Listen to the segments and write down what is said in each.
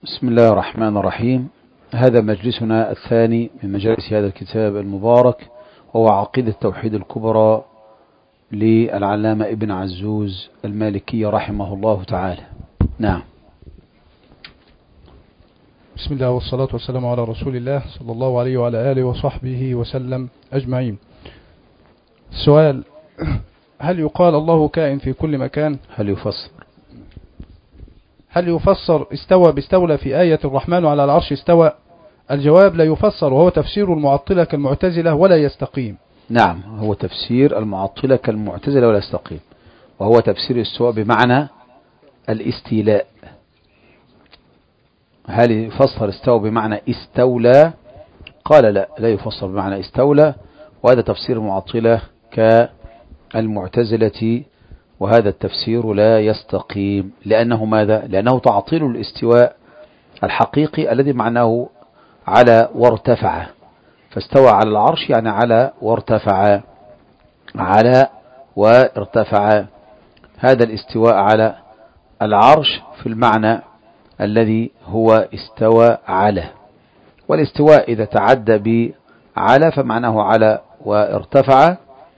بسم الله الرحمن الرحيم. هذا مجلسنا الثاني من مجالس هذا الكتاب المبارك، وهو عقيدة التوحيد الكبرى للعلامة ابن عزوز المالكي رحمه الله تعالى. نعم. بسم الله والصلاة والسلام على رسول الله صلى الله عليه وعلى آله وصحبه وسلم أجمعين. السؤال: هل يقال الله كائن في كل مكان؟ هل يفسر استوى باستولى في آية الرحمن على العرش استوى؟ الجواب: لا يفسر، وهو تفسير المعطلة كالمعتزلة ولا يستقيم. نعم، هو تفسير المعطلة كالمعتزلة ولا يستقيم، وهو تفسير الاستواء بمعنى الاستيلاء. هل يفسر استوى بمعنى استولى؟ قال لا يفسر بمعنى استولى، وهذا تفسير المعطلة كالمعتزلة، وهذا التفسير لا يستقيم. لأنه ماذا؟ لأنه تعطيل الاستواء الحقيقي الذي معناه على وارتفع، فاستوى على العرش يعني على وارتفع، على وارتفع. هذا الاستواء على العرش في المعنى الذي هو استوى على، والاستواء إذا تعدى بعلى فمعناه على وارتفع،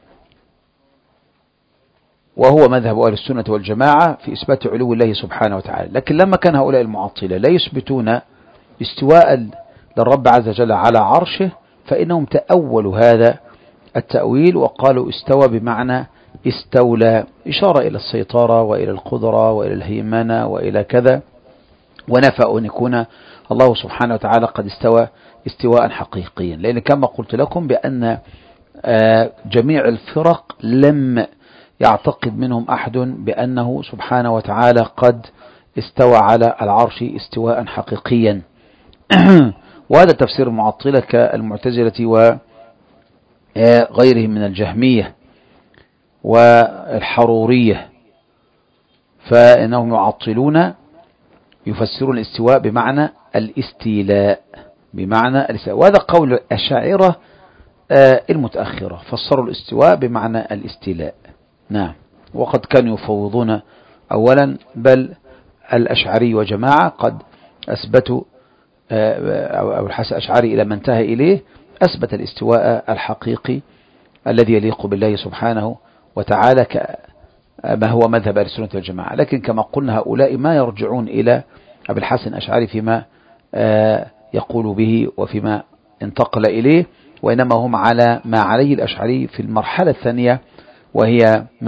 وهو مذهب أهل السنة والجماعة في إثبات علو الله سبحانه وتعالى. لكن لما كان هؤلاء المعطلة لا يثبتون استواء للرب عز وجل على عرشه، فإنهم تأولوا هذا التأويل وقالوا استوى بمعنى استولى، إشارة إلى السيطرة وإلى القدرة وإلى الهيمنة وإلى كذا، ونفى أن يكون الله سبحانه وتعالى قد استوى استواء حقيقيا. لأن كما قلت لكم بأن جميع الفرق لم يعتقد منهم أحد بأنه سبحانه وتعالى قد استوى على العرش استواء حقيقيا. وهذا تفسير المعطلة كالمعتزلة وغيرهم من الجهمية والحرورية، فإنهم يعطلون يفسرون الاستواء بمعنى الاستيلاء، بمعنى الاستيلاء. وهذا قول الأشاعرة المتأخرة، فسروا الاستواء بمعنى الاستيلاء. نعم. وقد كانوا يفوضون أولا، بل الأشعري وجماعة قد أثبتوا، أو الحسن الأشعري إلى ما انتهى إليه أثبت الاستواء الحقيقي الذي يليق بالله سبحانه وتعالى ما هو مذهب أهل السنة والجماعة. لكن كما قلنا هؤلاء ما يرجعون إلى أبي الحسن الأشعري فيما يقول به وفيما انتقل إليه، وإنما هم على ما عليه الأشعري في المرحلة الثانية، وهي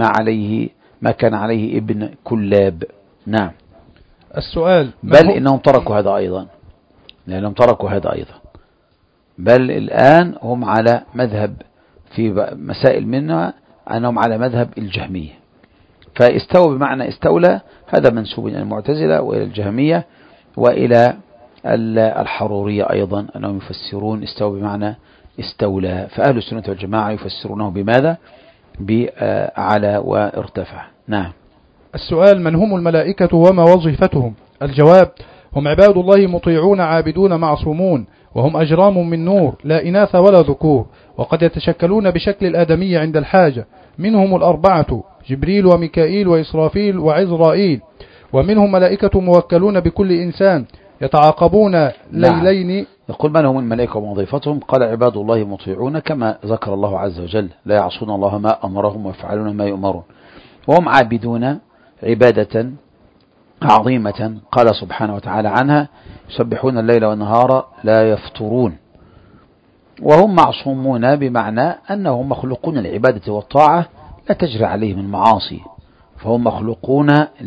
ما كان عليه ابن كلاب. نعم. السؤال: بل إنهم تركوا هذا أيضا، لأنهم تركوا هذا أيضا، بل الآن هم على مذهب في مسائل منها أنهم على مذهب الجهمية. فاستوى بمعنى استولى هذا منسوب إلى المعتزلة وإلى الجهمية وإلى الحرورية أيضا، أنهم يفسرون استوى بمعنى استولى. فأهل السنة والجماعة يفسرونه بماذا؟ بعلى وارتفع. نعم. السؤال: من هم الملائكة وما وظيفتهم؟ الجواب: هم عباد الله مطيعون عابدون معصومون، وهم أجرام من نور لا إناث ولا ذكور، وقد يتشكلون بشكل الآدمي عند الحاجة. منهم الأربعة: جبريل وميكائيل وإسرافيل وعزرائيل. ومنهم ملائكة موكلون بكل إنسان يتعاقبون ليلين. نعم. يقول: من هم الملائكة ووظيفتهم؟ قال: عباد الله مطيعون، كما ذكر الله عز وجل: لا يعصون الله ما أمرهم ويفعلون ما يؤمرون. وهم عابدون عبادة عظيمة قال سبحانه وتعالى عنها: يسبحون الليل والنهار لا يفترون. وهم معصومون بمعنى أنهم مخلوقون للعبادة والطاعة، لا تجري عليهم المعاصي، فهم مخلوقون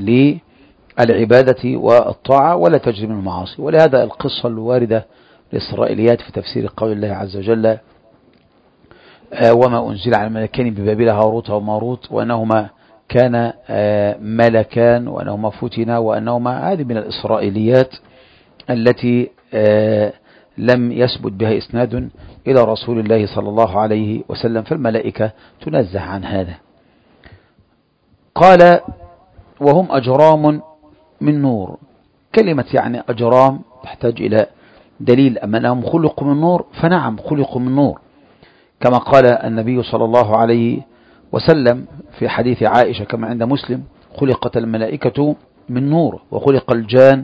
للعبادة والطاعة ولا تجري من المعاصي. ولهذا القصة الواردة الإسرائيليات في تفسير قول الله عز وجل: وما أنزل على الملكين ببابل هاروت وماروت وأنهما كان ملكان وأنهما فتنا وأنهما، هذه من الإسرائيليات التي لم يثبت بها إسناد إلى رسول الله صلى الله عليه وسلم، فالملائكة تنزه عن هذا. قال: وهم أجرام من نور. كلمة يعني أجرام تحتاج إلى دليل، أما أنهم خلقوا من نور فنعم خلقوا من نور، كما قال النبي صلى الله عليه وسلم في حديث عائشة كما عند مسلم: خلقت الملائكة من نور وخلق الجان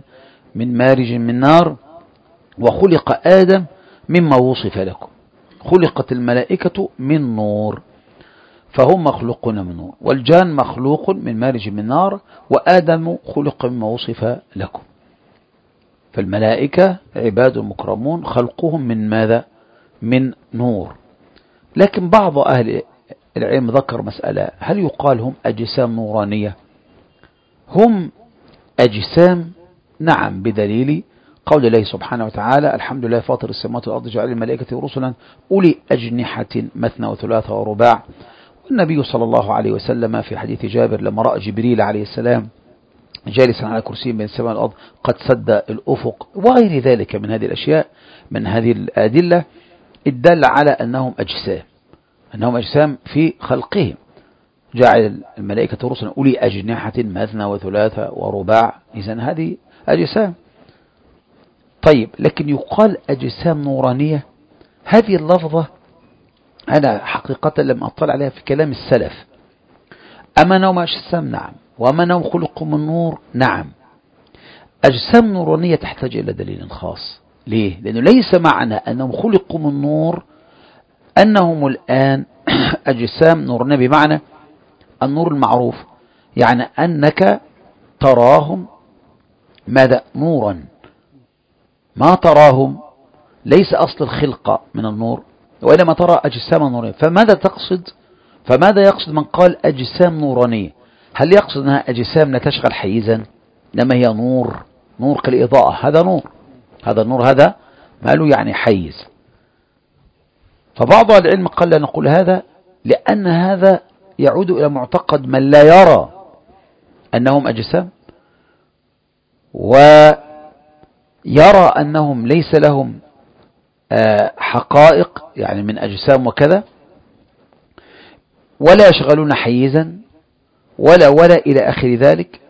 من مارج من نار، وخلق آدم مما وصف لكم. خلقت الملائكة من نور، فهم مخلوقون من نور، والجان مخلوق من مارج من نار، وآدم خلق مما وصف لكم. فالملائكة عباد مكرمون، خلقهم من ماذا؟ من نور. لكن بعض أهل العلم ذكر مسألة، هل يقال هم أجسام نورانية؟ هم أجسام نعم، بدليل قول الله سبحانه وتعالى: الحمد لله فاطر السماوات والأرض جعل الملائكة رسلا أولي أجنحة مثنى وثلاث ورباع. والنبي صلى الله عليه وسلم في حديث جابر لما رأى جبريل عليه السلام جالسا على كرسي بين السماء والأرض قد سد الأفق، وغير ذلك من هذه الأشياء، من هذه الأدلة الدل على أنهم أجسام في خلقهم. جعل الملائكة رسلا أولي أجنحة مثنى وثلاث ورباع، إذن هذه أجسام. طيب، لكن يقال أجسام نورانية، هذه اللفظة أنا حقيقة لم أطلع عليها في كلام السلف. أما أنهم أجسام نعم، وأما أنهم خلقوا من نور نعم. أجسام نورانية تحتاج إلى دليل خاص. ليه؟ لأنه ليس معنى أنهم خلقوا من نور أنهم الآن أجسام نورانية بمعنى النور المعروف، يعني أنك تراهم ماذا؟ نورا. ما تراهم ليس أصل الخلقة من النور، وإنما ترى أجسام نورانية. فماذا يقصد من قال أجسام نورانية؟ هل يقصد أنها أجسام لا تشغل حيزا؟ لما هي نور كالإضاءة، هذا نور، هذا ما له يعني حيز. فبعض العلم قال لا نقول هذا، لأن هذا يعود إلى معتقد من لا يرى أنهم أجسام، ويرى أنهم ليس لهم حقائق يعني من أجسام وكذا، ولا يشغلون حيزا ولا إلى آخر ذلك.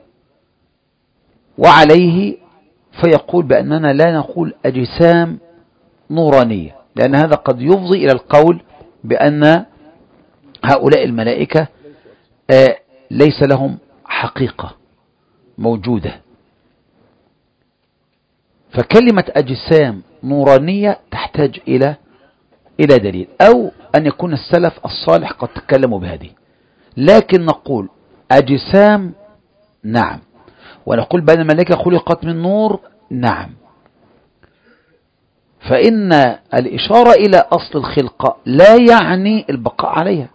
وعليه فيقول بأننا لا نقول أجسام نورانية، لأن هذا قد يفضي إلى القول بأن هؤلاء الملائكة ليس لهم حقيقة موجودة. فكلمة أجسام نورانية تحتاج إلى دليل، أو أن يكون السلف الصالح قد تكلموا بهذه. لكن نقول أجسام نعم، ونقول بأن الملائكة خلقت من نور نعم. فإن الإشارة إلى أصل الخلقة لا يعني البقاء عليها.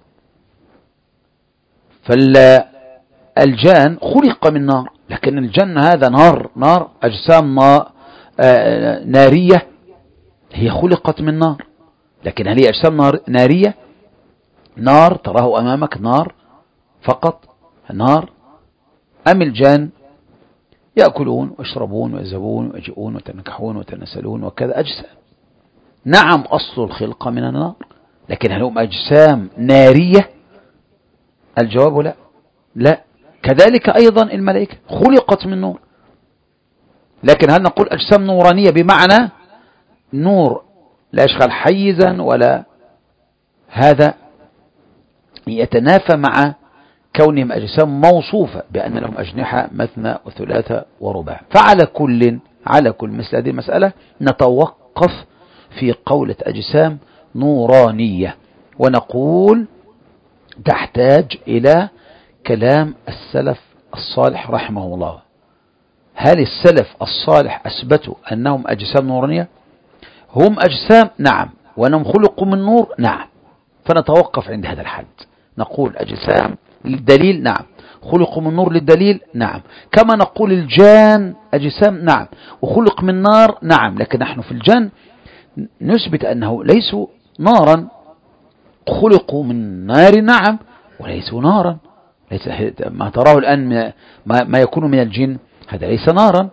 فالجان خلق من نار، لكن الجنة هذا نار أجسام نارية، هي خلقت من نار، لكن هل هي أجسام نارية؟ نار تراه أمامك، نار فقط، نار. أم الجان يأكلون ويشربون ويذهبون ويجيئون ويتنكحون ويتناسلون وكذا، أجسام نعم أصل الخلقة من النار، لكن هل هم أجسام نارية؟ الجواب لا. كذلك أيضا الملائكة خلقت من نور، لكن هل نقول أجسام نورانية بمعنى نور لا يشغل حيزا؟ ولا هذا يتنافى مع كونهم أجسام موصوفة بأن لهم أجنحة مثنى وثلاثة ورباع. فعلى كل مثل هذه المسألة نتوقف في قولة أجسام نورانية، ونقول تحتاج إلى كلام السلف الصالح رحمه الله. هل السلف الصالح أثبتوا أنهم أجسام نورانية؟ هم أجسام نعم، وأنهم خلقوا من نور نعم. فنتوقف عند هذا الحد، نقول أجسام للدليل نعم، خلقوا من نور للدليل نعم. كما نقول الجان أجسام نعم، وخلق من نار نعم، لكن نحن في الجن نثبت أنه ليسوا نارا، خلقوا من نار نعم، وليسوا نارا. ليس ما تراه الآن ما يكون من الجن هذا ليس نارا،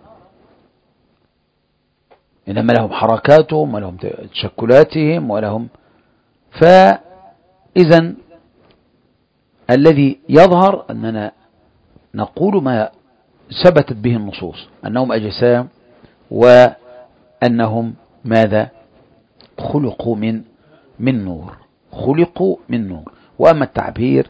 إنما لهم حركاتهم ولهم تشكلاتهم ولهم. فإذا الذي يظهر أننا نقول ما ثبتت به النصوص، أنهم أجسام، وأنهم ماذا؟ خلقوا من نور، خلقوا من نور. وأما التعبير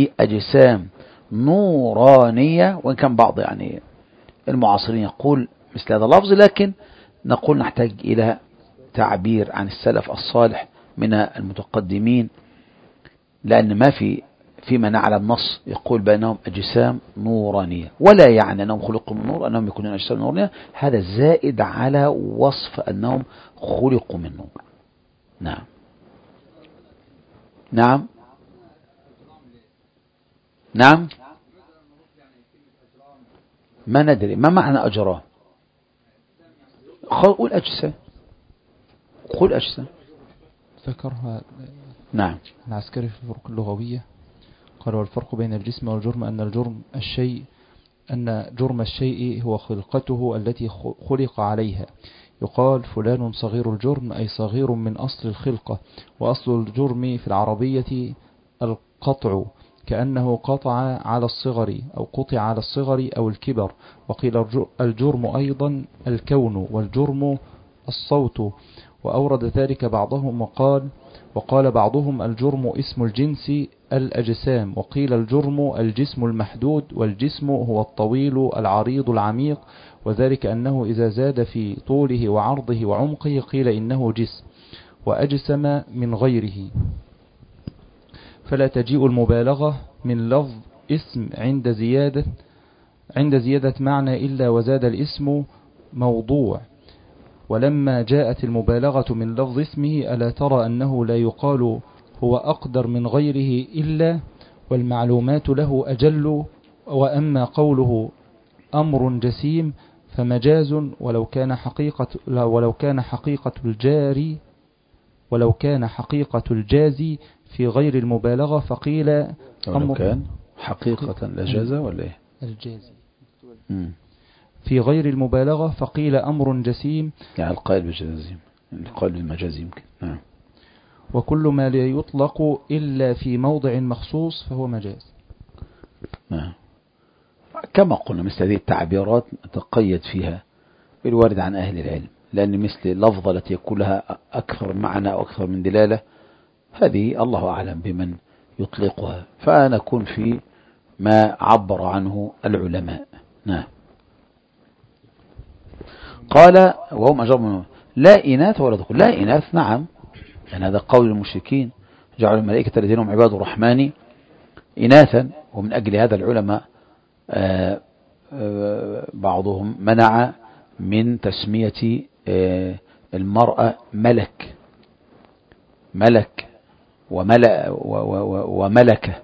بأجسام نورانية، وإن كان بعض يعني المعاصرين يقول مثل هذا اللفظ، لكن نقول نحتاج إلى تعبير عن السلف الصالح من المتقدمين، لأن ما فيما نعلم النص يقول بأنهم أجسام نورانية، ولا يعني أنهم خلقوا من نور أنهم يكونون أجسام نورانية، هذا زائد على وصف أنهم خلقوا من نور. نعم نعم نعم. ما ندري ما معنى أجرام. قل أجسام، قل أجسام. ذكرها نعم. العسكري في الفروق اللغوية، قال والفرق بين الجسم والجرم أن جرم الشيء هو خلقته التي خلق عليها. يقال فلان صغير الجرم أي صغير من أصل الخلقة، وأصل الجرم في العربية القطع، كأنه قطع على الصغر أو قطع على الصغر أو الكبر. وقيل الجرم أيضا الكون، والجرم الصوت. وأورد ذلك بعضهم وقال بعضهم الجرم اسم الجنس الأجسام. وقيل الجرم الجسم المحدود، والجسم هو الطويل العريض العميق، وذلك أنه إذا زاد في طوله وعرضه وعمقه قيل إنه جسم، وأجسم من غيره. فلا تجيء المبالغة من لفظ اسم عند زيادة معنى إلا وزاد الاسم موضوع. ولما جاءت المبالغة من لفظ اسمه ألا ترى أنه لا يقال هو أقدر من غيره إلا والمعلومات له أجل. وأما قوله أمر جسيم فمجاز، ولو كان حقيقة الجازي في غير المبالغة فقيل ولو كان حقيقة لجازة ولا إيه؟ الجازي في غير المبالغة فقيل أمر جسيم، يعني القائل بالجزيم، القائل بالمجاز يمكن. نعم. وكل ما لا يطلق إلا في موضع مخصوص فهو مجاز. نعم. كما قلنا مثل هذه التعبيرات نتقيد فيها بالوارد عن أهل العلم، لأن مثل اللفظة التي يكون لها أكثر معنى أو أكثر من دلالة هذه الله أعلم بمن يطلقها، فنكون في ما عبر عنه العلماء. نعم. قال وهم أجرم لا إناث ولا ذكور. لا إناث نعم، يعني هذا قول المشركين جعلوا الملائكة الذين هم عباد الرحمن إناثا، ومن أجل هذا العلماء بعضهم منع من تسمية المرأة ملك وملكة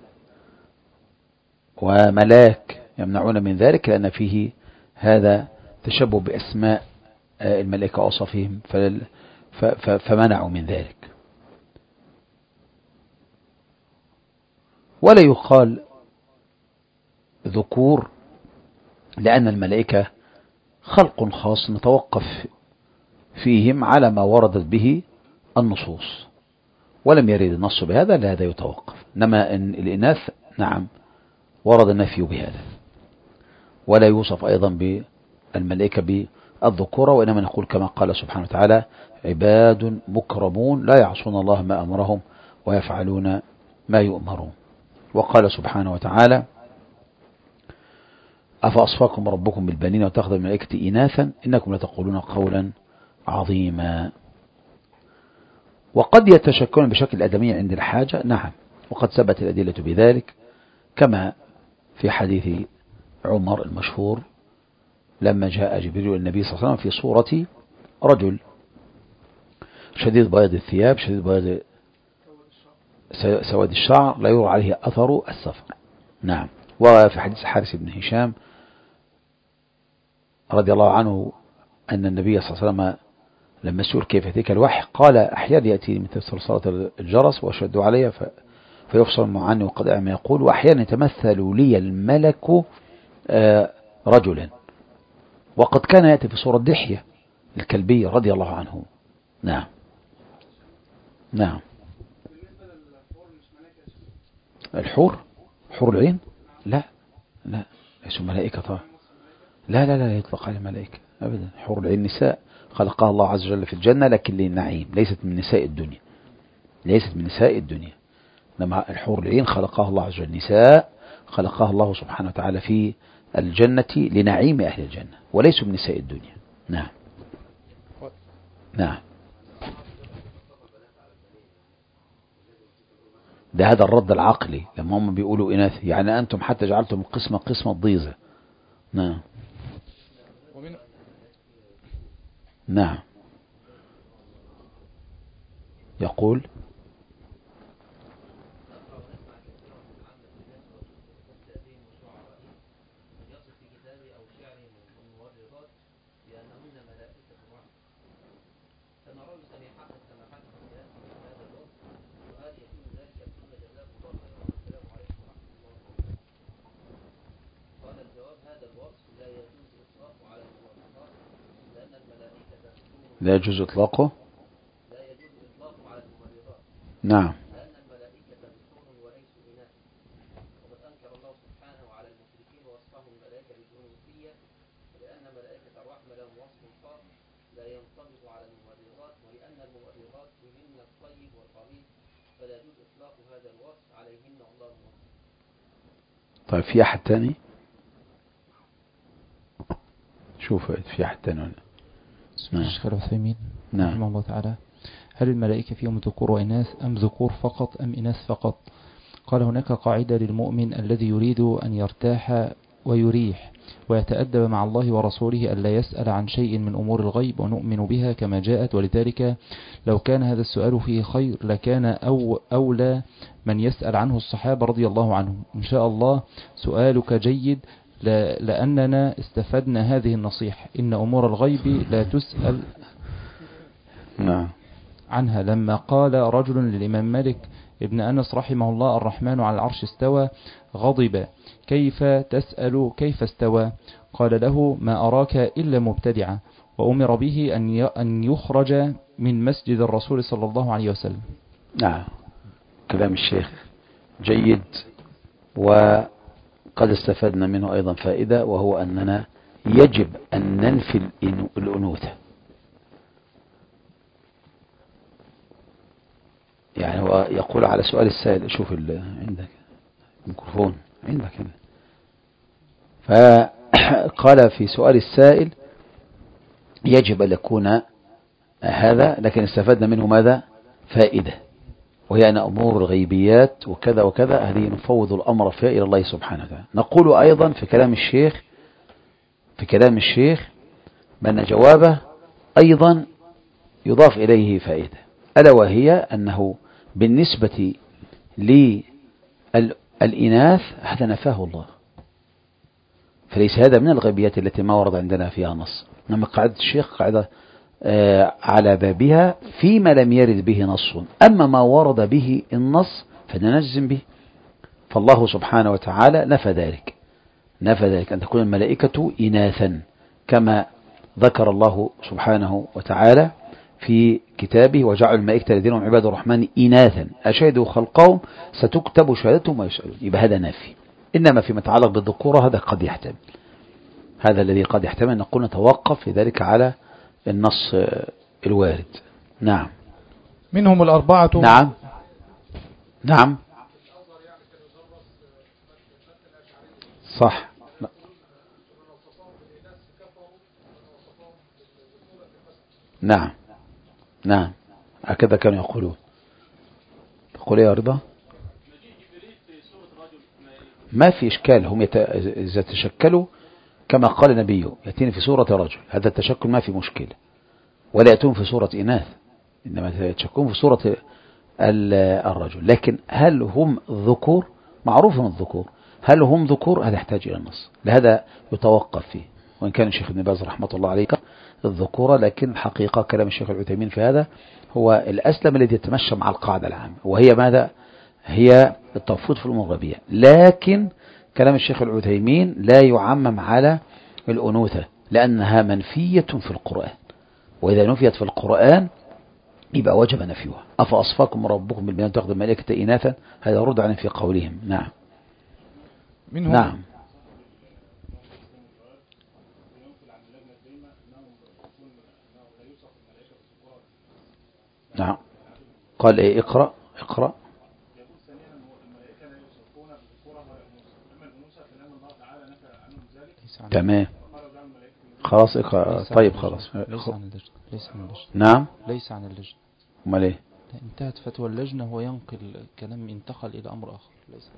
وملاك، يمنعون من ذلك لأن فيه هذا تشبه بأسماء الملائكة وأوصافهم، فمنعوا من ذلك. ولا يقال ذكور لأن الملائكة خلق خاص نتوقف فيهم على ما وردت به النصوص، ولم يرد النص بهذا لهذا يتوقف. إنما الإناث نعم ورد النفي بهذا، ولا يوصف أيضا بالملائكة بالذكورة، وإنما نقول كما قال سبحانه وتعالى عباد مكرمون لا يعصون الله ما أمرهم ويفعلون ما يؤمرون. وقال سبحانه وتعالى أفأصفاكم ربكم بالبنين وتأخذ الملائكة إناثا إنكم لتقولون قولا عظيما. وقد يتشكلون بشكل آدمي عند الحاجة، نعم، وقد ثبت الأدلة بذلك، كما في حديث عمر المشهور لما جاء جبريل النبي صلى الله عليه وسلم في صورة رجل شديد بياض الثياب شديد بياض سواد الشعر لا يرى عليه أثر السفر. نعم. وفي حديث حارث بن هشام رضي الله عنه أن النبي صلى الله عليه وسلم لما سئل كيف يأتيك الوحي قال أحيانا يأتي من تفسير صلاة الجرس وأشد علي فيفصل عني وقد أعمى يقول، وأحيانا يتمثل لي الملك رجلا، وقد كان يأتي في صورة دحية الكلبي رضي الله عنه. نعم. نعم. الحور حور العين لا ليسوا ملائكة طبعا. لا يطلق على ملائكة أبدا. حور العين نساء خلقها الله عز وجل في الجنة لكن للنعيم، ليست من نساء الدنيا. لما الحور العين خلقها الله عز وجل نساء خلقها الله سبحانه وتعالى في الجنة لنعيم أهل الجنة، وليسوا من نساء الدنيا. نعم نعم. ده هذا الرد العقلي لما هم بيقولوا إناث، يعني أنتم حتى جعلتم القسمة قسمة ضيزة. نعم نعم. يقول لا يجوز إطلاقه. نعم طيب في أحد تاني؟ شوف في أحد تاني ولا؟ نعم. الشيخ العثيمين نعم. رحمه الله تعالى: هل الملائكة فيهم ذكور وإناث أم ذكور فقط أم إناث فقط؟ قال: هناك قاعدة للمؤمن الذي يريد أن يرتاح ويريح ويتأدب مع الله ورسوله ألا يسأل عن شيء من أمور الغيب ونؤمن بها كما جاءت، ولذلك لو كان هذا السؤال فيه خير لكان أولى من يسأل عنه الصحابة رضي الله عنهم. إن شاء الله سؤالك جيد لأننا استفدنا هذه النصيحة: إن أمور الغيب لا تسأل عنها. لما قال رجل للإمام مالك ابن أنس رحمه الله: الرحمن على العرش استوى، غضب: كيف تسأل كيف استوى؟ قال له: ما أراك إلا مبتدعا. وأمر به أن يخرج من مسجد الرسول صلى الله عليه وسلم. نعم. كلام الشيخ جيد، وقد استفدنا منه أيضا فائدة، وهو أننا يجب أن ننفي الأنوثة. يعني هو يقول على سؤال السائل، شوف عندك الميكروفون عندك هنا، فقال في سؤال السائل يجب أن يكون هذا، لكن استفدنا منه ماذا؟ فائدة، وهي أن أمور الغيبيات وكذا وكذا هذه نفوض الأمر فيها إلى الله سبحانه وتعالى. نقول أيضا في كلام الشيخ بأن جوابه أيضا يضاف إليه فائدة، ألا وهي أنه بالنسبة للإناث هذا نفاه الله، فليس هذا من الغيبيات التي ما ورد عندنا فيها نص. إنما قاعدة الشيخ قاعدة على بابها فيما لم يرد به نص، أما ما ورد به النص فننجزم به. فالله سبحانه وتعالى نفى ذلك أن تكون الملائكة إناثا، كما ذكر الله سبحانه وتعالى في كتابه: وجعل الملائكة الذين هم عباد الرحمن إناثا أشهدوا خلقهم ستكتب شهادتهم ويسألون. يبقى هذا نافي. إنما فيما يتعلق بالذكورة هذا قد يحتمل، هذا الذي قد يحتمل نقول نتوقف في ذلك على النص الوارد. نعم. منهم الأربعة. نعم صح. نعم هكذا كانوا يقولون. تقول يا رضا ما في إشكال، هم إذا تشكلوا كما قال النبي يأتين في صورة رجل، هذا التشكل ما في مشكلة، ولا يأتون في صورة إناث، إنما يتشكلون في صورة الرجل. لكن هل هم ذكور؟ معروف من الذكور. هل هم ذكور؟ هذا يحتاج إلى النص، لهذا يتوقف فيه. وإن كان الشيخ ابن باز رحمة الله عليه الذكورة، لكن الحقيقة كلام الشيخ العثيمين في هذا هو الأسلم الذي يتمشى مع القاعدة العامة، وهي ماذا؟ هي التفويض في الأمور الغيبية. لكن كلام الشيخ العثيمين لا يعمم على الأنوثة، لأنها منفية في القرآن، وإذا نفيت في القرآن يبقى وجب نفيها. أفأصفاكم ربكم بالبنات تأخذ الملائكة إناثا، هذا يرد عليهم في قولهم. نعم. نعم قال إيه؟ اقرأ. تمام. خلاص طيب خلاص. ليس عن اللجنة. ليس عن اللجنة. نعم. ليس عن اللجنة. امال ايه؟ انتهت فتوى اللجنة وينقل كلام انتقل إلى أمر آخر. ليس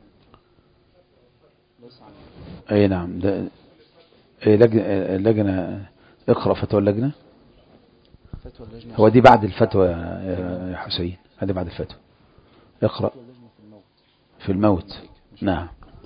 عن اي نعم. ده اللجنة. اقرأ فتوى اللجنة. فتوى اللجنة هو دي بعد الفتوى يا حسين، هذه بعد الفتوى. اقرأ. في الموت. نعم.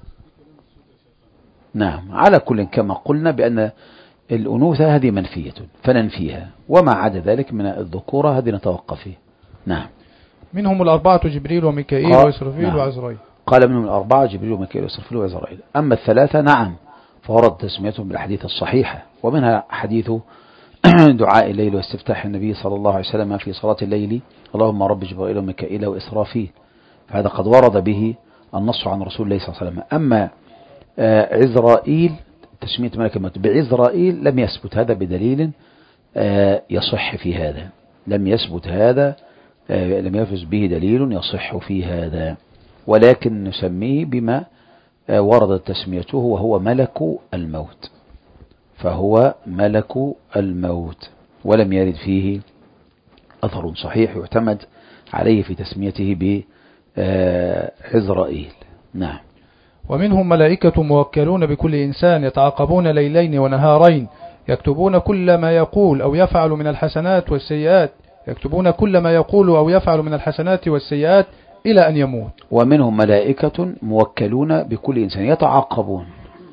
نعم. على كل كما قلنا بأن الأنوثة هذه منفية فننفيها، وما عدا ذلك من الذكورة هذه نتوقف فيه. نعم. منهم الأربعة جبريل وميكائيل وإسرافيل نعم. وعزرائيل. قال منهم الأربعة جبريل وميكائيل وإسرافيل وعزرائيل. أما الثلاثة نعم فورد تسميتهم بالأحاديث الصحيحة، ومنها حديث دعاء الليل واستفتاح النبي صلى الله عليه وسلم في صلاة الليل: اللهم رب جبريل وميكائيل وإسرافيل. فهذا قد ورد به النص عن رسول الله صلى الله عليه وسلم. أما عزرائيل، تسمية ملك الموت بعزرائيل لم يثبت هذا بدليل يصح في هذا، لم يثبت هذا، لم يفز به دليل يصح في هذا، ولكن نسميه بما وردت تسميته وهو ملك الموت، فهو ملك الموت، ولم يرد فيه أثر صحيح يعتمد عليه في تسميته بعزرائيل. نعم. ومنهم ملائكة موكلون بكل إنسان يتعاقبون ليلين ونهارين، يكتبون كل ما يقول أو يفعل من الحسنات والسيئات، يكتبون كل ما يقول أو يفعل من الحسنات والسيئات إلى أن يموت. ومنهم ملائكة موكلون بكل إنسان يتعاقبون،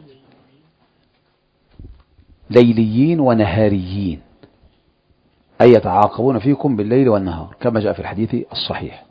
ليليين ونهاريين، أي يتعاقبون فيكم بالليل والنهار كما جاء في الحديث الصحيح.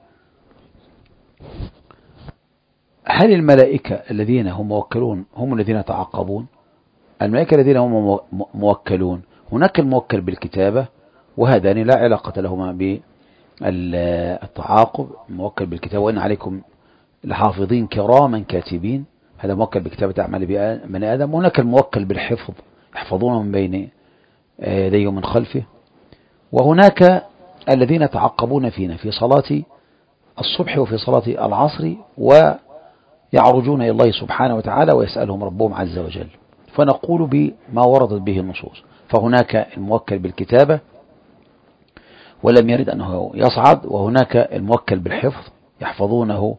هل الملائكة الذين هم موكلون هم الذين يتعاقبون؟ الملائكة الذين هم موكلون، هناك الموكل بالكتابة، وهذان لا علاقة لهما بالتعاقب. موكل بالكتابة: وإن عليكم لحافظين كراما كاتبين، هذا موكل بكتابة أعمال بني آدم. وهناك الموكل بالحفظ، يحفظون من بين يديه ومن خلفه. وهناك الذين يتعاقبون فينا في صلاة الصبح وفي صلاة العصر، ويعرجون إلى الله سبحانه وتعالى ويسألهم ربهم عز وجل، فنقول بما وردت به النصوص. فهناك الموكل بالكتابة ولم يرد أنه يصعد، وهناك الموكل بالحفظ يحفظونه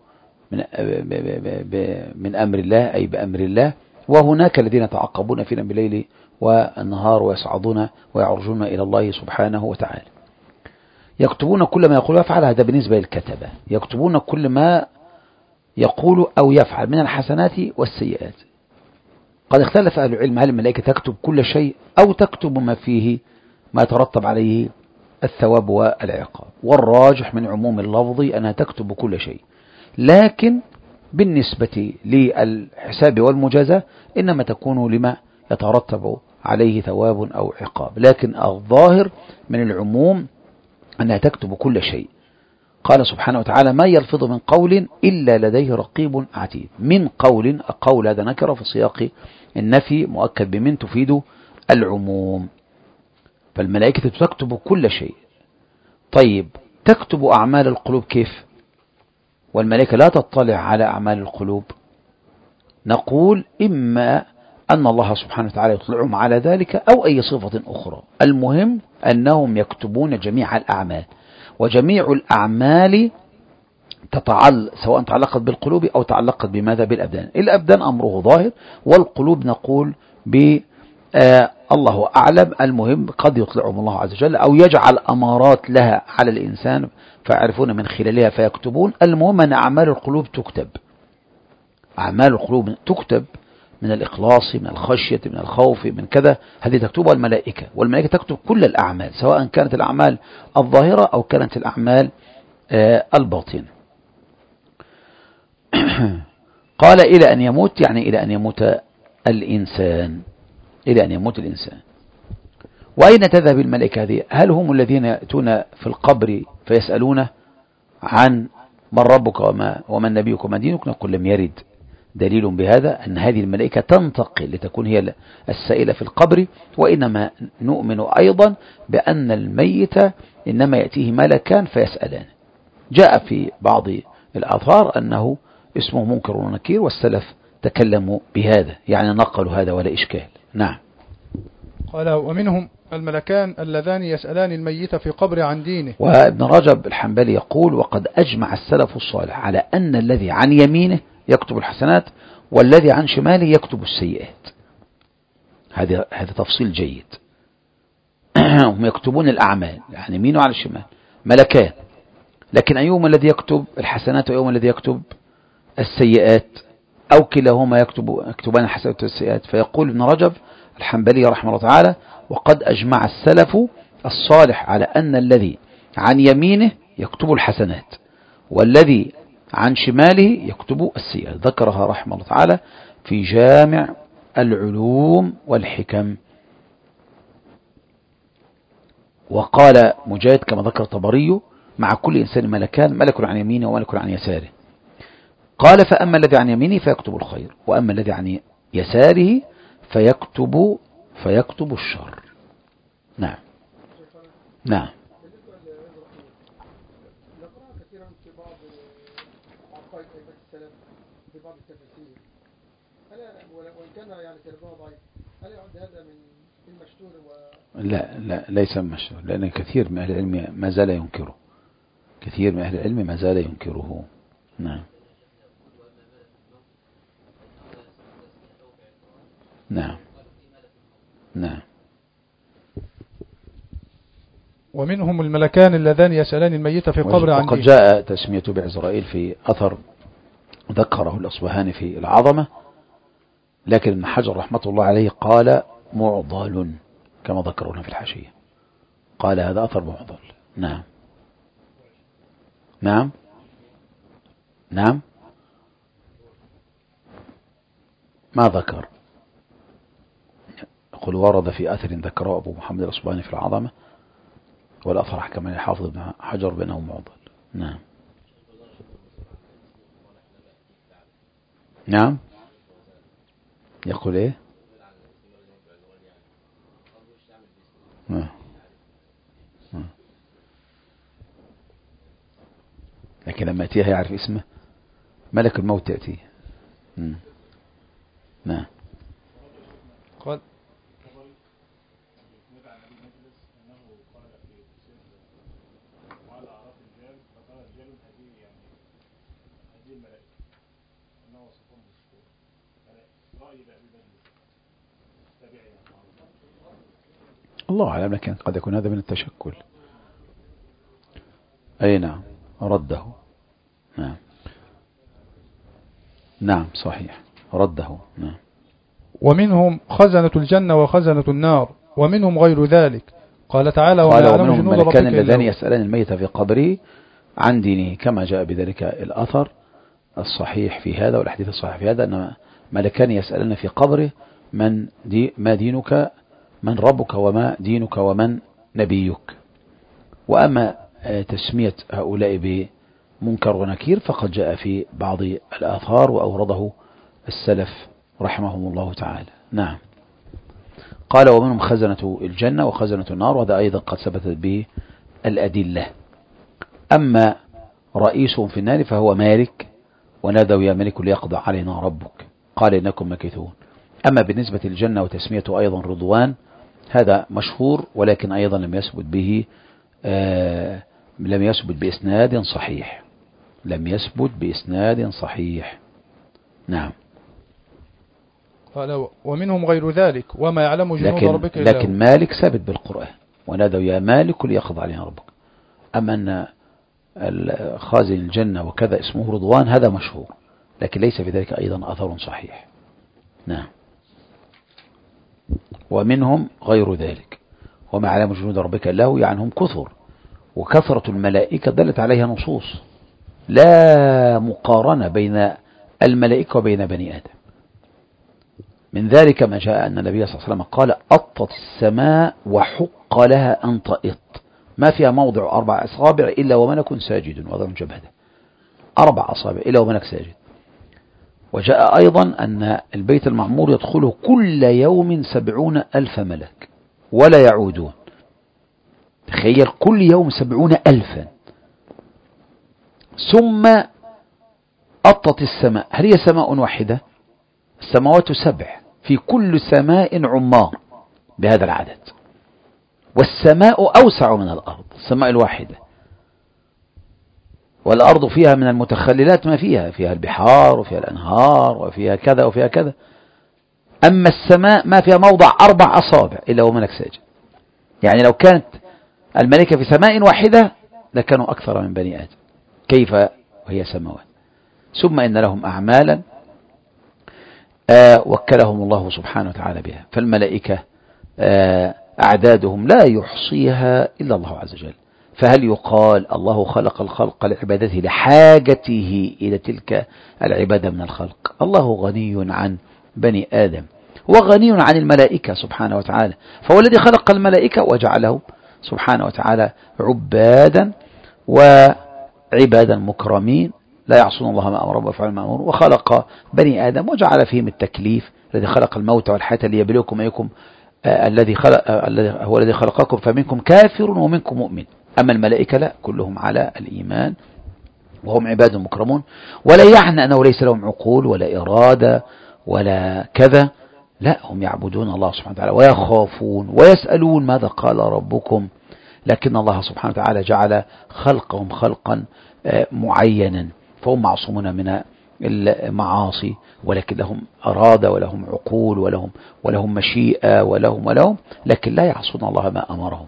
من أمر الله أي بأمر الله، وهناك الذين يتعاقبون فينا بالليل والنهار ويصعدون ويعرجون إلى الله سبحانه وتعالى. يكتبون كل ما يقول ويفعل، هذا بالنسبة للكتبة، يكتبون كل ما يقول أو يفعل من الحسنات والسيئات. قد اختلف أهل العلم هل الملائكة تكتب كل شيء أو تكتب ما فيه ما يترتب عليه الثواب والعقاب، والراجح من عموم اللفظ أنها تكتب كل شيء، لكن بالنسبة للحساب والمجازة إنما تكون لما يترتب عليه ثواب أو عقاب، لكن الظاهر من العموم أنها تكتب كل شيء. قال سبحانه وتعالى: ما يلفظ من قول إلا لديه رقيب عتيد. من قول هذا نكرة في سياق النفي مؤكد بمن تفيد العموم، فالملائكة تكتب كل شيء. طيب تكتب أعمال القلوب كيف؟ والملائكة لا تطلع على أعمال القلوب. نقول إما أن الله سبحانه وتعالى يطلعهم على ذلك أو أي صفة أخرى، المهم أنهم يكتبون جميع الأعمال، وجميع الأعمال سواء تعلقت بالقلوب أو تعلقت بماذا؟ بالأبدان. الأبدان أمره ظاهر، والقلوب نقول الله أعلم. المهم قد يطلعهم الله عز وجل أو يجعل أمارات لها على الإنسان فيعرفون من خلالها فيكتبون. المهم أن أعمال القلوب تكتب، أعمال القلوب تكتب من الإخلاص، من الخشية، من الخوف، من كذا، هذه تكتبها الملائكة، والملائكة تكتب كل الأعمال سواء كانت الأعمال الظاهرة أو كانت الأعمال الباطنة. قال إلى أن يموت، يعني إلى أن يموت الإنسان، إلى أن يموت الإنسان. وأين تذهب الملائكة هذه؟ هل هم الذين يأتون في القبر فيسألون عن من ربك ومن نبيك ومن دينك؟ نقول لم يرد دليل بهذا أن هذه الملائكة تنتقل لتكون هي السائلة في القبر، وإنما نؤمن أيضا بأن الميت إنما يأتيه ملكان فيسألان. جاء في بعض الآثار أنه اسمه منكر ونكير، والسلف تكلموا بهذا، يعني نقلوا هذا ولا إشكال. نعم. قال ومنهم الملكان اللذان يسألان الميت في قبر عن دينه. وابن رجب الحنبلي يقول وقد أجمع السلف الصالح على أن الذي عن يمينه يكتب الحسنات والذي عن شماله يكتب السيئات. هذا تفصيل جيد. هم يكتبون الأعمال عن يمينه وعلى الشمال ملكان، لكن أيهما الذي يكتب الحسنات وأيهما الذي يكتب السيئات أو كلاهما يكتبان الحسنات والسيئات؟ فيقول ابن رجب الحنبلي رحمه الله تعالى وقد أجمع السلف الصالح على أن الذي عن يمينه يكتب الحسنات والذي عن شماله يكتب السيئات. ذكرها رحمه الله تعالى في جامع العلوم والحكم. وقال مجاهد كما ذكر الطبري مع كل إنسان ملكان، ملك عن يمينه وملك عن يساره. قال فأما الذي عن يمينه فيكتب الخير وأما الذي عن يساره فيكتب الشر. نعم نعم. كثيرا في بعض عقائد أئمة السلف في بعض التفاسير، وإن كان يعني ترجمة ضعيف، هل يعد هذا من المشتور لا ليس مشتور، لأن كثير من أهل العلم ما زال ينكره، كثير من أهل العلم ما زال ينكره. نعم نعم نعم. ومنهم الملكان اللذان يسألان الميت في قبر عن دينه. وقد جاء تسمية بعزرائيل في أثر ذكره الأصبهاني في العظمة، لكن ابن حجر رحمة الله عليه قال معضل كما ذكرنا في الحاشية، قال هذا أثر معضل. نعم نعم نعم. ما ذكر، يقول ورد في أثر ذكره أبو محمد الأصبهاني في العظمة والأثر حكم الحافظ ابن حجر بأنه معضل. نعم نعم. يقول ايه؟ لكن لما يأتيها يعرف اسمه، ملك الموت يأتيه. نعم. قال الله أعلم، لكن قد يكون هذا من التشكل. أي نعم رده. نعم نعم صحيح رده. نعم. ومنهم خزنة الجنة وخزنة النار ومنهم غير ذلك. قال تعالى وما يعلم جنود ربك الملكان إلا اللذان هو. يسألان الميت في قبره عن دينه، كما جاء بذلك الأثر الصحيح في هذا والحديث الصحيح في هذا، أن ملكان يسألن في قبره ما دينك، من ربك وما دينك ومن نبيك. وأما تسمية هؤلاء بمنكر ونكير فقد جاء في بعض الآثار وأورده السلف رحمهم الله تعالى. نعم. قال ومنهم خزنة الجنة وخزنة النار، وهذا أيضا قد ثبتت به الأدلة. أما رئيسهم في النار فهو مالك، ونادوا يا ملك ليقضى علينا ربك قال إنكم مكثون. أما بالنسبة للجنة وتسميته أيضا رضوان هذا مشهور، ولكن أيضا لم يثبت بإسناد صحيح، لم يثبت بإسناد صحيح. نعم. قال ومنهم غير ذلك وما يعلم جنود ربك إلا هو. لكن مالك ثابت بالقرآن، ونادوا يا مالك ليقضى علينا ربك. أما أن خازن الجنة وكذا اسمه رضوان هذا مشهور، لكن ليس في ذلك أيضا أثر صحيح. نعم. ومنهم غير ذلك وما يعلم جنود ربك إلا هو، يعني هم كثر، وكثرة الملائكة دلت عليها نصوص، لا مقارنة بين الملائكة وبين بني آدم. من ذلك ما جاء أن النبي صلى الله عليه وسلم قال أطت السماء وحق لها أن تأط، ما فيها موضع 4 أصابع إلا وملك ساجد وضع جبهته، 4 أصابع إلا وملك ساجد. وجاء أيضا أن البيت المعمور يدخله كل يوم 70,000 ملك ولا يعودون. تخيل كل يوم 70,000. ثم أطت السماء، هل هي سماء واحدة؟ السماوات 7، في كل سماء عمار، بهذا العدد. والسماء أوسع من الأرض، السماء الواحدة، والأرض فيها من المتخللات ما فيها البحار وفيها الأنهار وفيها كذا وفيها كذا. أما السماء ما فيها موضع 4 أصابع إلا وملك ساجد. يعني لو كانت الملائكة في سماء واحدة لكانوا أكثر من بني آدم، كيف وهي سماوات؟ ثم إن لهم أعمالا وكلهم الله سبحانه وتعالى بها. فالملائكة أعدادهم لا يحصيها إلا الله عز وجل. فهل يقال الله خلق الخلق لعبادته لحاجته إلى تلك العبادة من الخلق؟ الله غني عن بني آدم وغني عن الملائكة سبحانه وتعالى. فهو الذي خلق الملائكة وجعله سبحانه وتعالى عبادا وعبادا مكرمين لا يعصون الله ما أمرهم ويفعلون ما أمرهم. وخلق بني آدم وجعل فيهم التكليف، الذي خلق الموت والحياة ليبلوكم أيكم هو الذي خلقكم فمنكم كافر ومنكم مؤمن. أما الملائكة لا، كلهم على الإيمان وهم عباد مكرمون. ولا يعني أنه ليس لهم عقول ولا إرادة ولا كذا، لا، هم يعبدون الله سبحانه وتعالى ويخافون ويسألون ماذا قال ربكم. لكن الله سبحانه وتعالى جعل خلقهم خلقا معينا، فهم معصومون من المعاصي، ولكن لهم أرادة ولهم عقول ولهم مشيئة ولهم، لكن لا يعصون الله ما أمرهم.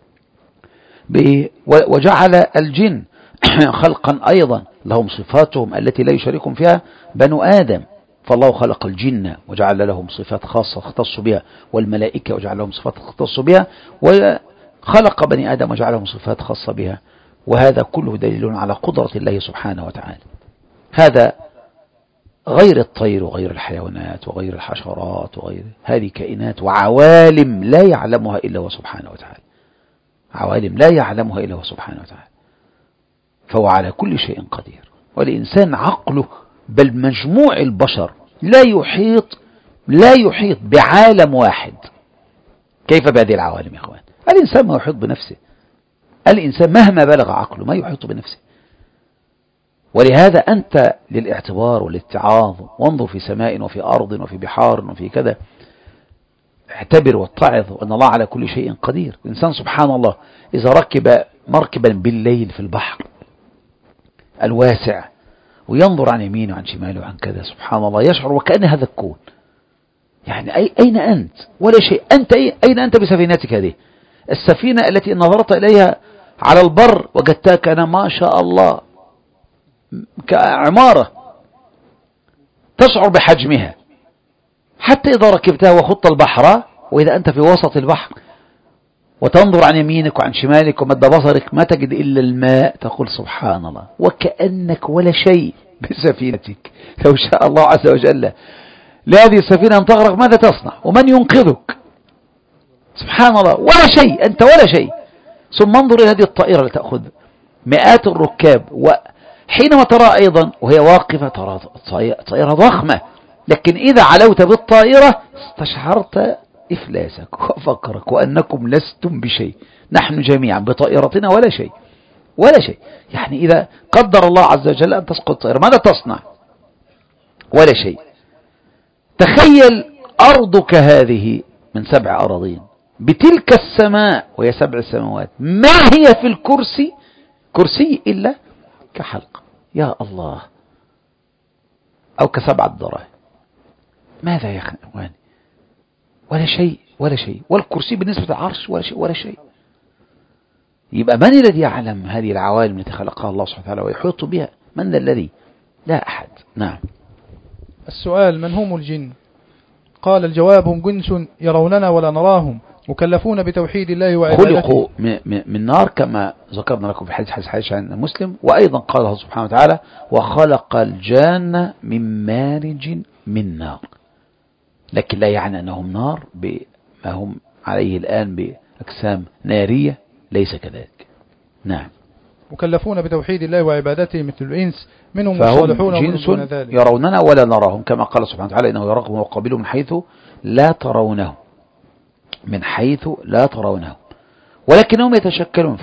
وجعل الجن خلقا أيضا لهم صفاتهم التي لا يشاركهم فيها بنو آدم. فالله خلق الجن وجعل لهم صفات خاصة اختصوا بها، والملائكة وجعل لهم صفات اختصوا بها، وخلق بني آدم وجعل لهم صفات خاصة بها. وهذا كله دليل على قدرة الله سبحانه وتعالى. هذا غير الطير وغير الحيوانات وغير الحشرات وغير هذه كائنات وعوالم لا يعلمها إلا هو سبحانه وتعالى، عوالم لا يعلمها إلا هو سبحانه وتعالى. فهو على كل شيء قدير. والإنسان عقله بل مجموع البشر لا يحيط بعالم واحد. كيف بهذه العوالم يا أخوان؟ الإنسان ما يحيط بنفسه، الإنسان مهما بلغ عقله ما يحيط بنفسه. ولهذا أنت للاعتبار والاتعاظ وانظر في سماء وفي أرض وفي بحار وفي كذا، اعتبر واتعظ وأن الله على كل شيء قدير. الإنسان سبحان الله إذا ركب مركبا بالليل في البحر الواسع وينظر عن يمينه وعن شماله وعن كذا، سبحان الله يشعر وكأن هذا الكون. يعني أين أنت؟ ولا شيء. أين أنت بسفينتك هذه؟ السفينة التي نظرت إليها على البر وجدتها كان ما شاء الله كعمارة، تشعر بحجمها حتى إذا ركبتها وخضت البحر. وإذا أنت في وسط البحر وتنظر عن يمينك وعن شمالك ومد بصرك ما تجد إلا الماء، تقول سبحان الله وكأنك ولا شيء بسفينتك. لو شاء الله عز وجل لهذه السفينة أن تغرق ماذا تصنع؟ ومن ينقذك؟ سبحان الله ولا شيء، أنت ولا شيء. ثم انظر إلى هذه الطائرة التي تأخذ مئات الركاب، وحينما ترى أيضا وهي واقفة ترى طائرة ضخمة، لكن إذا علوت بالطائرة استشعرت إفلاسك وفقرك وأنكم لستم بشيء، نحن جميعا بطائرتنا ولا شيء ولا شيء. يعني إذا قدر الله عز وجل أن تسقط الطائرة ماذا تصنع؟ ولا شيء. تخيل أرضك هذه من 7 أراضين بتلك السماء وهي 7 سماوات، ما هي في كرسي إلا كحلقة يا الله، أو ك7 دراهم. ماذا يا أخواني؟ ولا شيء ولا شيء. والكرسي بالنسبة للعرش ولا شيء ولا شيء. يبقى من الذي يعلم هذه العوالم التي خلقها الله سبحانه وتعالى ويحيط بها؟ من الذي؟ لا أحد. نعم. السؤال: من هم الجن؟ قال: الجواب: هم جنس يروننا ولا نراهم، مكلفون بتوحيد الله وعبادته. خلقوا من نار كما ذكرنا لكم في حديث عن مسلم. وأيضا قال الله سبحانه وتعالى: وخلق الجان من مارج من نار. لكن لا يعني أنهم نار بما هم عليه الآن بأجسام نارية، ليس كذلك. نعم. مكلفون بتوحيد الله وعبادته مثل الإنس، منهم فهم الصالحون جنس ومن ذلك يروننا ولا نراهم، كما قال سبحانه وتعالى: إنه يراكم وقبيله من حيث لا ترونه، من حيث لا ترونه، ولكنهم يتشكلون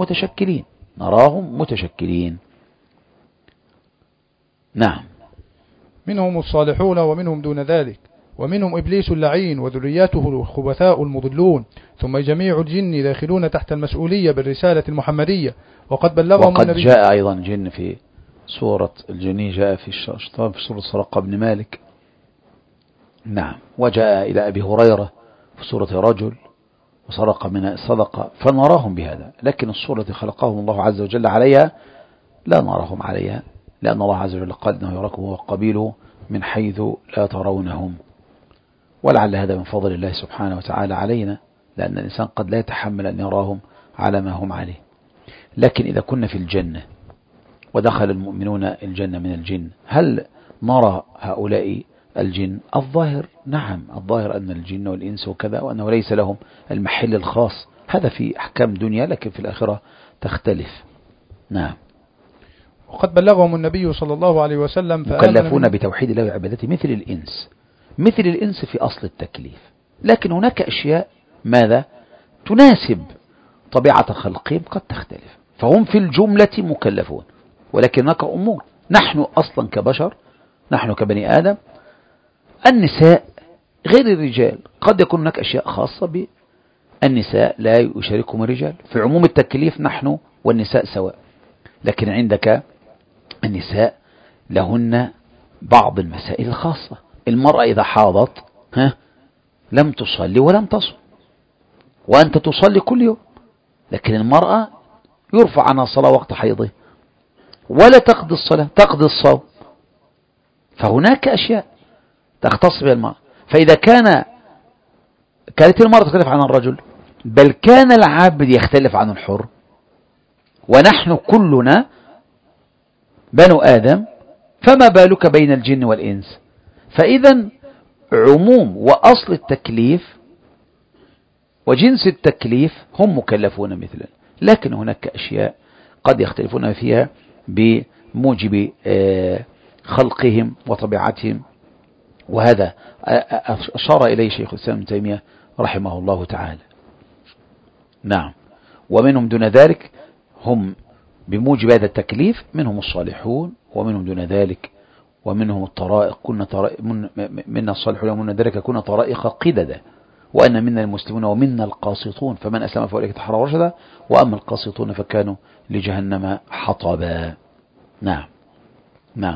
نراهم متشكلين. نعم. منهم الصالحون ومنهم دون ذلك، ومنهم إبليس اللعين وذرياته الخبثاء المضلون، ثم جميع الجن داخلون تحت المسؤولية بالرسالة المحمدية. وقد بلغهم وقد النبي. جاء أيضا جن في سورة الجني، جاء في الشيطان في سورة سراقة بن مالك. نعم. وجاء إلى أبي هريرة في سورة رجل وسرق من الصدقة، فنراهم بهذا. لكن الصورة التي خلقهم الله عز وجل عليها لا نراهم عليها، لأن الله عز وجل قال إنه يراكم وقبيله من حيث لا ترونهم. ولعل هذا من فضل الله سبحانه وتعالى علينا، لأن الإنسان قد لا يتحمل أن يراهم على ما هم عليه. لكن إذا كنا في الجنة ودخل المؤمنون الجنة من الجن، هل نرى هؤلاء الجن؟ الظاهر نعم، الظاهر أن الجن والإنس وكذا، وأنه ليس لهم المحل الخاص. هذا في أحكام دنيا، لكن في الآخرة تختلف. نعم. وقد بلغهم النبي صلى الله عليه وسلم مكلفون بتوحيد الله وعبادته مثل الإنس، مثل الإنس في أصل التكليف. لكن هناك أشياء ماذا تناسب طبيعة خلقهم قد تختلف، فهم في الجملة مكلفون. ولكن هناك أمور نحن أصلا كبشر، نحن كبني آدم، النساء غير الرجال، قد يكون هناك أشياء خاصة بالنساء لا يشاركهم الرجال. في عموم التكليف نحن والنساء سواء، لكن عندك النساء لهن بعض المسائل الخاصة. المرأة إذا حاضت لم تصلي ولم تصم، وأنت تصلي كل يوم، لكن المرأة يرفع عنها الصلاة وقت حيضه ولا تقضي الصلاة، تقضي الصوم. فهناك أشياء تختص بها المرأة. فإذا كانت المرأة تختلف عن الرجل، بل كان العبد يختلف عن الحر، ونحن كلنا بنو آدم، فما بالك بين الجن والإنس؟ فإذا عموم وأصل التكليف وجنس التكليف هم مكلفون مثلا، لكن هناك أشياء قد يختلفون فيها بموجب خلقهم وطبيعتهم. وهذا أشار إليه شيخ الإسلام ابن تيمية رحمه الله تعالى. نعم. ومنهم دون ذلك هم بموجب هذا التكليف، منهم الصالحون ومنهم دون ذلك، ومنهم الطرائق، منا الصالحون ومنا ذلك كنا طرائق قددا، وأن منا المسلمون ومنا القاسطون، فمن أسلم فأولئك تحروا رشدا، وأما القاسطون فكانوا لجهنم حطبا. نعم. نعم.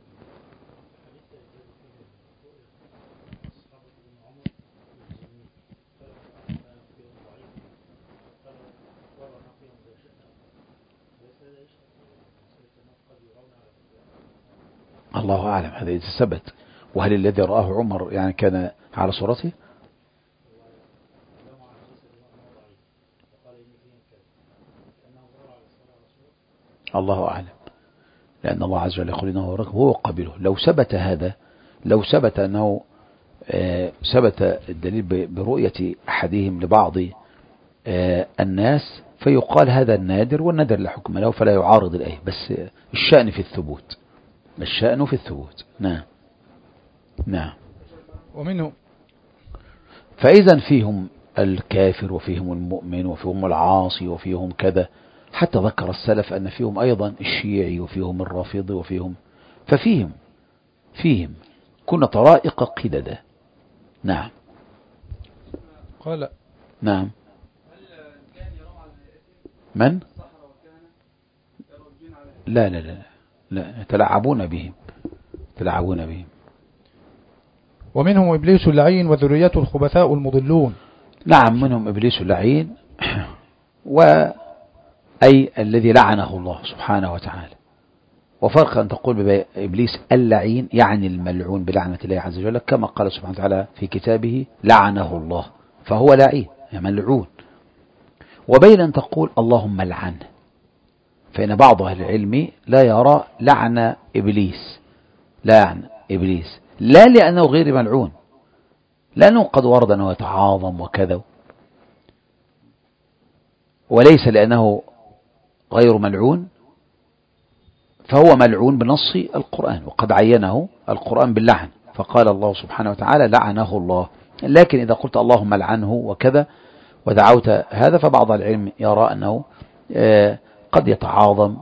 الله أعلم هذا إذا ثبت. وهل الذي رآه عمر يعني كان على صورته؟ الله أعلم، لأن الله عز وجل يقول إنه هو قبله. لو ثبت هذا، لو ثبت أنه ثبت الدليل برؤية أحدهم لبعض الناس، فيقال هذا النادر، والنادر لا حكم له فلا يعارض الآية، بس الشأن في الثبوت، الشأن في الثبوت. نعم. نعم. ومنه فإذا فيهم الكافر وفيهم المؤمن وفيهم العاصي وفيهم كذا، حتى ذكر السلف أن فيهم أيضا الشيعي وفيهم الرافضي وفيهم، فيهم كنا طرائق قددا. نعم. قال نعم. من؟ لا لا لا لا، يتلاعبون بهم. ومنهم إبليس اللعين وذريته الخبثاء المضلون. نعم، منهم إبليس اللعين، أي الذي لعنه الله سبحانه وتعالى. وفرق أن تقول بإبليس اللعين يعني الملعون بلعنة الله عز وجل، كما قال سبحانه وتعالى في كتابه لعنه الله، فهو لعين يعني ملعون. وبين أن تقول اللهم لعنه، فإن بعض أهل العلم لا يرى لعن إبليس، لا لأنه غير ملعون، لأنه قد ورد أنه يتعاظم وكذا، وليس لأنه غير ملعون، فهو ملعون بنص القرآن، وقد عينه القرآن باللعن، فقال الله سبحانه وتعالى لعنه الله. لكن إذا قلت اللهم لعنه وكذا ودعوت هذا، فبعض العلم يرى أنه قد يتعاظم،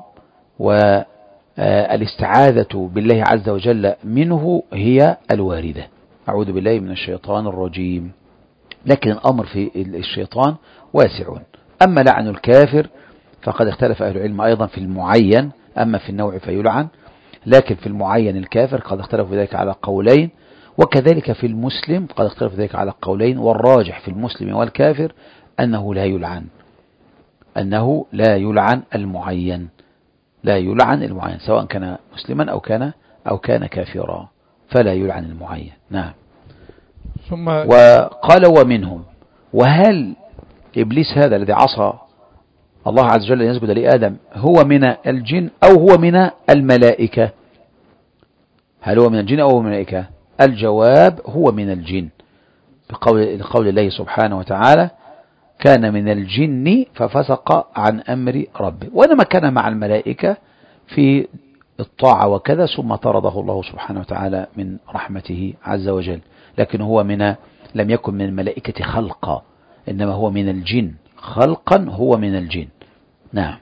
والاستعاذة بالله عز وجل منه هي الواردة، أعوذ بالله من الشيطان الرجيم. لكن الأمر في الشيطان واسع. أما لعن الكافر فقد اختلف أهل العلم أيضا في المعين، أما في النوع فيلعن، لكن في المعين الكافر قد اختلفوا ذلك على قولين، وكذلك في المسلم قد اختلفوا ذلك على قولين، والراجح في المسلم والكافر أنه لا يلعن، أنه لا يلعن المعين، لا يلعن المعين سواء كان مسلما أو كان كافرا، فلا يلعن المعين. نعم. ثم وقال ومنهم. وهل إبليس هذا الذي عصى الله عز وجل أن يسجد لآدم هو من الجن أو هو من الملائكة؟ هل هو من الجن أو هو من الملائكة؟ الجواب هو من الجن، بقول الله سبحانه وتعالى كان من الجن ففسق عن أمر ربه، وإنما كان مع الملائكة في الطاعة وكذا، ثم طرده الله سبحانه وتعالى من رحمته عز وجل، لكن هو لم يكن من الملائكة خلقا، إنما هو من الجن خلقا، هو من الجن. نعم.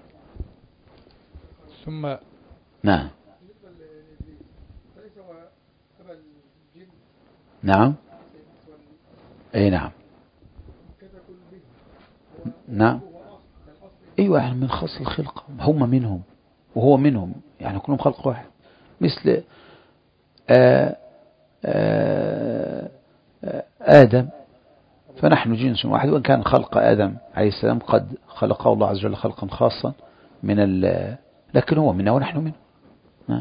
ثم نعم. نعم. اي نعم. نعم. ايوه، يعني من خاص الخلق، هم منهم وهو منهم، يعني كلهم خلق واحد، مثل آدم، فنحن جنس واحد، وإن كان خلق آدم عليه السلام قد خلقه الله عز وجل خلقا خاصا لكن هو منا ونحن منه. نعم.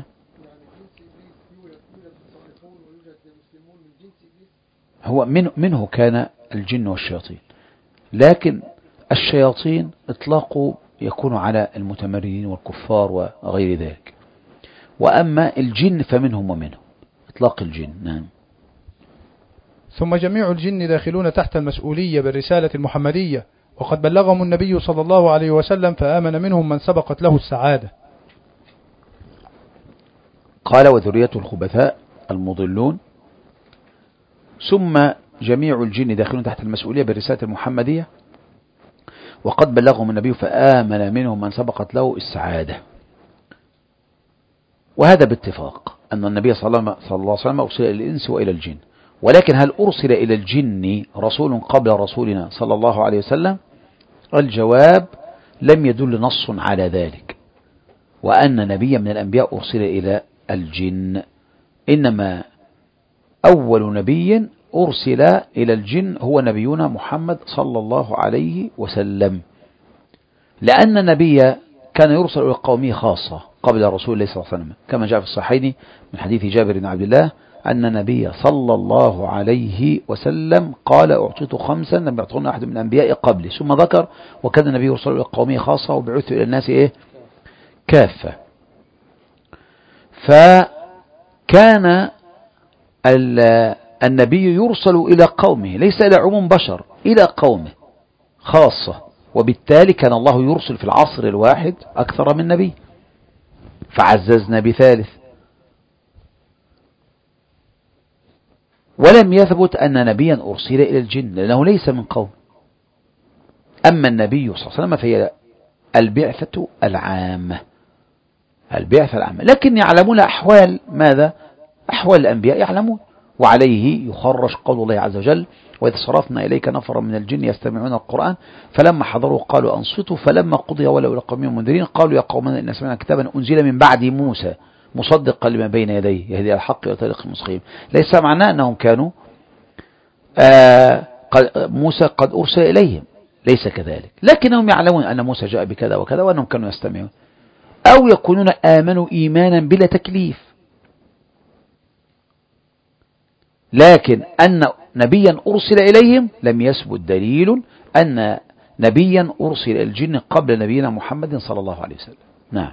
هو منه كان الجن والشياطين، لكن الشياطين إطلاقه يكون على المتمردين والكفار وغير ذلك، وأما الجن فمنهم ومنهم، إطلاق الجن. نعم. ثم جميع الجن داخلون تحت المسؤولية بالرسالة المحمدية، وقد بلغهم النبي صلى الله عليه وسلم فآمن منهم من سبقت له السعادة. قال وذرية الخبثاء المضلون. ثم جميع الجن داخلون تحت المسؤولية بالرسالة المحمدية، وقد بلغهم النبي فآمن منهم من سبقت له السعادة. وهذا باتفاق أن النبي صلى الله عليه وسلم أرسل إلى الإنس وإلى الجن، ولكن هل أرسل إلى الجن رسول قبل رسولنا صلى الله عليه وسلم؟ الجواب لم يدل نص على ذلك، وأن نبيا من الأنبياء أرسل إلى الجن، إنما أول نبي أرسل إلى الجن هو نبينا محمد صلى الله عليه وسلم، لأن النبي كان يرسل إلى قومه خاصة قبل رسول الله صلى الله عليه وسلم، كما جاء في الصحيحين من حديث جابر بن عبد الله أن النبي صلى الله عليه وسلم قال أعطيت 5 لم يعطونا أحد من الأنبياء قبلي، ثم ذكر وكان النبي يرسل إلى قومه خاصة وبعث إلى الناس كافة. فكان النبي يرسل إلى قومه ليس إلى عموم بشر، إلى قومه خاصة، وبالتالي كان الله يرسل في العصر الواحد أكثر من نبي، فعززنا بثالث. ولم يثبت أن نبيا أرسل إلى الجن لأنه ليس من قوم. أما النبي صلى الله عليه وسلم فهي البعثة العامة، البعثة العامة، لكن يعلمون أحوال ماذا؟ أحوال الأنبياء يعلمون، وعليه يخرج قول الله عز وجل وإذ صرفنا إليك نفرا من الجن يستمعون القرآن فلما حضروا قالوا أنصتوا فلما قضي ولوا إلى قومهم منذرين قالوا يا قومنا إن سمعنا كتابا أنزل من بعد موسى مصدقا لما بين يديه يهدي الحق إلى طريق المستقيم. ليس معناه أنهم كانوا موسى قد أرسل إليهم، ليس كذلك، لكنهم يعلمون أن موسى جاء بكذا وكذا وأنهم كانوا يستمعون، أو يكونون آمنوا إيمانا بلا تكليف. لكن أن نبيا أرسل إليهم لم يثبت دليل أن نبيا أرسل إلى الجن قبل نبينا محمد صلى الله عليه وسلم. نعم.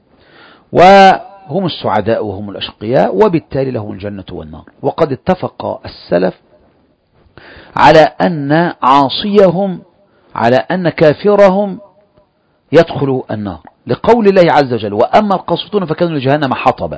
وهم السعداء وهم الأشقياء، وبالتالي لهم الجنة والنار. وقد اتفق السلف على أن عاصيهم، على أن كافرهم يدخل النار، لقول الله عز وجل وأما القاسطون فكانوا لجهنم حطبا،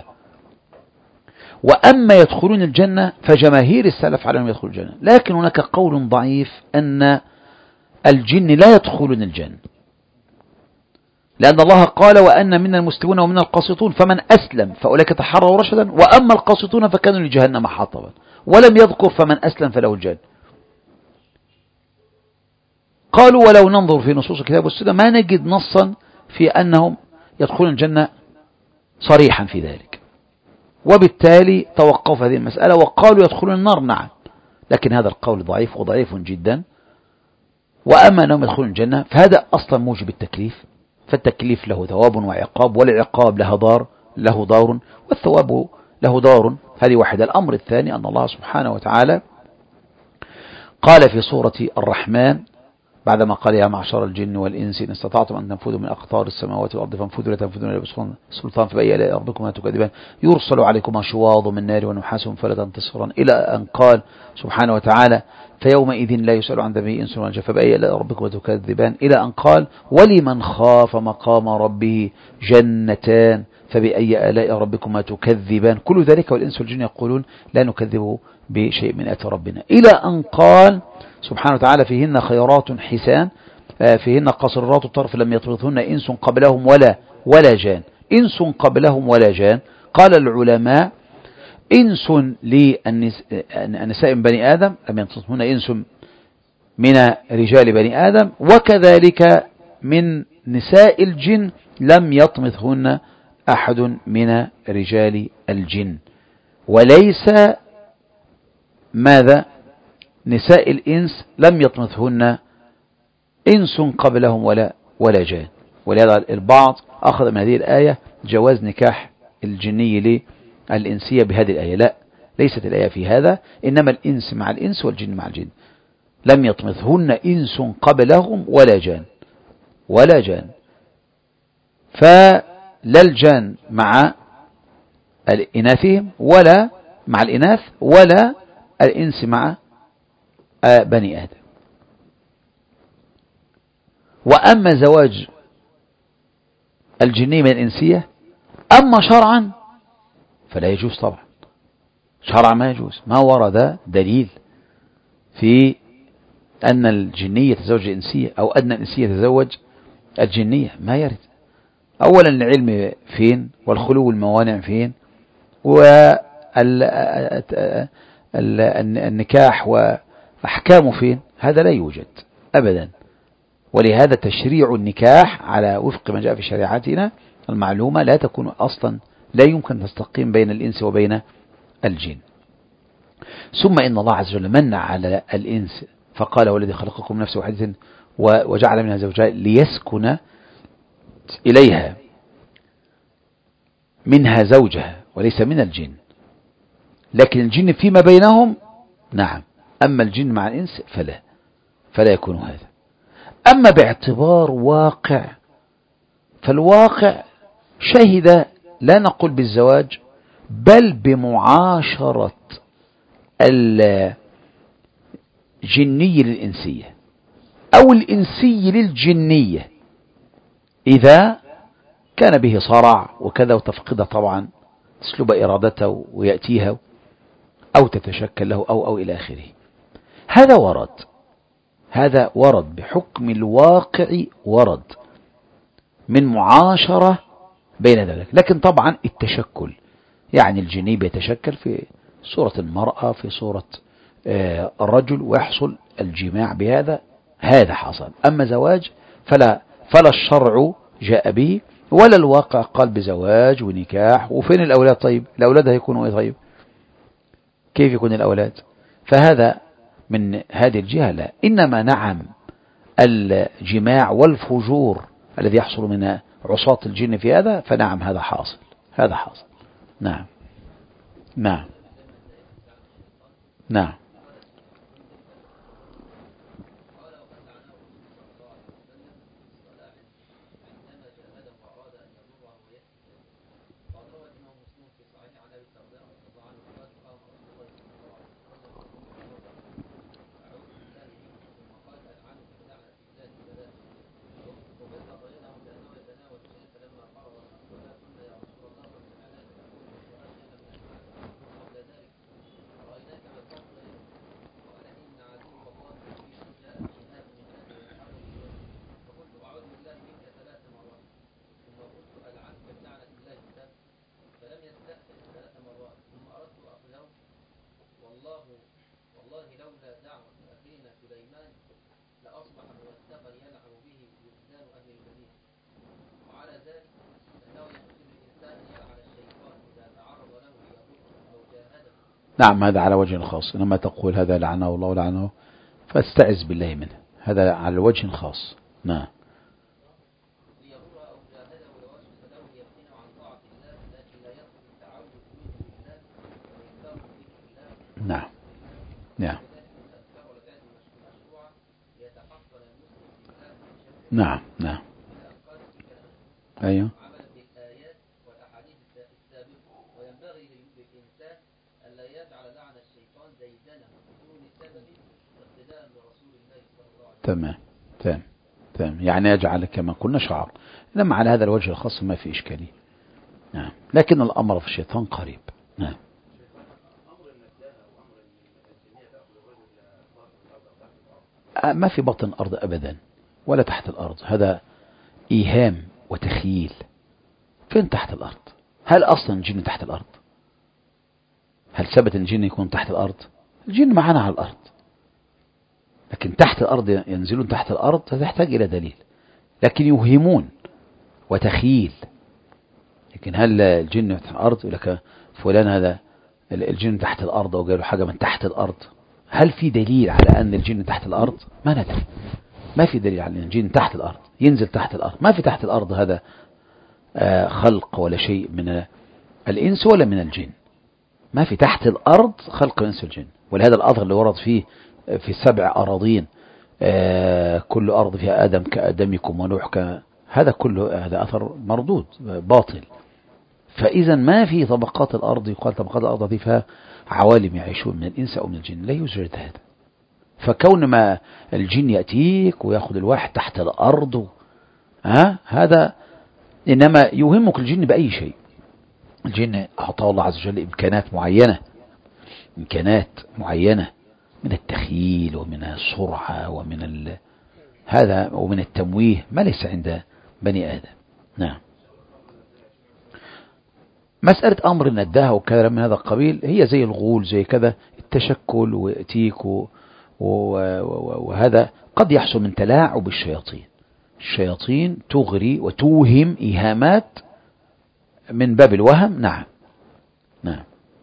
وأما يدخلون الجنة فجماهير السلف على أنهم يدخلون الجنة. لكن هناك قول ضعيف أن الجن لا يدخلون الجنة، لأن الله قال وأن من المسلمون ومن القاسطون فمن أسلم فأولئك تحروا رشدا وأما القاسطون فكانوا لجهنم حطبا، ولم يذكر فمن أسلم فله الجنة. قالوا ولو ننظر في نصوص الكتاب والسنة ما نجد نصا في أنهم يدخلون الجنة صريحا في ذلك، وبالتالي توقف هذه المسألة وقالوا يدخلون النار. نعم، لكن هذا القول ضعيف وضعيف جدا. وأما أنهم يدخلون الجنة فهذا أصلا موجب التكليف، فالتكليف له ثواب وعقاب، والعقاب له دار والثواب له دار. هذه واحدة. الأمر الثاني أن الله سبحانه وتعالى قال في سورة الرحمن بعدما قال يا معشر الجن والإنس إن استطعتم أن تنفذوا من أقطار السماوات والأرض فانفذوا لا تنفذون إلا بسلطان فبأي آلاء ربكما تكذبان يرسل عليكما شواظ من نار ونحاس فلا تنتصران، إلى أن قال سبحانه وتعالى فيومئذ لا يسأل عن ذنبه إنس ولا جان فبأي آلاء ربكما تكذبان، إلى أن قال ولمن خاف مقام ربه جنتان فبأي آلاء ربكما تكذبان. كل ذلك والإنس والجن يقولون لا نكذب بشيء من آيات ربنا، إلى أن قال سبحانه وتعالى فيهن خيرات حسان فيهن قاصرات الطرف لم يطمثهن إنس قبلهم ولا جان. إنس قبلهم ولا جان، قال العلماء إنس للنساء بني آدم لم يطمثهن إنس من رجال بني آدم، وكذلك من نساء الجن لم يطمثهن أحد من رجال الجن، وليس ماذا نساء الإنس لم يطمثهن إنس قبلهم ولا جان. ولهذا البعض أخذ من هذه الآية جواز نكاح الجني للإنسية بهذه الآية. لا، ليست الآية في هذا، إنما الإنس مع الإنس والجن مع الجن. لم يطمثهن إنس قبلهم ولا جان فلا الجان مع الإناثهم ولا مع الإناث ولا الإنس مع بني آدم. وأما زواج الجني من الإنسية أما شرعا فلا يجوز طبعا، شرعا ما يجوز، ما ورد دليل في أن الجني يتزوج الإنسية أو أن الإنسية يتزوج الجنية، ما يرد. أولا العلم فين، والخلو الموانع فين، والنكاح وأحكامه فين، هذا لا يوجد أبدا. ولهذا تشريع النكاح على وفق ما جاء في شريعتنا المعلومة لا تكون أصلا، لا يمكن تستقيم بين الإنس وبين الجن. ثم إن الله عز وجل منع على الإنس فقال والذي خلقكم نفس واحدة وجعل منها زوجها ليسكن إليها، منها زوجها وليس من الجن، لكن الجن فيما بينهم نعم، أما الجن مع الإنس فلا يكون هذا. أما باعتبار واقع فالواقع شهد لا نقول بالزواج بل بمعاشرة الجني للإنسية أو الإنسي للجنية إذا كان به صرع وكذا وتفقد طبعا تسلب إرادته ويأتيها أو تتشكل له أو إلى آخره. هذا ورد بحكم الواقع، ورد من معاشرة بين ذلك. لكن طبعا التشكل يعني الجني بيتشكل في صورة المرأة في صورة الرجل ويحصل الجماع بهذا، هذا حصل. أما زواج فلا الشرع جاء به ولا الواقع قال بزواج ونكاح. وفين الأولاد؟ طيب الأولاد هيكونوا إيه؟ طيب كيف يكون الأولاد؟ فهذا من هذه الجهة لا. إنما نعم الجماع والفجور الذي يحصل من عصاة الجن في هذا فنعم هذا حاصل. نعم. نعم هذا على وجه خاص، إنما تقول هذا لعنه الله ولعنه فاستعذ بالله منه، هذا على وجه خاص. نعم. نعم. نعم. نعم. نعم. أيوه. تمام. تمام. تمام. يعني يجعل كما قلنا شعر، لما على هذا الوجه الخاص ما في إشكالية. نعم. لكن الأمر في الشيطان قريب. نعم. ما في بطن الأرض أبدا ولا تحت الأرض، هذا إيهام وتخييل. فين تحت الأرض؟ هل أصلا الجن تحت الأرض؟ هل ثبت الجن يكون تحت الأرض؟ الجن معنا على الأرض، لكن تحت الأرض ينزلون تحت الأرض هذا يحتاج إلى دليل، لكن يوهمون وتخييل. لكن هل الجن تحت الأرض؟ يقول لك فلان هذا الجن تحت الأرض، أو قالوا حاجة من تحت الأرض. هل في دليل على أن الجن تحت الأرض؟ ما ندري، ما في دليل على أن الجن تحت الأرض ينزل تحت الأرض. ما في تحت الأرض هذا خلق ولا شيء من الإنس ولا من الجن. ما في تحت الأرض خلق الإنس والجن. ولهذا الأثر اللي ورد فيه في 7 أراضين كل أرض فيها آدم كآدمكم ونوح هذا كله هذا أثر مردود باطل. فإذا ما في طبقات الأرض يقال طبقات الأرض دي فيها عوالم يعيشون من الإنس أو من الجن، لا يوجد هذا. فكون ما الجن يأتيك ويأخذ الواحد تحت الأرض هذا إنما يوهمك الجن بأي شيء. الجن أعطاه الله عز وجل إمكانات معينة من التخييل ومن السرعة ومن هذا ومن التمويه ما ليس عند بني آدم. نعم. مسألة أمر النداهة وكلام من هذا القبيل هي زي الغول زي كذا، التشكل ويأتيك وهذا قد يحصل من تلاعب الشياطين تغري وتوهم إيهامات من باب الوهم. نعم. نعم.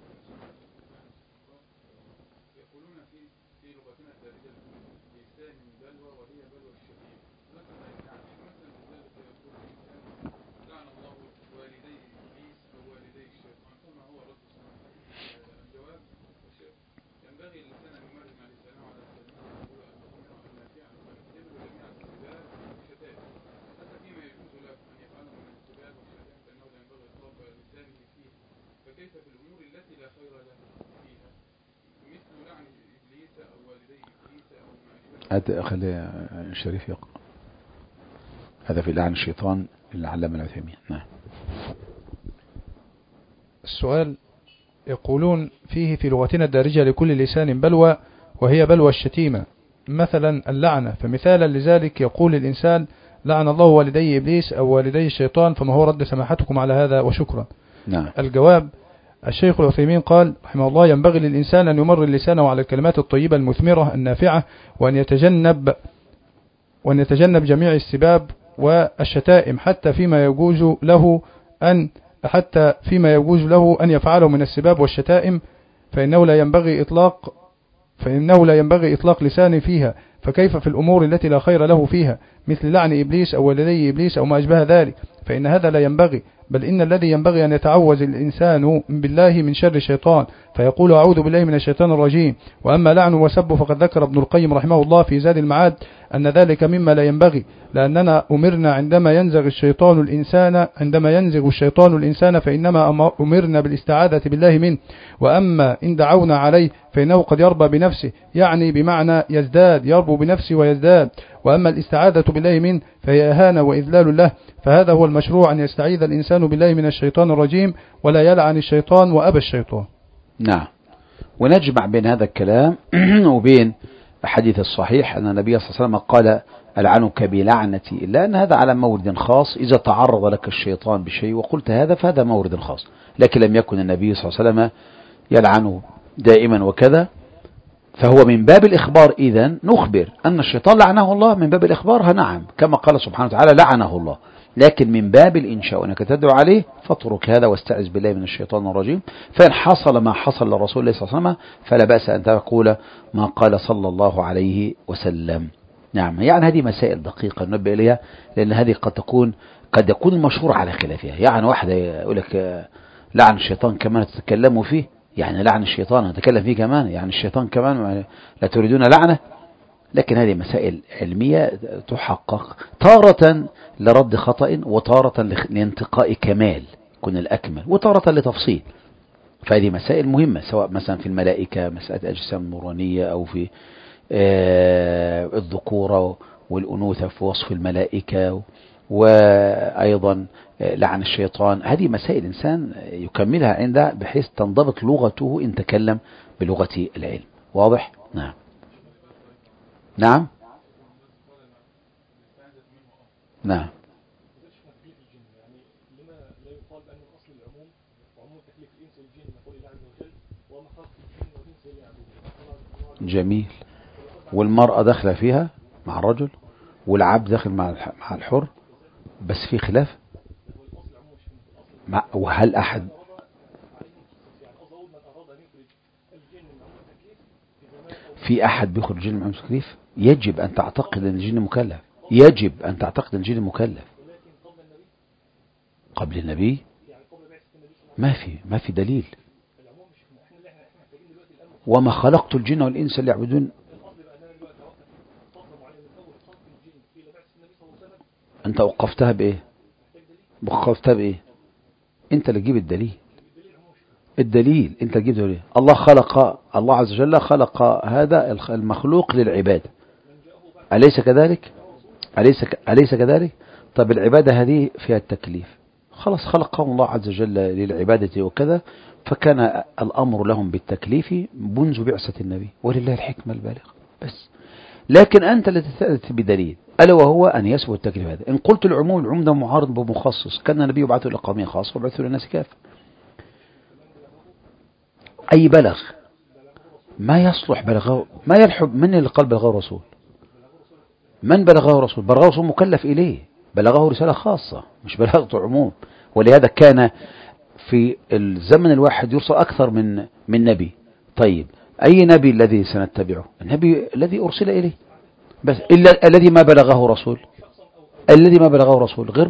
خلي الشريف يقرأ. هذا في لعن الشيطان العلامة العثيمين. نعم. السؤال يقولون فيه في لغتنا الدارجة لكل لسان بلوى، وهي بلوى الشتيمة مثلا اللعنة، فمثالا لذلك يقول الإنسان لعن الله والدي إبليس أو والدي الشيطان، فما هو رد سماحتكم على هذا وشكرا؟ نعم. الجواب: الشيخ العثيمين قال رحمه الله: ينبغي للإنسان أن يمر لسانه على الكلمات الطيبة المثمرة النافعة، وأن يتجنب جميع السباب والشتائم حتى فيما يجوز له أن يفعله من السباب والشتائم، فإنه لا ينبغي إطلاق لسانه فيها، فكيف في الأمور التي لا خير له فيها مثل لعن إبليس أو والدي إبليس أو ما أشبه ذلك، فإن هذا لا ينبغي، بل إن الذي ينبغي أن يتعوذ الإنسان بالله من شر الشيطان فيقول أعوذ بالله من الشيطان الرجيم. وأما لعن وسب فقد ذكر ابن القيم رحمه الله في زاد المعاد أن ذلك مما لا ينبغي، لأننا أمرنا عندما ينزغ الشيطان الإنسان فإنما أمرنا بالاستعاذة بالله منه، وأما إن دعونا عليه فإنه قد يربى بنفسه، يعني بمعنى يربو بنفسه ويزداد. وأما الاستعاذة بالله منه فهي إهانة وإذلال له، فهذا هو المشروع، أن يستعيذ الإنسان بالله من الشيطان الرجيم ولا يلعن الشيطان وأبى الشيطان. نعم. ونجمع بين هذا الكلام وبين الحديث الصحيح أن النبي صلى الله عليه وسلم قال ألعنك بلعنتي، إلا أن هذا على مورد خاص، إذا تعرض لك الشيطان بشيء وقلت هذا فهذا مورد خاص، لكن لم يكن النبي صلى الله عليه وسلم يلعنه دائما وكذا، فهو من باب الإخبار. إذن نخبر أن الشيطان لعنه الله من باب الإخبار. نعم، كما قال سبحانه وتعالى لعنه الله، لكن من باب الإنشاء وأنك تدعو عليه فاترك هذا واستعذ بالله من الشيطان الرجيم. فإن حصل ما حصل لرسول الله صلى الله عليه وسلم فلا بأس أن تقول ما قال صلى الله عليه وسلم. نعم، يعني هذه مسائل دقيقة ننبه إليها، لأن هذه قد يكون المشهور على خلافها. يعني واحد يقول لك لعن الشيطان كمان تتكلموا فيه، يعني لعن الشيطان نتكلم فيه كمان، يعني الشيطان كمان لا تريدون لعنة. لكن هذه مسائل علمية تحقق تارة لرد خطأ، وتارة لانتقاء كمال يكون الأكمل، وتارة لتفصيل. فهذه مسائل مهمة، سواء مثلا في الملائكة مسألة أجسام نورانية، أو في الذكورة والأنوثة في وصف الملائكة، وأيضا لعن الشيطان. هذه مسائل إنسان يكملها عنده بحيث تنضبط لغته إن تكلم بلغة العلم. واضح؟ نعم. نعم. نعم. جميل. والمرأة داخلة فيها مع الرجل، والعبد داخل مع الحر، بس في خلاف. وهل أحد في أحد بيخرج الجن من تكليف؟ يجب أن تعتقد أن الجن مكلف، يجب أن تعتقد أن الجن مكلف. قبل النبي ما في دليل. وما خلقت الجن والإنس ليعبدون. أنت وقفتها بإيه؟ أنت اللي تجيب الدليل أنت تجيب الدليل. الله عز وجل خلق هذا المخلوق للعبادة، أليس كذلك؟ طب العبادة هذه فيها التكليف، خلاص خلقهم الله عز وجل للعبادة وكذا، فكان الأمر لهم بالتكليف منذ بعثة النبي، ولله الحكمة البالغة. بس لكن أنت التي تأتي بدليل، ألا وهو أن يثبت التكليف هذا. إن قلت العموم ده معارض بمخصص، كان النبي يبعثه إلى قوم خاص ويبعثه للناس كافة. أي بلغ ما يصلح بلغه، ما يلحب من اللي قال بلغه رسول؟ من بلغه رسول؟ بلغه رسول مكلف إليه، بلغه رسالة خاصة مش بلغته عموم. ولهذا كان في الزمن الواحد يرسل أكثر من نبي. طيب أي نبي الذي سنتبعه؟ النبي الذي أرسل إليه بس. إلا الذي ما بلغه رسول غير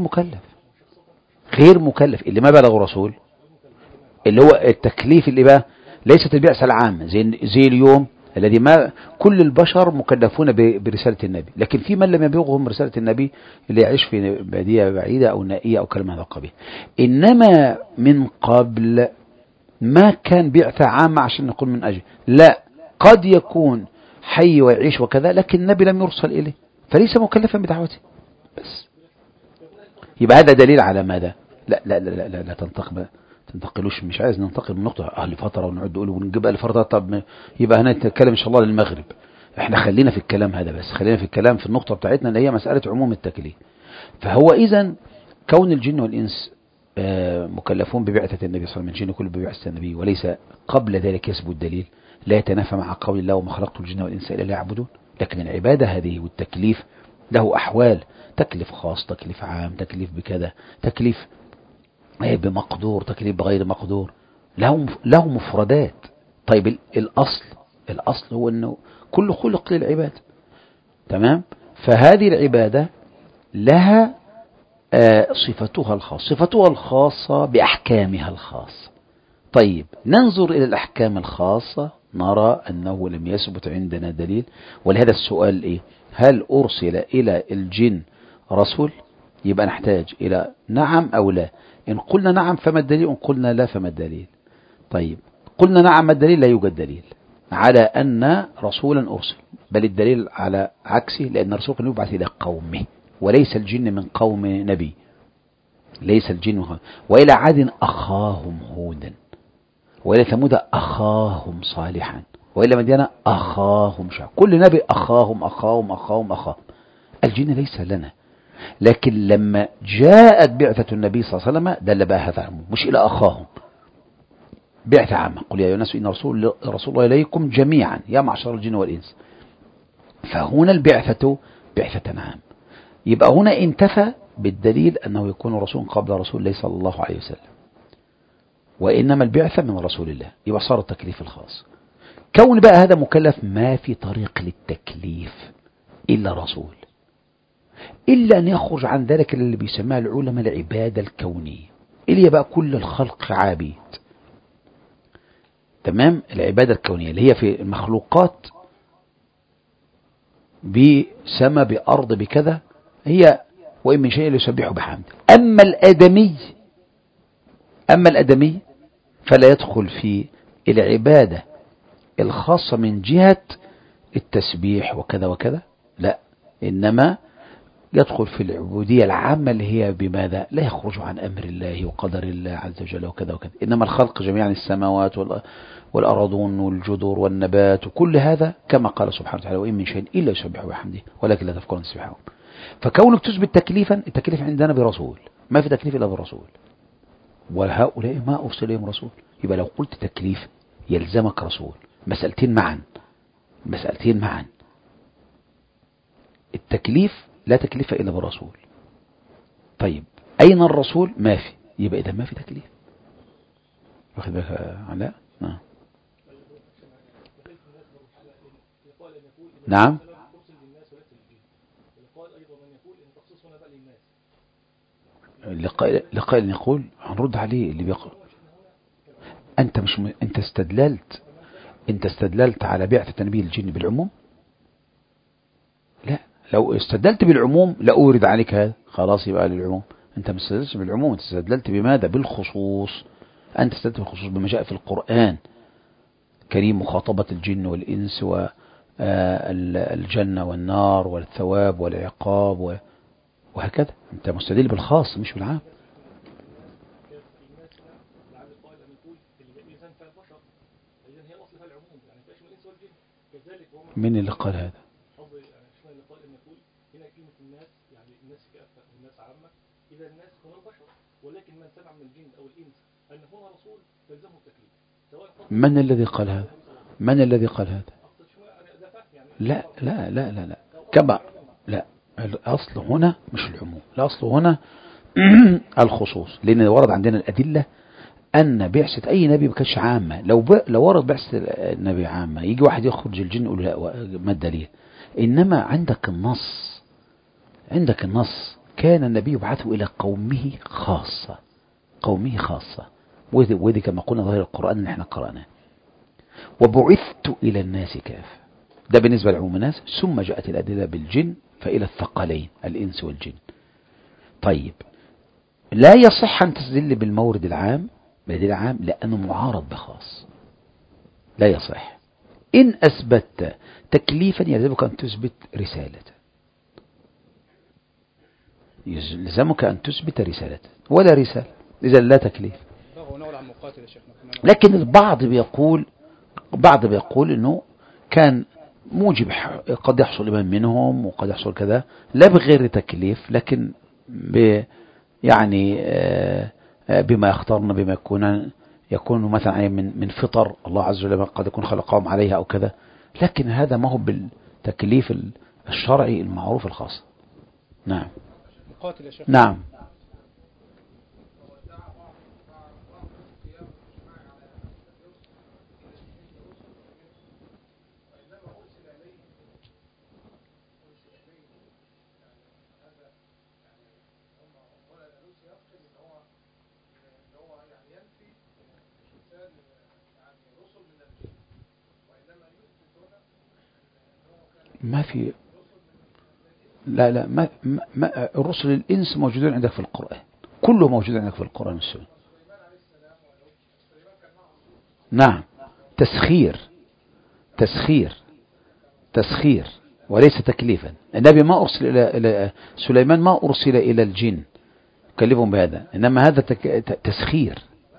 مكلف. اللي ما بلغه رسول اللي هو التكليف اللي بقى ليست البعثة العامة زي اليوم الذي ما كل البشر مكلفون برسالة النبي، لكن في من لم يبلغهم رسالة النبي اللي يعيش في بادية بعيدة أو نائية أو كلمة هذا القبيل. إنما من قبل ما كان بعثة عامة عشان نقول من أجل، لا، قد يكون حي ويعيش وكذا، لكن النبي لم يرسل إليه فليس مكلفا بدعوته بس. يبقى هذا دليل على ماذا؟ لا تنتقلوش، مش عايز ننتقل من نقطة أهل فترة ونقعد نقول ونجيب أهل فترة. طب يبقى هنا نتكلم إن شاء الله للمغرب. احنا خلينا في الكلام هذا بس، خلينا في الكلام في النقطة بتاعتنا اللي هي مسألة عموم التكليف. فهو إذن كون الجن والإنس مكلفون ببعثة النبي صلى الله عليه وسلم، الجن كله ببعثة النبي، وليس قبل ذلك يثبت الدليل، لا يتنافى مع قول الله وما خلقت الجن والإنس إلا ليعبدون. لكن العبادة هذه والتكليف له أحوال، تكليف خاص، تكليف عام، تكليف بكذا، تكليف بمقدور، تكليف بغير مقدور، له مفردات. طيب الأصل هو أنه كل خلق للعبادة، تمام؟ فهذه العبادة لها صفتها الخاصة بأحكامها الخاصة. طيب ننظر إلى الأحكام الخاصة نرى أنه لم يثبت عندنا دليل. ولهذا السؤال إيه؟ هل أرسل إلى الجن رسول؟ يبقى نحتاج إلى نعم أو لا. إن قلنا نعم فما الدليل؟ إن قلنا لا فما الدليل؟ طيب قلنا نعم ما الدليل؟ لا يوجد دليل على أن رسولا أرسل، بل الدليل على عكسه، لأن الرسول كان يبعث إلى قومه وليس الجن من قوم نبي، ليس الجن من قوم. وإلى عاد أخاهم هودا، وإلى ثمود أخاهم صالحا، وإلى مدين أخاهم شعيبا. كل نبي أخاهم. الجن ليس لنا، لكن لما جاءت بعثة النبي صلى الله عليه وسلم دل بها هذا العموم، مش إلى أخاهم، بعثة عامة. قل يا أيها الناس إن رسول الله إليكم جميعا يا معشر الجن والإنس. فهنا البعثة بعثة عام. يبقى هنا انتفى بالدليل أنه يكون رسول قبل رسول الله صلى الله عليه وسلم، وإنما البعثة من رسول الله، يبقى صار التكليف الخاص. كون بقى هذا مكلف، ما في طريق للتكليف إلا رسول، إلا أن يخرج عن ذلك اللي بيسماه العلماء العبادة الكونية، اللي هي بقى كل الخلق عابد. تمام، العبادة الكونية اللي هي في المخلوقات، بسما بأرض بكذا، هي وإن من شيء يسبح بحمده. أما الأدمي فلا يدخل في العبادة الخاصة من جهة التسبيح وكذا وكذا، لا، إنما يدخل في العبودية العامة اللي هي بماذا؟ لا يخرج عن أمر الله وقدر الله عز وجل وكذا وكذا. إنما الخلق جميعا، السماوات والأراضون والجدر والنبات وكل هذا، كما قال سبحانه وتعالى: وإن من شيء إلا يسبح بحمده ولكن لا تفقهون تسبيحهم. فكونك تثبت تكليفا، التكليف عندنا برسول، ما في تكليف إلا بالرسول، وهؤلاء ما أرسل إليهم رسول. يبقى لو قلت تكليف يلزمك رسول. مسألتين معا. التكليف لا تكليف إلا بالرسول. طيب أين الرسول؟ ما في، يبقى إذا ما في تكليف. واخد بالك علاء؟ نعم. لقائل يقول، هنرد عليه اللي بيقول أنت استدللت على بعثة النبي الجن بالعموم. لا، لو استدللت بالعموم لأورد عليك هذا، خلاص يبقى للعموم. أنت ما استدللتش بالعموم، أنت استدللت بماذا؟ بالخصوص. أنت استدللت بالخصوص بما جاء في القرآن كريم، مخاطبة الجن والإنس والجنة والنار والثواب والعقاب وهكذا. أنت مستدل بالخاص مش بالعام. من اللي قال هذا؟ من الذي قال هذا؟ لا لا لا لا لا كما لا، الأصل هنا مش العموم، الأصل هنا الخصوص. لأن ورد عندنا الأدلة أن بعثة أي نبي ما كانتش عامة. لو ورد بعثة النبي عامة، يجي واحد يخرج الجن يقول لا، ما الدليل؟ إنما عندك النص كان النبي يبعثه إلى قومه خاصة، وذي كما قلنا ظاهر القرآن اللي احنا قرأناه: وبعثت إلى الناس كافة. ده بالنسبة لعموم الناس. ثم جاءت الأدلة بالجن فإلى الثقلين الإنس والجن. طيب، لا يصح أن تستدل بالمورد العام بدليل عام لأنه معارض بخاص، لا يصح. إن أثبت تكليفا يلزمك أن تثبت رسالة، ولا رسالة، إذا لا تكليف. لكن البعض بيقول إنه كان موجب، قد يحصل إمام منهم وقد يحصل كذا، لا بغير تكليف، لكن يعني بما يختارنا، بما يكون مثلا من فطر الله عز وجل قد يكون خلقهم عليها أو كذا. لكن هذا ما هو بالتكليف الشرعي المعروف الخاص. نعم. نعم. ما في، لا ما الرسل الإنس موجودون عندك في القرآن، كله موجود عندك في القرآن والسنة. نعم، تسخير وليس تكليفا. النبي ما أرسل إلى سليمان، ما أرسل إلى الجن كلفهم بهذا، إنما هذا تسخير.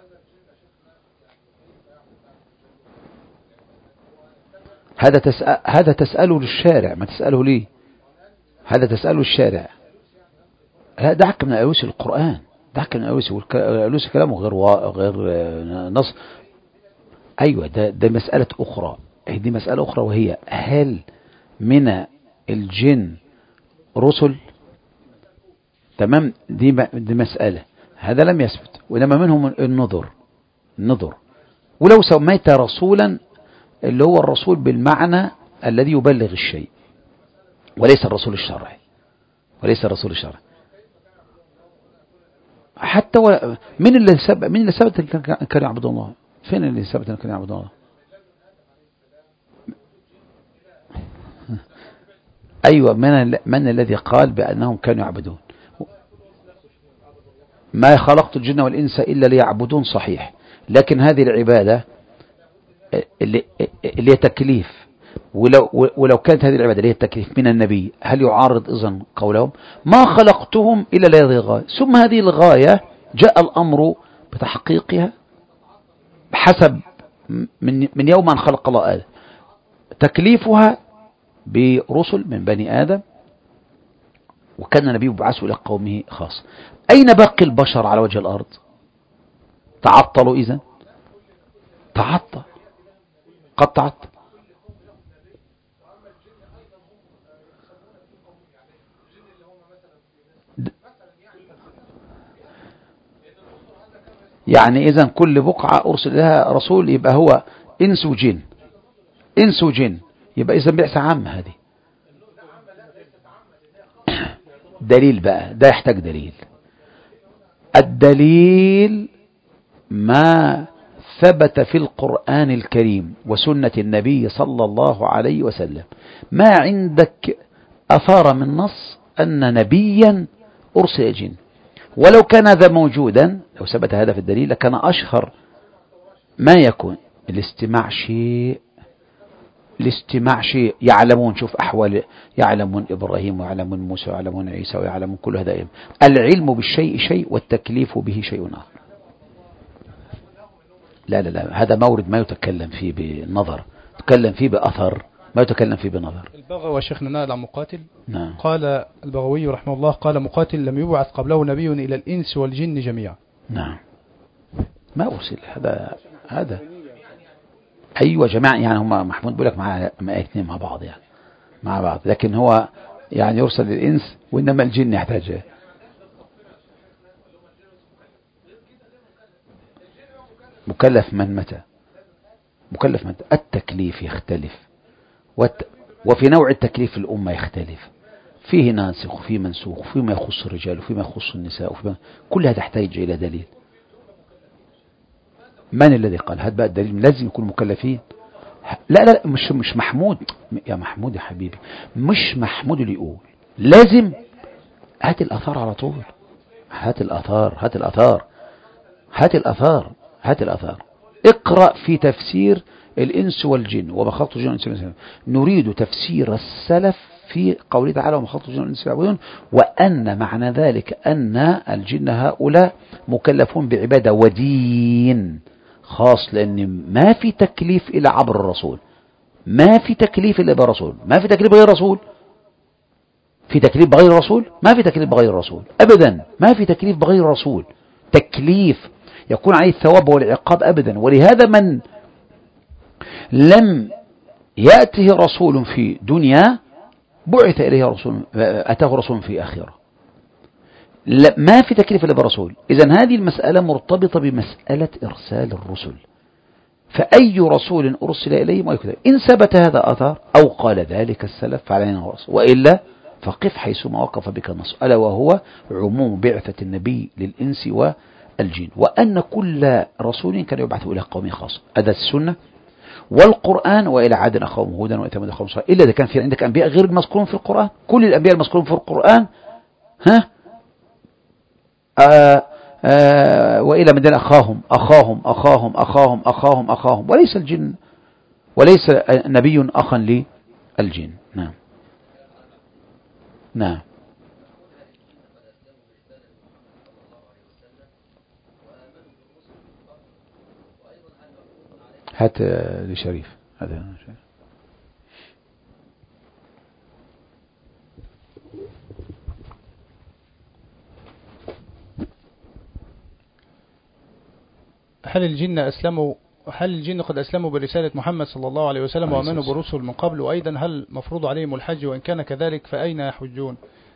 هذا تسأله للشارع، ما تسأله لي. هذا تسأله الشارع. لا، دعك من ألوس القرآن، دعك من ألوس كلامه غير نص. أيوة، ده مسألة أخرى. دي مسألة أخرى، وهي هل من الجن رسل؟ تمام. دي مسألة، هذا لم يثبت. وإنما منهم النذر. ولو سميت رسولا اللي هو الرسول بالمعنى الذي يبلغ الشيء، وليس الرسول الشرعي، حتى من اللي ثبت كانوا يعبدون الله؟ فين اللي ثبت كانوا يعبدون الله؟ أيوة، من الذي قال بأنهم كانوا يعبدون؟ ما خلقت الجن والإنس إلا ليعبدون، صحيح، لكن هذه العبادة اللي هي تكليف، ولو كانت هذه العبادة اللي هي التكليف من النبي، هل يعارض إذن قولهم ما خلقتهم إلا لهذه الغاية؟ ثم هذه الغاية جاء الأمر بتحقيقها بحسب من يوم أن خلق الله آدم، تكليفها برسل من بني آدم، وكان النبي يبعث إلى قومه خاص. أين باقي البشر على وجه الأرض؟ تعطلوا إذن، قد تعطل. يعني إذن كل بقعة أرسل لها رسول، يبقى هو إنس وجن، يبقى إذن بعثة عامة. هذه دليل بقى، ده يحتاج دليل. الدليل ما ثبت في القرآن الكريم وسنة النبي صلى الله عليه وسلم. ما عندك أثار من نص أن نبيا أرسل جن، ولو كان هذا موجودا، لو ثبت هذا في الدليل لكان أشهر ما يكون الاستماع شيء يعلمون. شوف أحوال، يعلمون إبراهيم ويعلمون موسى ويعلمون عيسى ويعلمون كل هذا علم. العلم بالشيء شيء والتكليف به شيء آخر. لا، هذا مورد ما يتكلم فيه بالنظر، يتكلم فيه بأثر، ما يتكلم فيه بنظر. البغوي وشيخنا نقل عن مقاتل. نعم. قال البغوي رحمه الله، قال مقاتل: لم يبعث قبله نبي إلى الإنس والجن جميعا. نعم، ما أرسل هذا أيوة جماعة، يعني هم محمود بيقول لك مع اثنين مع بعض، لكن هو يعني يرسل للإنس، وإنما الجن يحتاج. مكلف من متى؟ التكليف يختلف، وفي نوع التكليف الأمة يختلف، فيه ناسخ وفيه منسوخ، وفيما يخص الرجال وفيما يخص النساء، كلها تحتاج إلى دليل. من الذي قال؟ هذا بقى الدليل، لازم يكون مكلفين. لا مش محمود يا محمود يا حبيبي، مش محمود اللي يقول، لازم هات الأثار على طول، هات الأثار. اقرأ في تفسير الإنس والجن وما خلقت الجن والإنس والجن. نريد تفسير السلف في قوله تعالى وما خلقت الجن والإنس يعبدون، وأن معنى ذلك أن الجن هؤلاء مكلفون بعبادة ودين خاص، لأن ما في تكليف إلا عبر الرسول، ما في تكليف إلا بالرسول، ما في تكليف بغير الرسول. في تكليف بغير الرسول؟ ما في تكليف بغير الرسول أبدا، ما في تكليف بغير الرسول، تكليف يكون عليه الثواب والعقاب أبدا. ولهذا من لم يأته رسول في دنيا بعث إليه رسول، أتاه رسول في آخرة. ما في تكليف إلا بالرسول. إذن هذه المسألة مرتبطة بمسألة إرسال الرسل، فأي رسول أرسل إليهم ويكذب. إن ثبت هذا أثر أو قال ذلك السلف فعلينا الرسول، وإلا فقف حيثما وقف بك النص، ألا وهو عموم بعثة النبي للإنس والجن، وأن كل رسول كان يبعث إلى قوم خاص. هذا السنة والقرآن. وإلى عاد أخاهم هودا وثمود أخاهم صالحا، إلا إذا كان في عندك أنبياء غير المذكورون في القرآن. كل الأنبياء المذكورون في القرآن وإلى مدين أخاهم وليس الجن، وليس نبي أخا للجن. نعم. هات لشريف هذا. هل الجن قد أسلموا برسالة محمد صلى الله عليه وسلم وأمنوا برسل من قبل؟ وأيضا هل مفروض عليهم الحج؟ وإن كان كذلك فأين يحجون؟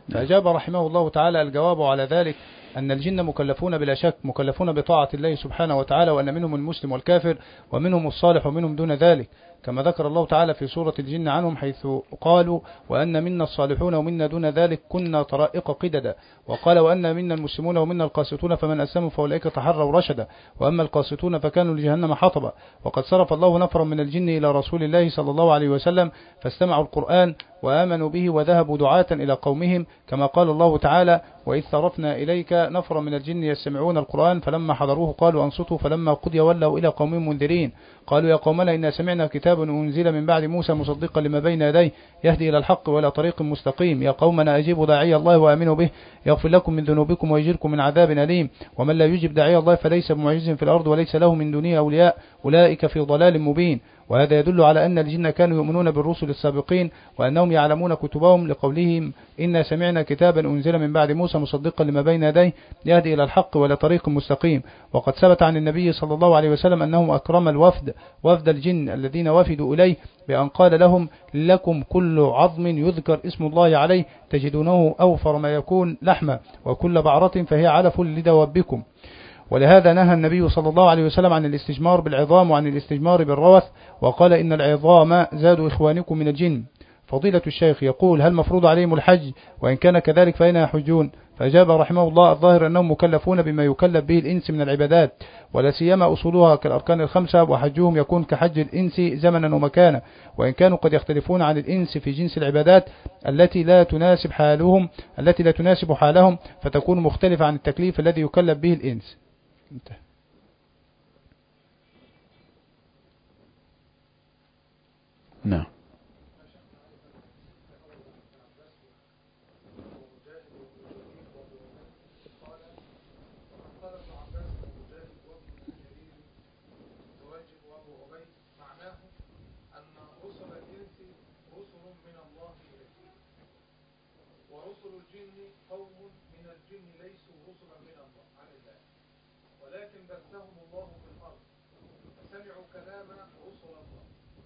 فأجاب رحمه الله تعالى: الجواب على ذلك أن الجن مكلفون بلا شك، مكلفون بطاعة الله سبحانه وتعالى، وأن منهم المسلم والكافر ومنهم الصالح ومنهم دون ذلك، كما ذكر الله تعالى في سورة الجن عنهم حيث قالوا: وأن منا الصالحون ومنا دون ذلك كنا طرائق قددا. وقال: وأن منا المسلمون ومنا القاسطون فمن أسلموا فأولئك تحروا رشدا، وأما القاسطون فكانوا لجهنم حطبا. وقد صرف الله نفرا من الجن إلى رسول الله صلى الله عليه وسلم فاستمعوا القرآن وآمنوا به وذهبوا دعاة إلى قومهم، كما قال الله تعالى: وإذ صرفنا إليك نفرا من الجن يستمعون القرآن فلما حضروه قالوا أنصتوا فلما قضي ولوا إلى قومهم منذرين قالوا: يا قومنا إنا سمعنا كتابا أنزل من بعد موسى مصدقا لما بين يديه يهدي إلى الحق وإلى طريق مستقيم، يا قومنا أجيبوا داعي الله وآمنوا به يغفر لكم من ذنوبكم ويجركم من عذاب أليم، ومن لا يجب داعي الله فليس بمعجز في الأرض وليس له من دونه أولياء أولئك في ضلال مبين. وهذا يدل على أن الجن كانوا يؤمنون بالرسل السابقين وأنهم يعلمون كتبهم لقولهم: إنا سمعنا كتابا أنزل من بعد موسى مصدقا لما بين يديه يهدي إلى الحق وإلى طريق مستقيم. وقد ثبت عن النبي صلى الله عليه وسلم أنه أكرم الوفد وفد الجن الذين وفدوا إليه بأن قال لهم: لكم كل عظم يذكر اسم الله عليه تجدونه أوفر ما يكون لحما، وكل بعرة فهي علف لدوابكم. ولهذا نهى النبي صلى الله عليه وسلم عن الاستجمار بالعظام وعن الاستجمار بالروث، وقال: إن العظام زاد إخوانكم من الجن. فضيلة الشيخ يقول: هل مفروض عليهم الحج؟ وإن كان كذلك فأين يحجون؟ فأجاب رحمه الله: الظاهر أنهم مكلفون بما يكلف به الإنس من العبادات، ولا سيما أصولها كالأركان الخمسة، وحجهم يكون كحج الإنس زمنا ومكانا، وإن كانوا قد يختلفون عن الإنس في جنس العبادات التي لا تناسب حالهم فتكون مختلفة عن التكليف الذي يكلف به الإنس. نعم. ورسل الجن قوم من الجن ليسوا رسلا من الله عن الله، ولكن بثهم الله في الأرض فسمعوا كلام رسل الله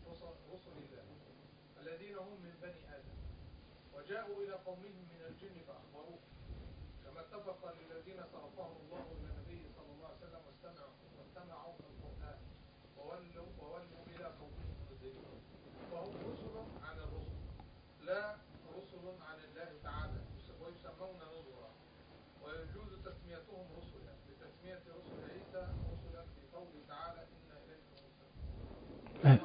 الذين هم من بني آدم، وجاءوا إلى قومهم من الجن فأخبروه، كما اتفق للذين صرفهم الله إلى النبي صلى الله عليه وسلم واستمعوا القرآن وولوا إلى قومهم منذرين، وهم رسل عن الرسل لا رسل عن الله تعالى، ويسمون نذرا، ويجوز تسميتهم رسلا بتسمية رسل عيسى رسلا في قوله تعالى: إنا إليكم مرسلون.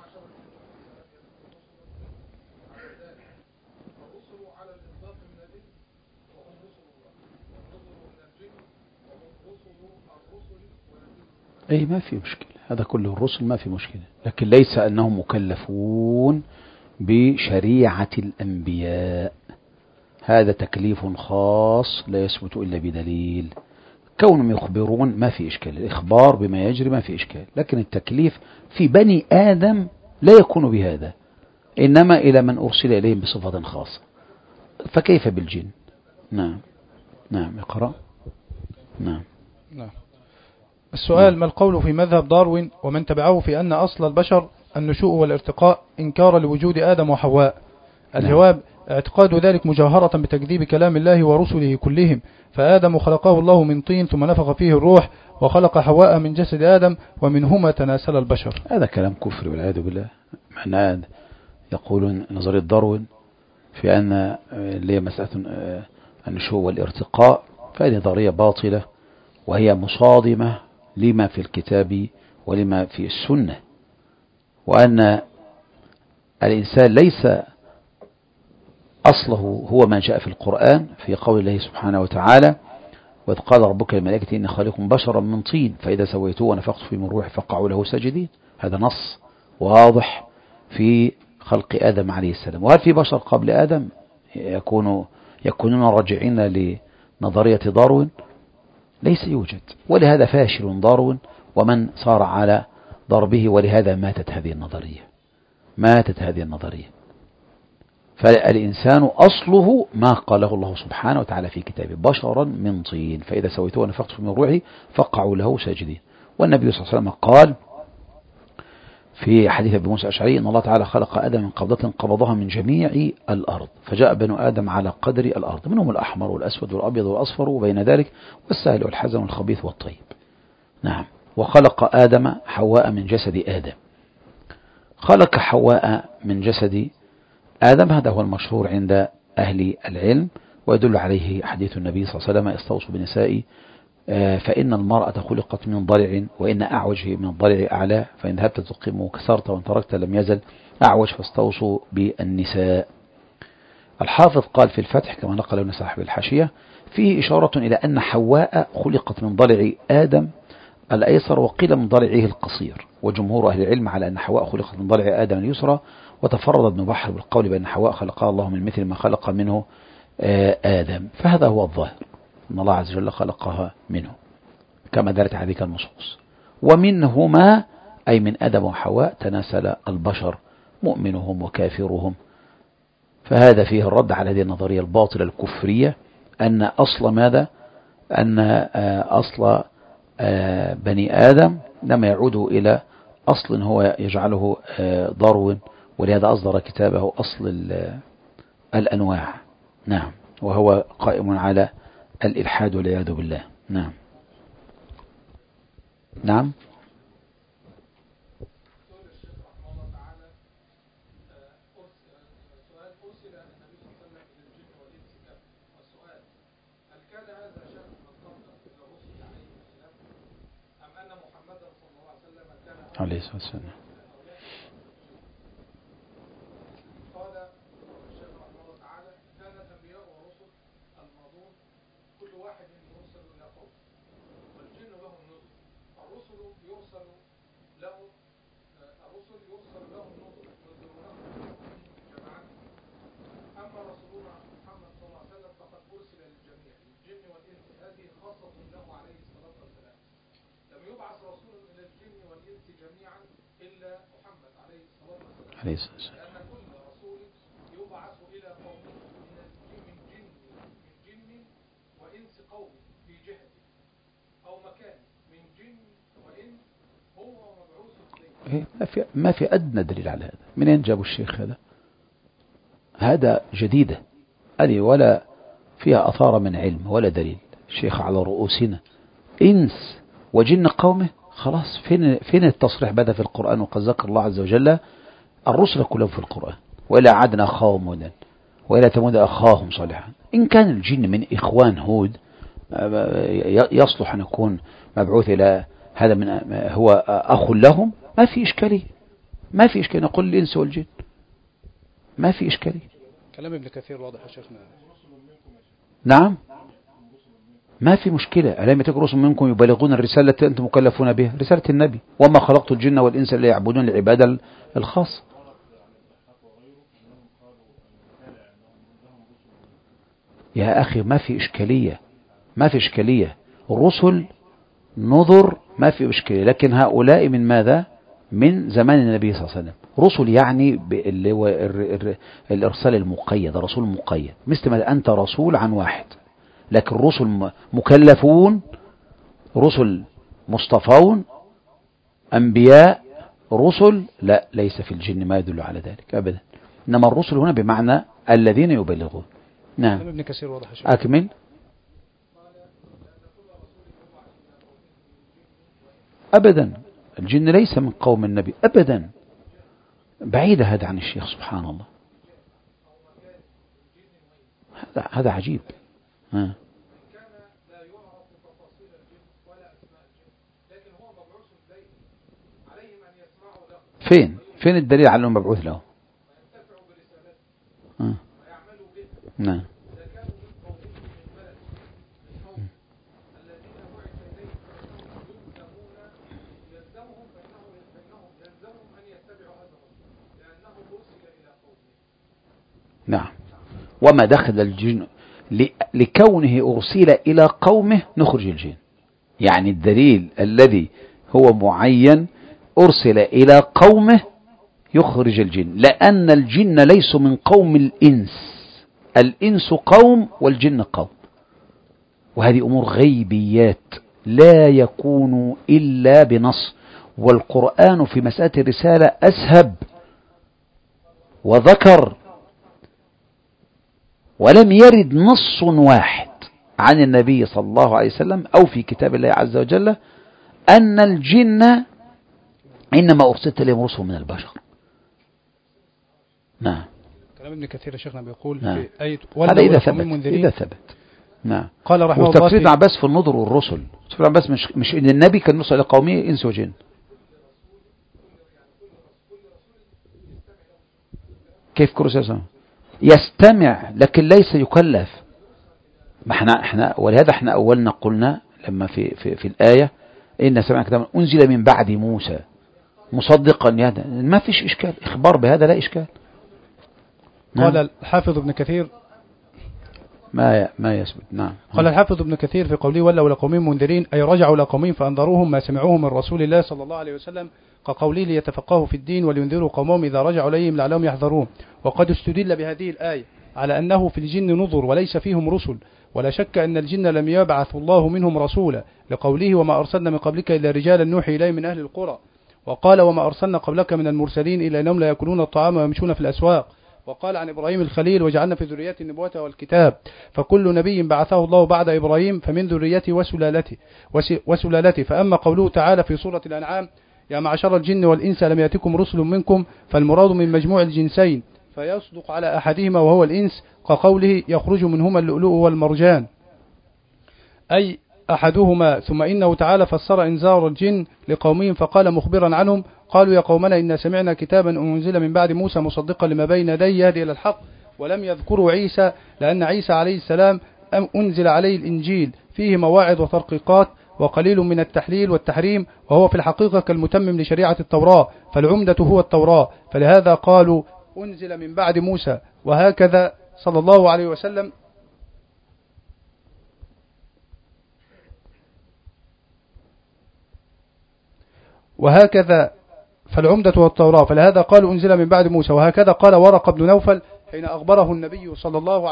الرسل على الإطلاق من الإنس وهم رسل الله، والنذر من الجن وهم رسل الرسل والجن. أي ما في مشكلة، هذا كله الرسل ما في مشكلة، لكن ليس أنهم مكلفون بشريعة الأنبياء، هذا تكليف خاص لا يثبت إلا بدليل. كونهم يخبرون ما في إشكال، الإخبار بما يجري ما في إشكال، لكن التكليف في بني آدم لا يكون بهذا، إنما إلى من أرسل إليهم بصفة خاصة. فكيف بالجن؟ نعم نعم اقرأ. نعم. السؤال: ما القول في مذهب داروين ومن تبعه في أن أصل البشر النشوء والارتقاء إنكار لوجود آدم وحواء؟ الجواب: اعتقاد ذلك مجاهرة بتكذيب كلام الله ورسله كلهم، فآدم خلقه الله من طين ثم نفخ فيه الروح، وخلق حواء من جسد آدم ومنهما تناسل البشر. هذا كلام كفر والعياذ بالله. معناه يقولون نظرية داروين في أن اللي هي مسألة النشوء والارتقاء، فهذه نظرية باطلة وهي مصادمة لما في الكتاب ولما في السنة، وأن الإنسان ليس أصله هو ما جاء في القرآن في قول الله سبحانه وتعالى: وإذ قال ربك للملائكة إني خالق بشرا من طين فإذا سويته ونفخت فيه من روحي فقعوا له ساجدين. هذا نص واضح في خلق آدم عليه السلام. وهل في بشر قبل آدم يكونون راجعين لنظرية داروين؟ ليس يوجد، ولهذا فاشل داروين ومن صار على ضربه، ولهذا ماتت هذه النظرية. فالإنسان أصله ما قاله الله سبحانه وتعالى في كتابه: بشرا من طين فإذا سويته ونفخت من روحي فقعوا له ساجدين. والنبي صلى الله عليه وسلم قال: في حديث أبي موسى الأشعري أن الله تعالى خلق آدم من قبضة قبضها من جميع الأرض، فجاء بنو آدم على قدر الأرض، منهم الأحمر والأسود والأبيض والأصفر وبين ذلك والسهل والحزن والخبيث والطيب. نعم. وخلق آدم حواء من جسد آدم. خلق حواء من جسد آدم، هذا هو المشهور عند أهل العلم، ويدل عليه حديث النبي صلى الله عليه وسلم: استوصوا بالنساء فإن المرأة خلقت من ضلع، وإن أعوج من الضلع أعلى، فإن ذهبت تقيم كسرت وإن تركت لم يزل أعوج، فاستوصوا بالنساء. الحافظ قال في الفتح كما نقل ابن صاحب الحاشية: فيه إشارة إلى أن حواء خلقت من ضلع آدم الأيسر، وقيل من ضلعه القصير، وجمهور أهل العلم على أن حواء خلقت من ضلع آدم اليسرى، وتفرد ابن بحر بالقول بأن حواء خلقها الله من مثل ما خلق منه آدم، فهذا هو الظاهر أن الله عز وجل خلقها منه كما دلت على ذلك النصوص. ومنهما أي من آدم وحواء تناسل البشر مؤمنهم وكافرهم، فهذا فيه الرد على هذه النظرية الباطلة الكفرية أن أصل ماذا؟ أن أصل بني آدم لما يعود إلى أصل هو يجعله داروين، ولهذا أصدر كتابه أصل الأنواع. نعم. وهو قائم على الإلحاد والعياذ بالله. نعم. نعم. عليه الصلاة والسلام. قال الشيخ رحمه الله تعالى: كان الأنبياء والرسل الماضون كل واحد يرسل إلى قوم، والجن لهم نذر. الرسل يرسل لهم نذر ينذرونهم جماعة. أما رسولنا محمد صلى الله عليه وسلم فقد أرسل للجميع، الجن والإنس، هذه خاصة له عليه الصلاة والسلام. لم يبعث رسول إلى الجن والإنس جميعا إلا محمد عليه الصلاة والسلام، لأن كل رسول يبعث إلى قومه من جن وإنس قومه في جهته أو مكانه، من جن وإنس، هو مبعوث إليه. ما في أدنى دليل على هذا. منين جابوا الشيخ هذا جديدة، هذه ولا فيها أثار من علم ولا دليل. الشيخ على رؤوسنا إنس وجن قومه، خلاص. فين التصريح بدأ في القرآن؟ وقد ذكر الله عز وجل الرسل كلهم في القرآن: وإلى عدنا أخاهم هودا وإلى ثمود أخاهم صالحا. إن كان الجن من إخوان هود يصلح أن يكون مبعوث إلى هذا من هو أخ لهم، ما في إشكالية. نقول الإنس والجن ما في إشكالية. كلام ابن كثير واضح يا شيخنا. نعم، ما في مشكلة. ألم يأتكم رسل منكم يبلغون الرسالة التي أنتم مكلفون بها، رسالة النبي: وما خلقت الجن والإنس إلا ليعبدون العبادة الخاصة. يا أخي ما في إشكالية. الرسل نذر ما في إشكالية، لكن هؤلاء من ماذا؟ من زمان النبي صلى الله عليه وسلم. رسل يعني اللي هو الإرسال المقيد، رسول مقيد، مثل ما أنت رسول عن واحد، لكن رسل مكلفون، رسل مصطفون، أنبياء، رسل، لا، ليس في الجن ما يدل على ذلك أبدا. إنما الرسل هنا بمعنى الذين يبلغون. نعم. ابن كثير واضح. أكمل. أبدا، الجن ليس من قوم النبي أبدا، بعيدة هذا عن الشيخ، سبحان الله. هذا عجيب. فين الدليل على أنه مبعوث له؟ نعم. نعم. وما دخل الجن لكونه أرسل إلى قومه نخرج الجن، يعني الدليل الذي هو معين أرسل إلى قومه يخرج الجن، لأن الجن ليسوا من قوم الإنس، الإنس قوم والجن قوم، وهذه أمور غيبيات لا يكون إلا بنص. والقرآن في مسألة الرسالة أسهب وذكر، ولم يرد نص واحد عن النبي صلى الله عليه وسلم أو في كتاب الله عز وجل أن الجن إنما أرسلت لهم رسل من البشر. نعم. كلام ابن كثير يا شيخنا بيقول نعم. في آية هذا إذا ثبت. نعم. قال رحمه الله وتفسير ابن عباس في النذر والرسل، تفسير ابن عباس مش إن النبي كان يرسل إلى قومه إنس وجن. كيف كرسي يستمع لكن ليس يكلف. ما احنا ولهذا احنا أولنا قلنا لما في الآية إن سمعنا كتابا أنزل من بعد موسى مصدقا، ما فيش إشكال، إخبار بهذا لا إشكال. قال الحافظ ابن كثير ما يثبت. نعم. قال الحافظ ابن كثير في قوله ولوا لقومهم منذرين، أي رجعوا لقومهم فأنذروهم ما سمعوه من رسول الله صلى الله عليه وسلم، كقوله ليتفقهوا في الدين ولينذروا قومهم إذا رجعوا إليهم لعلهم يحذرون. وقد استدل بهذه الآية على أنه في الجن نذر وليس فيهم رسل، ولا شك أن الجن لم يبعث الله منهم رسولا، لقوله وما أرسلنا من قبلك إلا رجالا نوحي إليه من أهل القرى. وقال وما أرسلنا قبلك من المرسلين إلا أنهم لا يأكلون الطعام ويمشون في الأسواق. وقال عن إبراهيم الخليل وجعلنا في ذريته النبوة والكتاب، فكل نبي بعثه الله بعد إبراهيم فمن ذريته وسلالته. فأما قوله تعالى في سورة الأنعام يا معشر الجن والإنس لم يأتكم رسل منكم، فالمراد من مجموع الجنسين فيصدق على أحدهما وهو الإنس، كقوله يخرج منهما اللؤلؤ والمرجان، أي أحدهما. ثم إنه تعالى فسر إنذار الجن لقومهم فقال مخبرا عنهم قالوا يا قومنا إنا سمعنا كتابا أنزل من بعد موسى مصدقا لما بين يديه يهدي إلى الحق. ولم يذكروا عيسى لأن عيسى عليه السلام أنزل عليه الإنجيل فيه مواعظ وترقيقات وقليل من التحليل والتحريم، وهو في الحقيقة كالمتمم لشريعة التوراة، فالعمدة هو التوراة، فلهذا قالوا أنزل من بعد موسى. وهكذا صلى الله عليه وسلم فالعمدة والتوراة، فلهذا قالوا أنزل من بعد موسى. وهكذا قال ورقة بن نوفل حين أخبره النبي صلى الله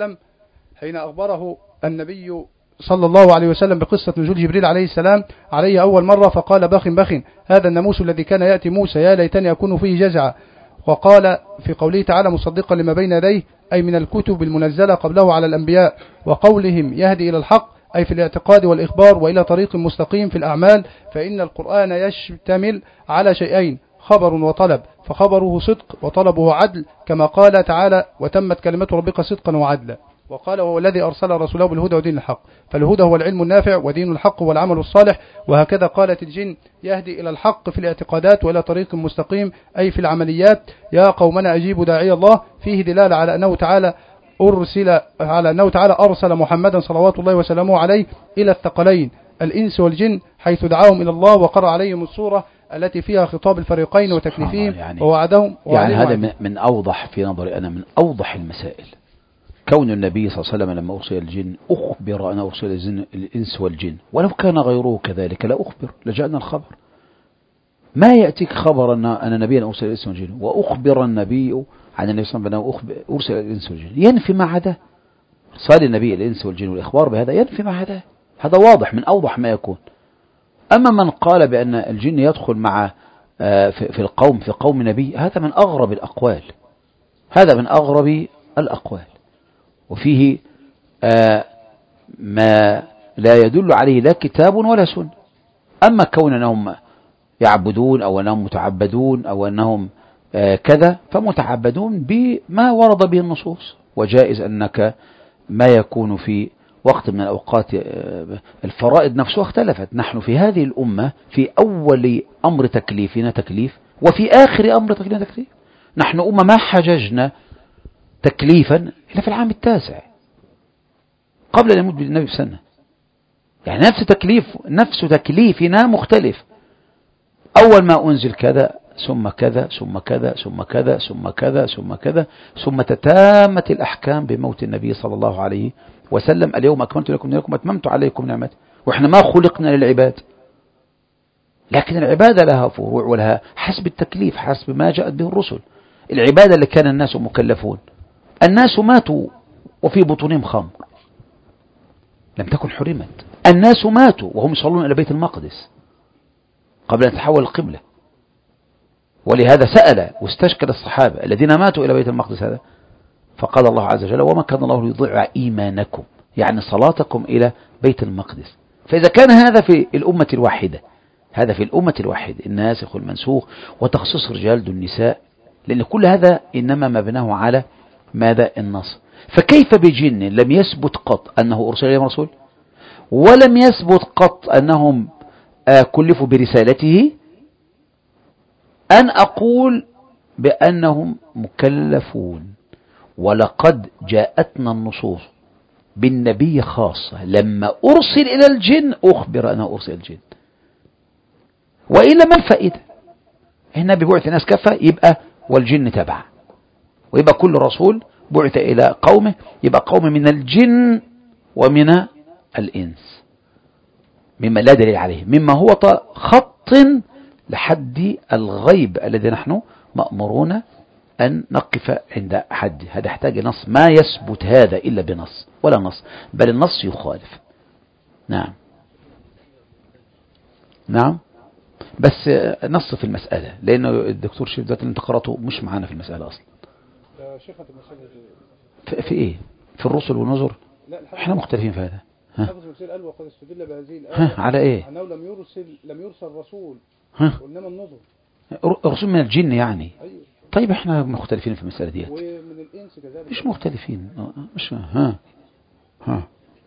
عليه وسلم بقصة نزول جبريل عليه السلام عليه أول مرة، فقال بخ هذا الناموس الذي كان يأتي موسى، يا ليتني أكون فيه جزعا. وقال في قوله تعالى مصدقا لما بين يديه، أي من الكتب المنزلة قبله على الأنبياء. وقولهم يهدي إلى الحق، أي في الاعتقاد والإخبار، وإلى طريق مستقيم في الأعمال، فإن القرآن يشتمل على شيئين خبر وطلب، فخبره صدق وطلبه عدل، كما قال تعالى وتمت كلمة ربك صدقا وعدلا. وقال وهو الذي أرسل رسوله بالهدى ودين الحق، فالهدى هو العلم النافع ودين الحق والعمل الصالح. وهكذا قالت الجن يهدي إلى الحق في الاعتقادات وإلى طريق مستقيم أي في العمليات. يا قومنا أجيبوا داعي الله، فيه دلالة على أنه تعالى أرسل محمدا صلوات الله وسلامه عليه إلى الثقلين الإنس والجن، حيث دعاهم إلى الله وقرأ عليهم السورة التي فيها خطاب الفريقين وتكليفهم ووعدهم. يعني هذا من أوضح في نظري أنا من أوضح المسائل، كون النبي صلى الله عليه وسلم لما أرسل الجن أخبر أن أرسل الإنس والجن، ولو كان غيره كذلك لا أخبر لجاءنا الخبر. ما يأتيك خبر أن نبينا أرسل الإنس والجن وأخبر النبي عن النبي صلى الله عليه وسلم أرسل الإنس والجن، ينفي مع هذا إرسال النبي الإنس والجن والإخبار بهذا، ينفي مع هذا. هذا واضح من أوضح ما يكون. أما من قال بأن الجن يدخل مع في القوم في قوم نبي، هذا من أغرب الأقوال، هذا من أغرب الأقوال، وفيه ما لا يدل عليه لا كتاب ولا سنة. أما كون أنهم يعبدون أو أنهم متعبدون أو أنهم كذا، فمتعبدون بما ورد به النصوص، وجائز أنك ما يكون في وقت من الأوقات الفرائض نفسها اختلفت. نحن في هذه الأمة في أول أمر تكليفنا تكليف، وفي آخر أمر تكليفنا تكليف. نحن أمة ما حججنا تكليفا إلا في العام 9 قبل أن يموت بالنبي بسنة، يعني نفس تكليفنا مختلف. أول ما أنزل كذا ثم كذا ثم كذا ثم كذا ثم كذا ثم كذا، ثم تتامت الأحكام بموت النبي صلى الله عليه وسلم. اليوم أكملت لكم دينكم وأتممت عليكم نعمتي. وإحنا ما خلقنا للعباد، لكن العبادة لها فروع ولها حسب التكليف، حسب ما جاءت به الرسل. العبادة اللي كان الناس مكلفون، الناس ماتوا وفي بطونهم خمر لم تكن حرمت، الناس ماتوا وهم يصلون إلى بيت المقدس قبل أن تتحول القبلة. ولهذا سأل واستشكل الصحابة الذين ماتوا إلى بيت المقدس هذا، فقال الله عز وجل: وما كان الله ليضيع إيمانكم، يعني صلاتكم إلى بيت المقدس. فإذا كان هذا في الأمة الواحدة، هذا في الأمة الواحدة الناسخ والمنسوخ وتخصيص الرجال دون النساء، لأن كل هذا إنما مبناه على ماذا؟ النص. فكيف بجن لم يثبت قط أنه أرسل إليهم رسول، ولم يثبت قط أنهم كلفوا برسالته، أن أقول بأنهم مكلفون؟ ولقد جاءتنا النصوص بالنبي خاصة، لما أرسل إلى الجن أخبر أنه أرسل الجن، وإلا ما الفائدة؟ هنا ببعث الناس كفة، يبقى والجن تبع، ويبقى كل رسول بعث إلى قومه يبقى قوم من الجن ومن الإنس، مما لا دليل عليه، مما هو خط لحد الغيب الذي نحن مأمورون أن نقف عند حد. هذا يحتاج نص، ما يثبت هذا إلا بنص، ولا نص بل النص يخالف. نعم نعم، بس نص في المسألة، لأنه الدكتور شريف دلوقتي اللي انت قرأته مش معانا في المسألة أصلا. في إيه؟ في الرسل والنذر؟ احنا مختلفين في هذا. حافظ المسير قال وقد استدل بهذه الآية على إيه؟ أنه لم يرسل رسول، وإنما النذر رسول من الجن يعني. أيوه. طيب احنا مختلفين في المسألة ديت. ومن الإنس كذلك. مش مختلفين، مش ها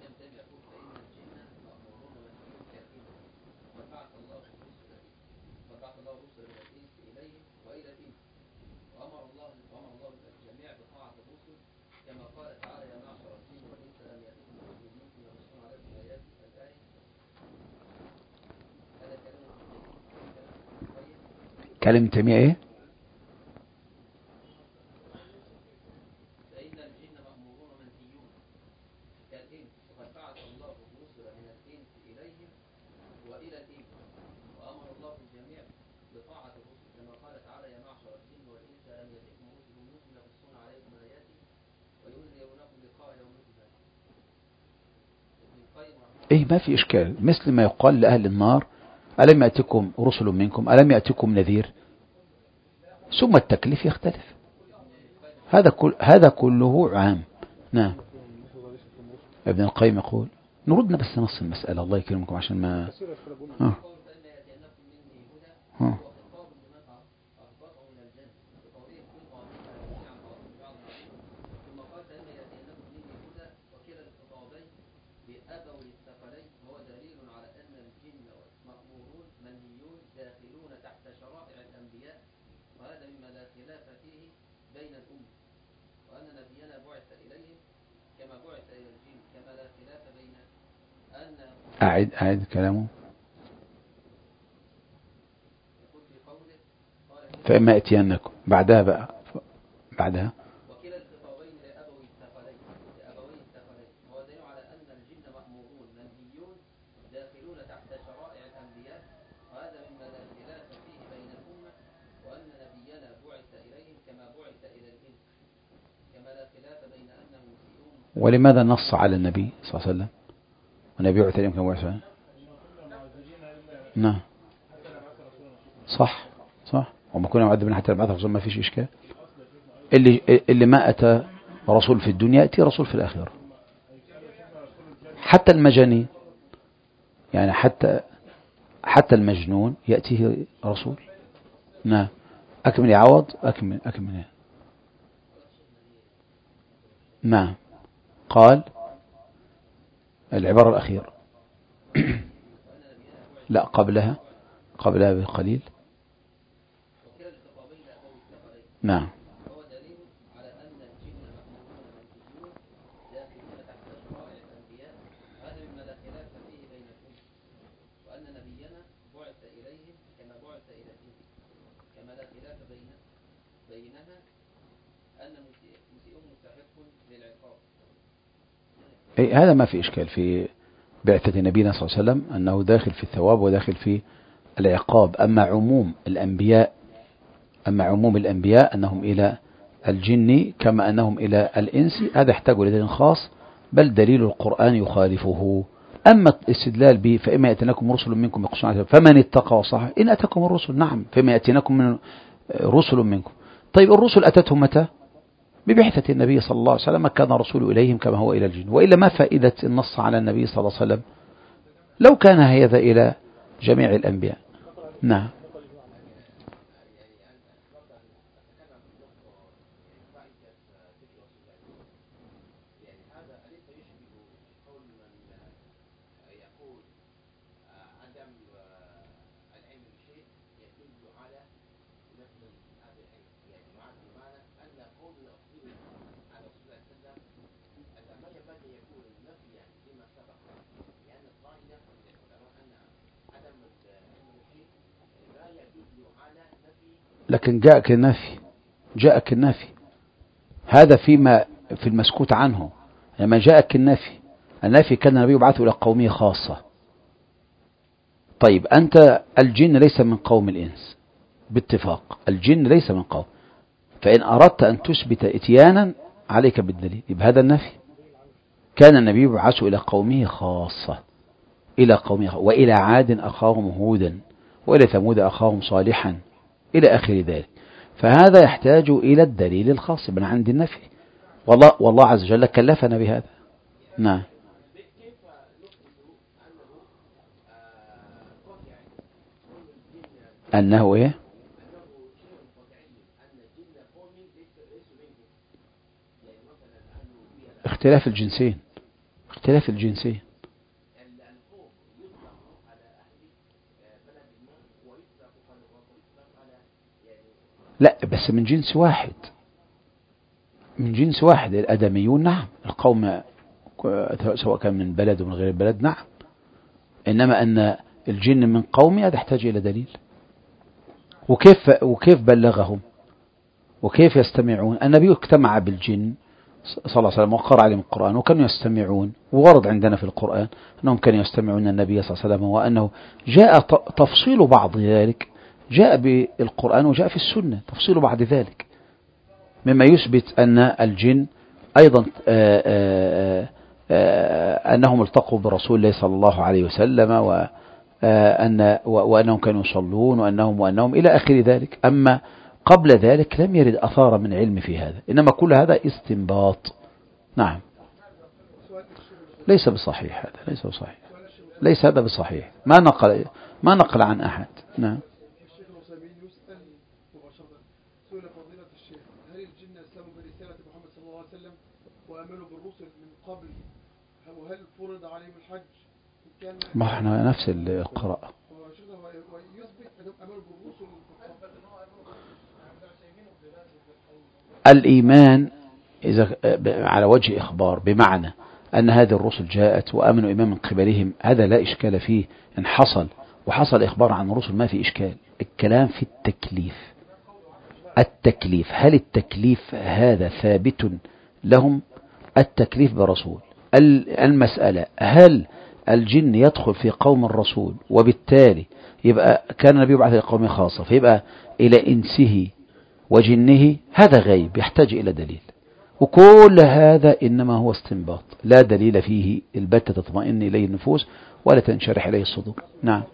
كلمة تيمية ايه؟ ايه ما في اشكال، مثل ما يقال لأهل النار: ألم يأتكم رسل منكم، ألم يأتكم نذير، ثم التكليف يختلف. هذا كله عام. نعم. ابن القيم يقول، نردنا بس نص المسألة الله يكرمكم عشان ما أعد كلامه. فإما أتينكم بعدها بقى بعدها وكلا الخطابين لأبوي الثقلين هو دليل على أن الجن مأمورون منهيون داخلون تحت شرائع الأنبياء، وهذا مما لا خلاف فيه بين الأمة، وأن نبينا بعث إليهم كما بعث إلى الإنس، كما لا خلاف بين أنهم مسيئون. ولماذا نص على النبي صلى الله عليه وسلم والنبي بعث إليهم كما بعث؟ نعم صح وما كنا معذبين حتى نبعث رسولا، ما فيش إشكال. اللي ما أتى رسول في الدنيا يأتي رسول في الآخرة، حتى المجانين يعني، حتى المجنون يأتيه رسول. نعم. أكمل يا عوض، أكمل. نعم. قال العبارة الأخيرة لا قبلها بقليل. نعم. هو دليل على أن الجن مأمورون منهيون داخلون تحت شرائع الأنبياء، هذا مما لا خلاف فيه بين الأمة، وأن نبينا بعث إليهم كما بعث إلى الإنس، كما لا خلاف بينها أن مسيئون مستحق للعقاب. هذا ما في إشكال في بعثة نبينا صلى الله عليه وسلم، أنه داخل في الثواب وداخل في العقاب. أما عموم الأنبياء أنهم إلى الجن كما أنهم إلى الإنس، هذا يحتاج لدليل خاص، بل دليل القرآن يخالفه، أما الاستدلال به فإما يأتينكم رسل منكم يقصون عليكم فمن اتقى وصح إن أتاكم الرسل نعم فإما يأتينكم من رسل منكم. طيب الرسل أتتهم متى؟ ببعثة النبي صلى الله عليه وسلم كان رسول إليهم كما هو إلى الجن، وإلا ما فائدة النص على النبي صلى الله عليه وسلم لو كان هذا إلى جميع الأنبياء. نعم. لكن جاءك النفي هذا فيما في المسكوت عنه. لما جاءك النفي كان النبي يبعث إلى قومه خاصة. طيب أنت الجن ليس من قوم الإنس باتفاق، الجن ليس من قوم، فإن أردت أن تثبت إتيانا عليك بالدليل يبقى هذا النفي. كان النبي يبعث إلى قومه خاصة، إلى قومه، وإلى عاد أخاهم هودا وإلى ثمود أخاهم صالحا إلى آخر ذلك. فهذا يحتاج إلى الدليل الخاص من عند النفي، والله عز وجل كلفنا بهذا. نعم. أنه إيه؟ اختلاف الجنسين. لا بس من جنس واحد الآدميون نعم، القوم سواء كان من بلد ومن غير بلد نعم، إنما أن الجن من قوم هذا يحتاج إلى دليل. وكيف بلغهم وكيف يستمعون؟ النبي اجتمع بالجن صلى الله عليه وسلم وقرأ عليهم القرآن وكانوا يستمعون، وورد عندنا في القرآن أنهم كانوا يستمعون النبي صلى الله عليه وسلم، وأنه جاء تفصيل بعض ذلك جاء بالقرآن وجاء في السنة تفصيل بعض ذلك مما يثبت أن الجن أيضا أنهم التقوا برسول الله صلى الله عليه وسلم وأنهم كانوا يصلون وأنهم إلى آخر ذلك. أما قبل ذلك لم يرد أثار من علم في هذا، إنما كل هذا استنباط. نعم. ليس بصحيح هذا، ليس هذا بصحيح، ما نقل عن أحد. نعم. الشيخ العثيمين يسأل مباشرة، سئل فضيلة الشيخ هل الجن أسلموا برسالة محمد صلى الله عليه وسلم وآمنوا بالرسل من قبل، وهل فرض عليهم الحج؟ ما احنا نفس القراءة. ويثبت أنهم آمنوا بالرسل. الإيمان إذا على وجه إخبار بمعنى أن هذه الرسل جاءت وآمنوا إيمان من قبلهم، هذا لا إشكال فيه. إن حصل إخبار عن الرسل ما في إشكال. الكلام في التكليف هل التكليف هذا ثابت لهم؟ التكليف برسول. المسألة هل الجن يدخل في قوم الرسول وبالتالي يبقى كان النبي يبعث إلى قوم خاصة فيبقى إلى إنسه وجنه، هذا غيب يحتاج إلى دليل. وكل هذا إنما هو استنباط لا دليل فيه البتة تطمئن إليه النفوس ولا تنشرح إليه الصدور. نعم.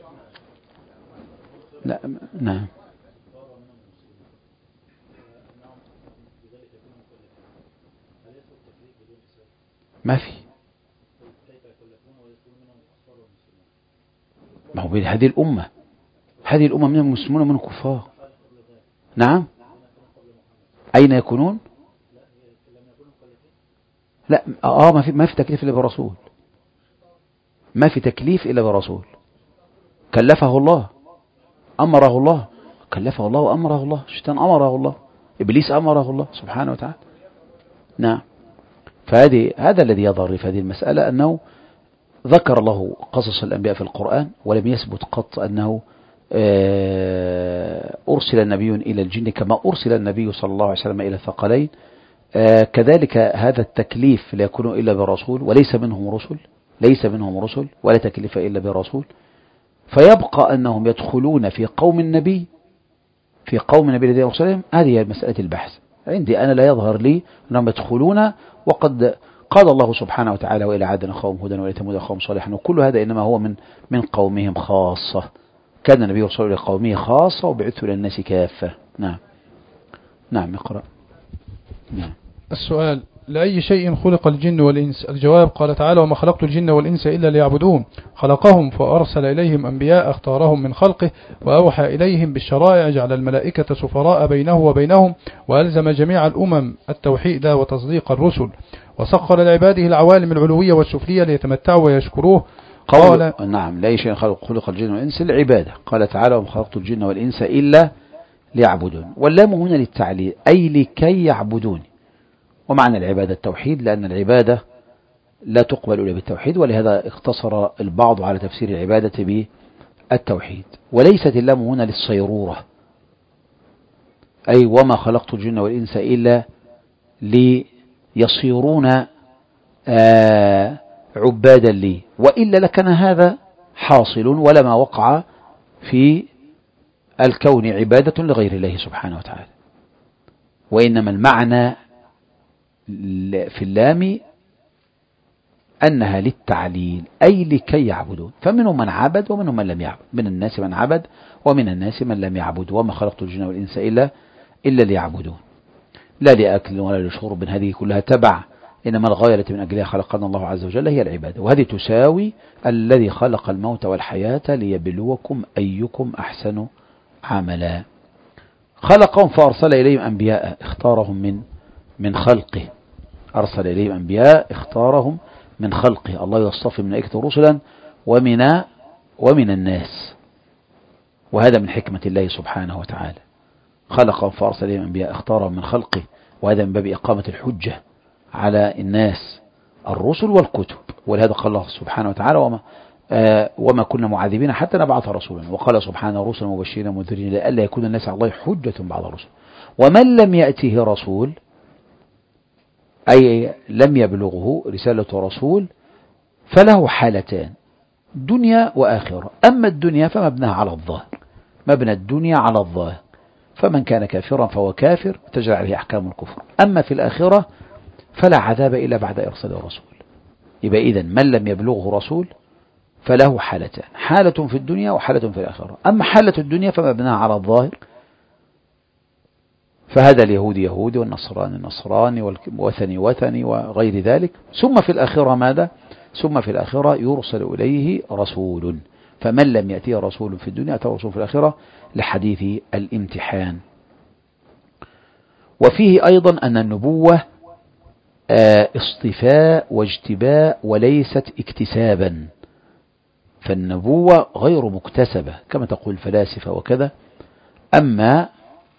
لا نعم. ما في، ما هو هذه الأمة من المسلمون ومن الكفار. نعم. أين يكونون؟ لا ما في تكليف إلا برسول، ما في تكليف إلا برسول. كلفه الله، أمره الله، كلفه الله وأمره الله. الشيطان أمره الله، إبليس أمره الله سبحانه وتعالى. نعم. هذا الذي يظهر في هذه المسألة أنه ذكر الله قصص الأنبياء في القرآن، ولم يثبت قط أنه أرسل النبي إلى الجن كما أرسل النبي صلى الله عليه وسلم إلى الثقلين. كذلك هذا التكليف لا يكون إلا برسول، وليس منهم رسل ولا تكليف إلا برسول. فيبقى أنهم يدخلون في قوم النبي الذي أرسلهم. هذه مسألة البحث عندي أنا، لا يظهر لي أنهم يدخلون وقد قال الله سبحانه وتعالى وإلى عاد أخاهم هودا وإلى ثمود أخاهم صالحا، وكل هذا إنما هو من قومهم خاصة. كان النبي يرسل إلى قومه خاصة وبعث إلى الناس كافة. نعم اقرأ. نعم. السؤال: لأي شيء خلق الجن والإنس؟ الجواب: قال تعالى: وما خلقت الجن والإنس إلا ليعبدون. خلقهم فأرسل إليهم أنبياء اختارهم من خلقه وأوحى إليهم بالشرائع، جعل الملائكة سفراء بينه وبينهم، وألزم جميع الأمم التوحيد وتصديق الرسل، وسخر لعباده العوالم العلوية والسفلية ليتمتعوا ويشكروه. قال: نعم، لأي شيء خلق الجن والإنس العبادة. قال تعالى: وما خلقت الجن والإنس إلا ليعبدون، واللام هنا للتعليل أي لكي يعبدون. ومعنى العبادة التوحيد، لأن العبادة لا تقبل إلا بالتوحيد، ولهذا اقتصر البعض على تفسير العبادة بالتوحيد. وليست اللام هنا للصيرورة، أي وما خلقت الجن والإنس إلا ليصيرون عبادا لي، وإلا لكان هذا حاصل ولما وقع في الكون عبادة لغير الله سبحانه وتعالى. وإنما المعنى في اللام أنها للتعليل أي لكي يعبدون، فمنهم من عبد ومنهم من لم يعبد، من الناس من عبد ومن الناس من لم يعبد. وما خلقت الجن والإنس إلا ليعبدون، لا لأكل ولا لشرب، هذه كلها تبع، إنما الغاية التي من أجلها خلقنا الله عز وجل هي العبادة. وهذه تساوي الذي خلق الموت والحياة ليبلوكم أيكم أحسن عملا. خلقهم فأرسل إليهم أنبياء اختارهم من خلقه، أرسل إليهم أنبياء اختارهم من خلقه. الله يصطفي من ملائكته رسلا ومن الناس، وهذا من حكمة الله سبحانه وتعالى. خلقهم فأرسل إليهم أنبياء اختارهم من خلقه، وهذا من باب إقامة الحجة على الناس، الرسل والكتب. ولهذا قال الله سبحانه وتعالى: وما كنا معذبين حتى نبعث رسولا. وقال سبحانه: رسلا مبشرين ومنذرين لئلا يكون الناس على الله حجة بعد الرسل. ومن لم يأته رسول، أي لم يبلغه رسالة رسول، فله حالتان: دنيا وآخرة. أما الدنيا فمبناها على الظاهر، مبنى الدنيا على الظاهر، فمن كان كافرا فهو كافر تجري عليه أحكام الكفر. أما في الآخرة فلا عذاب إلا بعد إرسال الرسول. يبقى إذن من لم يبلغه رسول فله حالتان: حالة في الدنيا وحالة في الآخرة. أما حالة الدنيا فمبناها على الظاهر، فهذا اليهودي يهودي والنصراني نصراني والوثني وثني وغير ذلك. ثم في الآخرة ماذا؟ ثم في الآخرة يرسل إليه رسول، فمن لم يأتيه رسول في الدنيا أتاه رسول في الآخرة، لحديث الامتحان. وفيه أيضا أن النبوة اصطفاء واجتباء وليست اكتسابا، فالنبوة غير مكتسبة كما تقول الفلاسفة وكذا. أما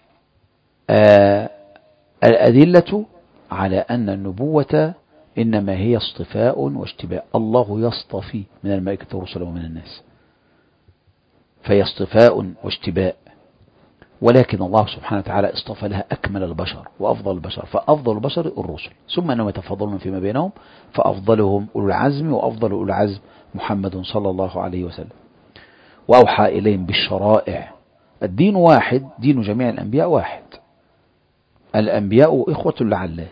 الأدلة على أن النبوة إنما هي اصطفاء واجتباء. الله يصطفي من الملائكة رسلا ومن الناس، فهي اصطفاء واجتباء، ولكن الله سبحانه وتعالى اصطفى لها أكمل البشر وأفضل البشر، فأفضل البشر الرسل، ثم أنهم يتفضلون فيما بينهم، فأفضلهم أولو العزم، وأفضل أولو العزم محمد صلى الله عليه وسلم. وأوحى إليهم بالشرائع. الدين واحد، دين جميع الأنبياء واحد، الأنبياء إخوة لعلات،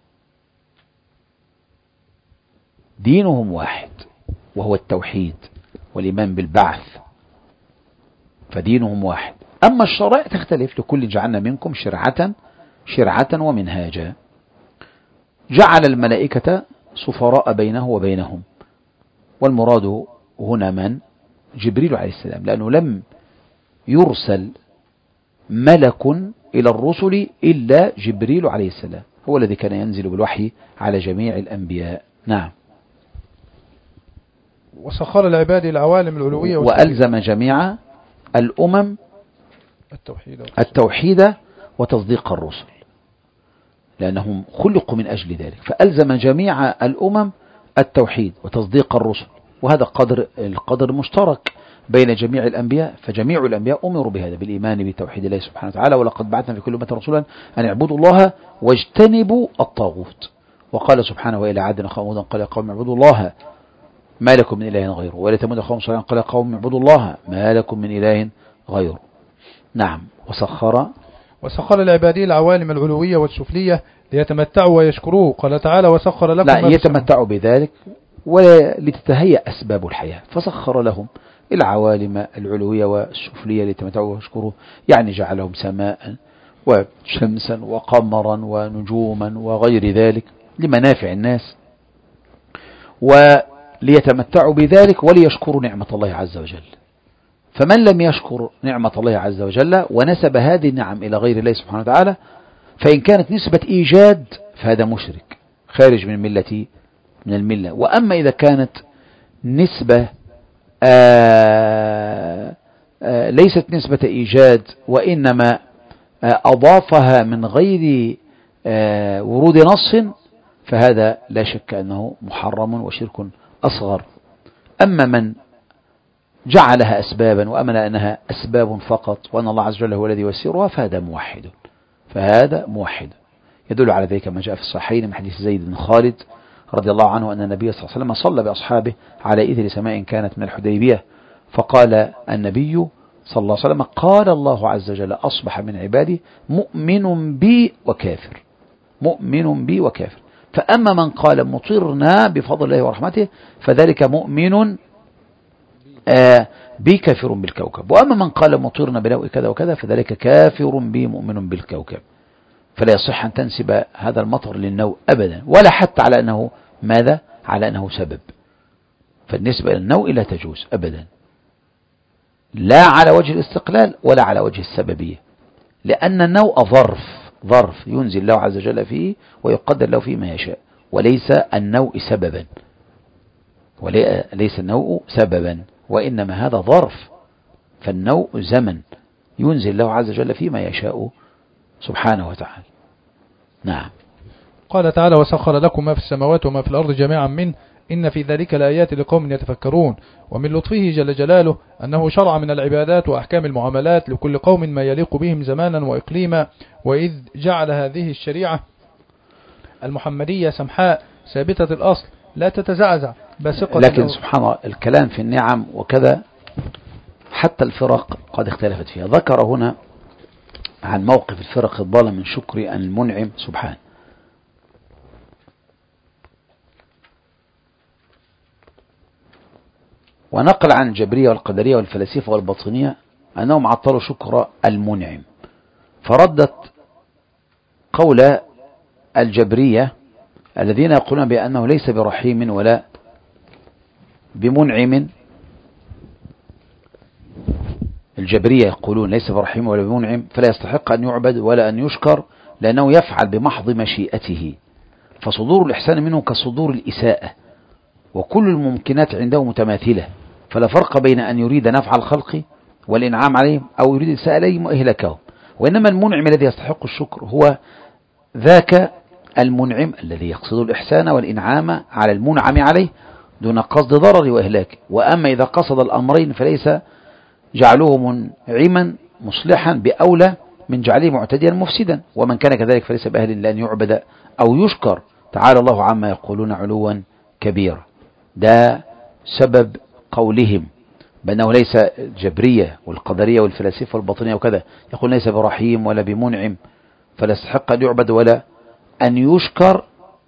دينهم واحد وهو التوحيد والإيمان بالبعث، فدينهم واحد. أما الشرائع تختلف، لكل جعلنا منكم شرعة ومنهاجا. جعل الملائكة سفراء بينه وبينهم، والمراد هنا من؟ جبريل عليه السلام، لأنه لم يرسل ملك إلى الرسل إلا جبريل عليه السلام، هو الذي كان ينزل بالوحي على جميع الأنبياء. نعم. وسخر العباد العوالم العلوية وألزم جميع الأمم التوحيد وتصديق الرسل، لأنهم خلقوا من أجل ذلك، فألزم جميع الأمم التوحيد وتصديق الرسل. وهذا القدر مشترك بين جميع الأنبياء، فجميع الأنبياء أمروا بهذا، بالإيمان بتوحيد الله سبحانه وتعالى. ولقد بعثنا في كل أمة رسولا أن اعبدوا الله واجتنبوا الطاغوت. وقال سبحانه: وإلى عاد أخاهم هودا قال يا قوم اعبدوا الله ما لكم من إله غيره، وإلى ثمود أخاهم صالحا قال يا قوم اعبدوا الله ما لكم من إله غيره. نعم. وسخر لعباده العوالم العلوية والسفلية ليتمتعوا ويشكروه. قال تعالى وسخر لكم لا يتمتعوا بذلك ولتتهيأ أسباب الحياة، فسخر لهم العوالم العلوية والسفلية ليتمتعوا ويشكروه، يعني جعلهم سماء وشمسا وقمرا ونجوما وغير ذلك لمنافع الناس وليتمتعوا بذلك وليشكروا نعمة الله عز وجل. فمن لم يشكر نعمة الله عز وجل ونسب هذه النعم إلى غير الله سبحانه وتعالى، فإن كانت نسبة إيجاد فهذا مشرك خارج من الملة. وأما إذا كانت نسبة ليست نسبة إيجاد وإنما أضافها من غير ورود نص، فهذا لا شك أنه محرم وشرك أصغر. أما من جعلها أسبابا وأمن أنها أسباب فقط وأن الله عز وجل هو الذي يسيرها، فهذا موحد. يدل على ذلك ما جاء في الصحيحين من حديث زيد بن خالد رضي الله عنه أن النبي صلى الله عليه وسلم صلى بأصحابه على إثر سماء كانت من الحديبية، فقال النبي صلى الله عليه وسلم قال الله عز وجل أصبح من عبادي مؤمن بي وكافر. فأما من قال مطرنا بفضل الله ورحمته فذلك مؤمن بي كافر بالكوكب، وأما من قال مطرنا بنوء كذا وكذا فذلك كافر بي مؤمن بالكوكب. فلا يصح أن تنسب هذا المطر للنوء أبدا، ولا حتى على أنه ماذا؟ على أنه سبب. فالنسبة للنوء لا تجوز أبدا، لا على وجه الاستقلال ولا على وجه السببية، لأن النوء ظرف ينزل الله عز وجل فيه ويقدر له فيه ما يشاء، وليس النوء سببا وإنما هذا ظرف. فالنوء زمن ينزل الله عز وجل فيه ما يشاء سبحانه وتعالى. نعم. قال تعالى وسخر لكم ما في السماوات وما في الأرض جميعا منه إن في ذلك لآيات لقوم يتفكرون. ومن لطفه جل جلاله أنه شرع من العبادات وأحكام المعاملات لكل قوم ما يليق بهم زمانا وإقليما، وإذ جعل هذه الشريعة المحمدية سمحاء ثابتة الأصل لا تتزعزع باسقة. لكن سبحان الله الكلام في النعم وكذا حتى الفرق قد اختلفت فيها. ذكر هنا عن موقف الفرق الضالة من شكر المنعم سبحانه. ونقل عن الجبرية والقدرية والفلاسفة والباطنية أنهم عطلوا شكر المنعم، فردت قول الجبرية الذين يقولون بأنه ليس برحيم ولا بمنعم. الجبرية يقولون ليس برحيم ولا بمنعم فلا يستحق أن يعبد ولا أن يشكر لأنه يفعل بمحض مشيئته، فصدور الإحسان منه كصدور الإساءة، وكل الممكنات عنده متماثلة، فلا فرق بين أن يريد نفع الخلق والإنعام عليهم أو يريد الإساءة عليهم وإهلاكهم. وإنما المنعم الذي يستحق الشكر هو ذاك المنعم الذي يقصد الإحسان والإنعام على المنعم عليه دون قصد ضرر وإهلاك. وأما إذا قصد الأمرين فليس جعله منعما مصلحا بأولى من جعله معتديا مفسدا، ومن كان كذلك فليس بأهل لأن يعبد أو يشكر، تعالى الله عما يقولون علوا كبيرا. ده سبب قولهم بأنه ليس الجبرية والقدرية والفلاسفة والباطنية وكذا يقول ليس برحيم ولا بمنعم فلا يستحق أن يعبد ولا أن يشكر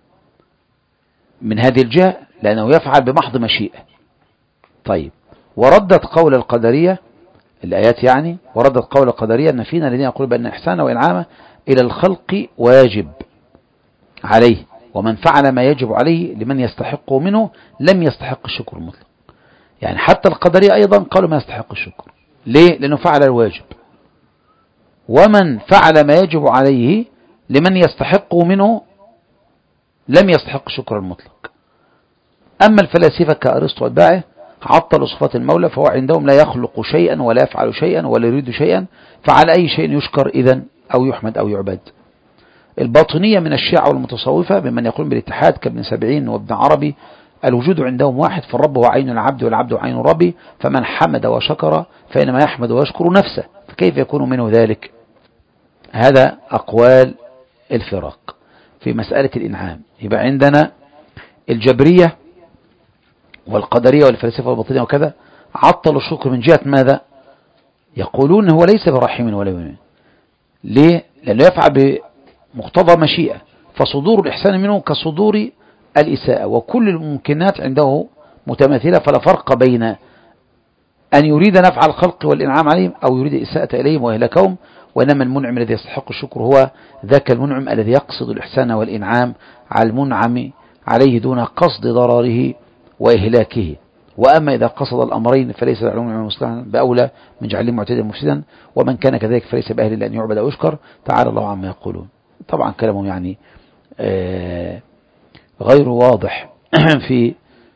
من هذه الجهة لأنه يفعل بمحض مشيئة. طيب، وردت قول القدرية الآيات يعني، وردت قول القدرية أن فينا الذين يقولون بأن إحسان وإنعام إلى الخلق واجب عليه، ومن فعل ما يجب عليه لمن يستحقه منه لم يستحق الشكر المطلق. يعني حتى القدرية أيضا قالوا ما يستحق الشكر. ليه؟ لأنه فعل الواجب. ومن فعل ما يجب عليه لمن يستحقه منه لم يستحق الشكر المطلق. أما الفلاسفة كأرسطو واتباعه عطلوا صفات المولى، فهو عندهم لا يخلق شيئا ولا يفعل شيئا ولا يريد شيئا، فعلى أي شيء يشكر إذن أو يحمد أو يعبد. الباطنية من الشيعة والمتصوفة ممن يقولون بالاتحاد كابن سبعين وابن عربي الوجود عندهم واحد، فالرب هو عين العبد والعبد عين الرب، فمن حمد وشكر فإنما يحمد ويشكر نفسه، فكيف يكون منه ذلك؟ هذا أقوال الفرق في مسألة الإنعام. يبقى عندنا الجبرية والقدرية والفلسفة والباطنية وكذا عطلوا الشكر من جهة ماذا؟ يقولون هو ليس برحيم ولا بمنعم، ليه؟ لأنه يفعل بمقتضى مشيئة، فصدور الإحسان منه كصدور الإساءة، وكل الممكنات عنده متماثلة، فلا فرق بين أن يريد نفع الخلق والإنعام عليهم أو يريد إساءة إليهم وإهلاكهم. وإنما المنعم الذي يستحق الشكر هو ذاك المنعم الذي يقصد الإحسان والإنعام على المنعم عليه دون قصد ضرره وإهلاكه. وأما إذا قصد الأمرين فليس المنعم مصلحا بأولى من جعله معتدا مفسدا، ومن كان كذلك فليس بأهل لأن يعبد أو يشكر، تعالى الله عما يقولون. طبعا كلامهم يعني غير واضح في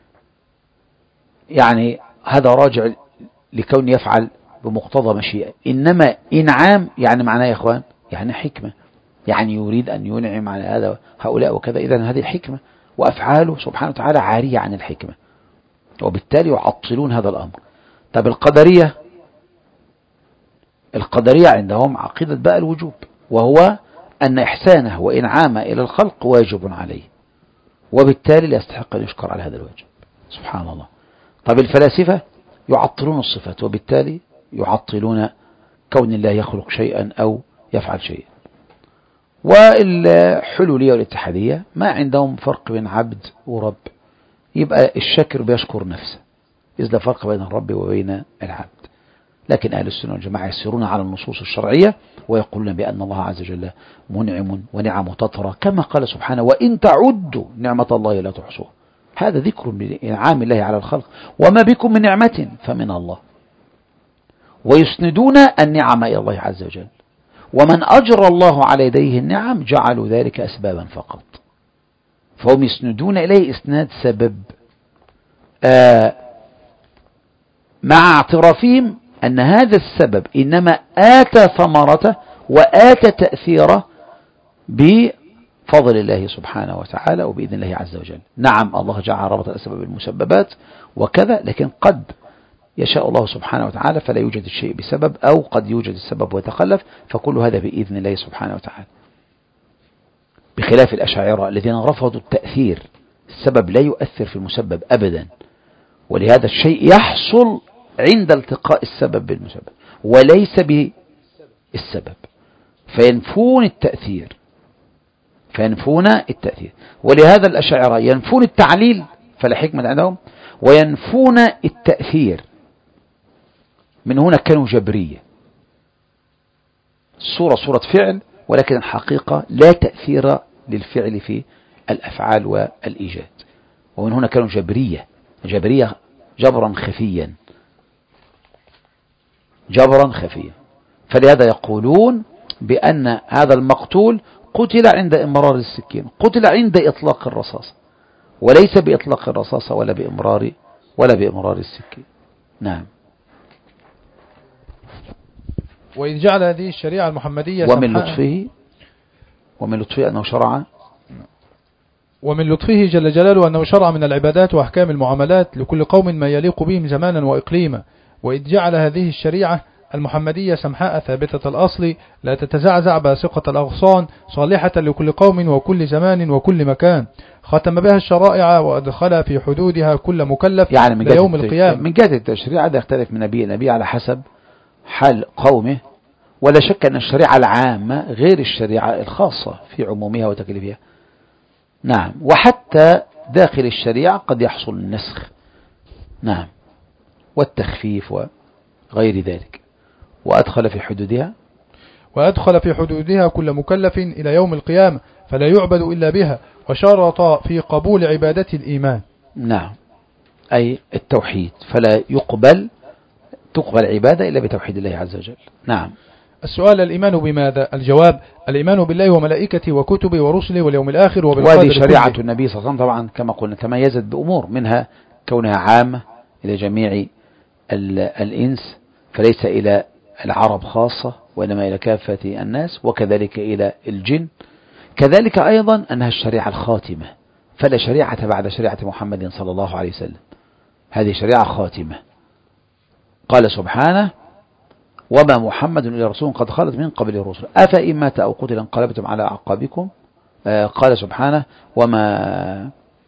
يعني هذا راجع لكون يفعل بمقتضى مشيئة، إنما إنعام يعني معناه يا إخوان يعني حكمة، يعني يريد أن ينعم على هذا هؤلاء وكذا، إذن هذه حكمة، وأفعاله سبحانه وتعالى عارية عن الحكمة، وبالتالي يعطلون هذا الأمر. طب القدرية عندهم عقيدة بقى الوجوب، وهو أن إحسانه وإنعامه إلى الخلق واجب عليه، وبالتالي لا يستحق أن يشكر على هذا الواجب. سبحان الله. طب الفلاسفة يعطلون الصفات، وبالتالي يعطلون كون الله يخلق شيئا أو يفعل شيئا. والحلولية والاتحادية ما عندهم فرق بين عبد ورب، يبقى الشاكر بيشكر نفسه، إذ لا فرق بين الرب وبين العبد. لكن أهل السنة والجماعة يسيرون على النصوص الشرعية ويقولون بأن الله عز وجل منعم ونعم تطرى، كما قال سبحانه وإن تعدوا نعمة الله لا تحصوها. هذا ذكر بإنعام الله على الخلق، وما بكم من نعمة فمن الله، ويسندون النعم إلى الله عز وجل، ومن أجرى الله على يديه النعم جعلوا ذلك أسبابا فقط، فهم يسندون إليه إسناد سبب مع اعترافهم أن هذا السبب إنما آتى ثمرته وآتى تأثيره بفضل الله سبحانه وتعالى وبإذن الله عز وجل. نعم الله جعل ربط الأسباب بالمسببات وكذا، لكن قد يشاء الله سبحانه وتعالى فلا يوجد الشيء بسبب، أو قد يوجد السبب ويتخلف، فكل هذا بإذن الله سبحانه وتعالى. بخلاف الأشاعرة الذين رفضوا التأثير، السبب لا يؤثر في المسبب أبدا، ولهذا الشيء يحصل عند التقاء السبب بالمسبب وليس بالسبب، فينفون التأثير. ولهذا الأشاعرة ينفون التعليل فلا حكمة عندهم، وينفون التأثير، من هنا كانوا جبرية، صورة فعل، ولكن الحقيقة لا تأثير للفعل في الأفعال والإيجاد، ومن هنا كانوا جبرية جبرا خفيا. فلهذا يقولون بأن هذا المقتول قتل عند إمرار السكين، قتل عند إطلاق الرصاص، وليس بإطلاق الرصاصة ولا بإمرار السكين. نعم. وإذ جعل هذه الشريعة المحمدية ومن لطفه أنه شرع، ومن لطفه جل جلاله أنه شرع من العبادات وأحكام المعاملات لكل قوم ما يليق بهم زمانا وإقليما. وإذ جعل هذه الشريعة المحمدية سمحاء ثابتة الأصل لا تتزعزع باسقة الأغصان، صالحة لكل قوم وكل زمان وكل مكان، ختم بها الشرائع وأدخل في حدودها كل مكلف يعني من يوم القيامة. من جهة التشريع هذا يختلف من نبي على حسب حال قومه، ولا شك أن الشريعة العامة غير الشريعة الخاصة في عمومها وتكليفها. نعم. وحتى داخل الشريعة قد يحصل النسخ، نعم، والتخفيف وغير ذلك. وأدخل في حدودها كل مكلف إلى يوم القيامة فلا يعبد إلا بها، وشرط في قبول عبادة الإيمان. نعم، أي التوحيد، فلا تقبل عبادة إلا بتوحيد الله عز وجل. نعم. السؤال: الإيمان بماذا؟ الجواب: الإيمان بالله وملائكته وكتبه ورسله واليوم الآخر وبالقدر. وهذه شريعة النبي صلى الله عليه وسلم طبعا كما قلنا تميزت بأمور، منها كونها عامة إلى جميع الإنس، فليس إلى العرب خاصة وإنما إلى كافة الناس، وكذلك إلى الجن. كذلك أيضا أنها الشريعة الخاتمة، فلا شريعة بعد شريعة محمد صلى الله عليه وسلم، هذه شريعة خاتمة. قال سبحانه: وما محمد إلا رسول قد خلت من قبله الرسل أفإن مات أو قتل انقلبتم على أعقابكم. قال سبحانه: وما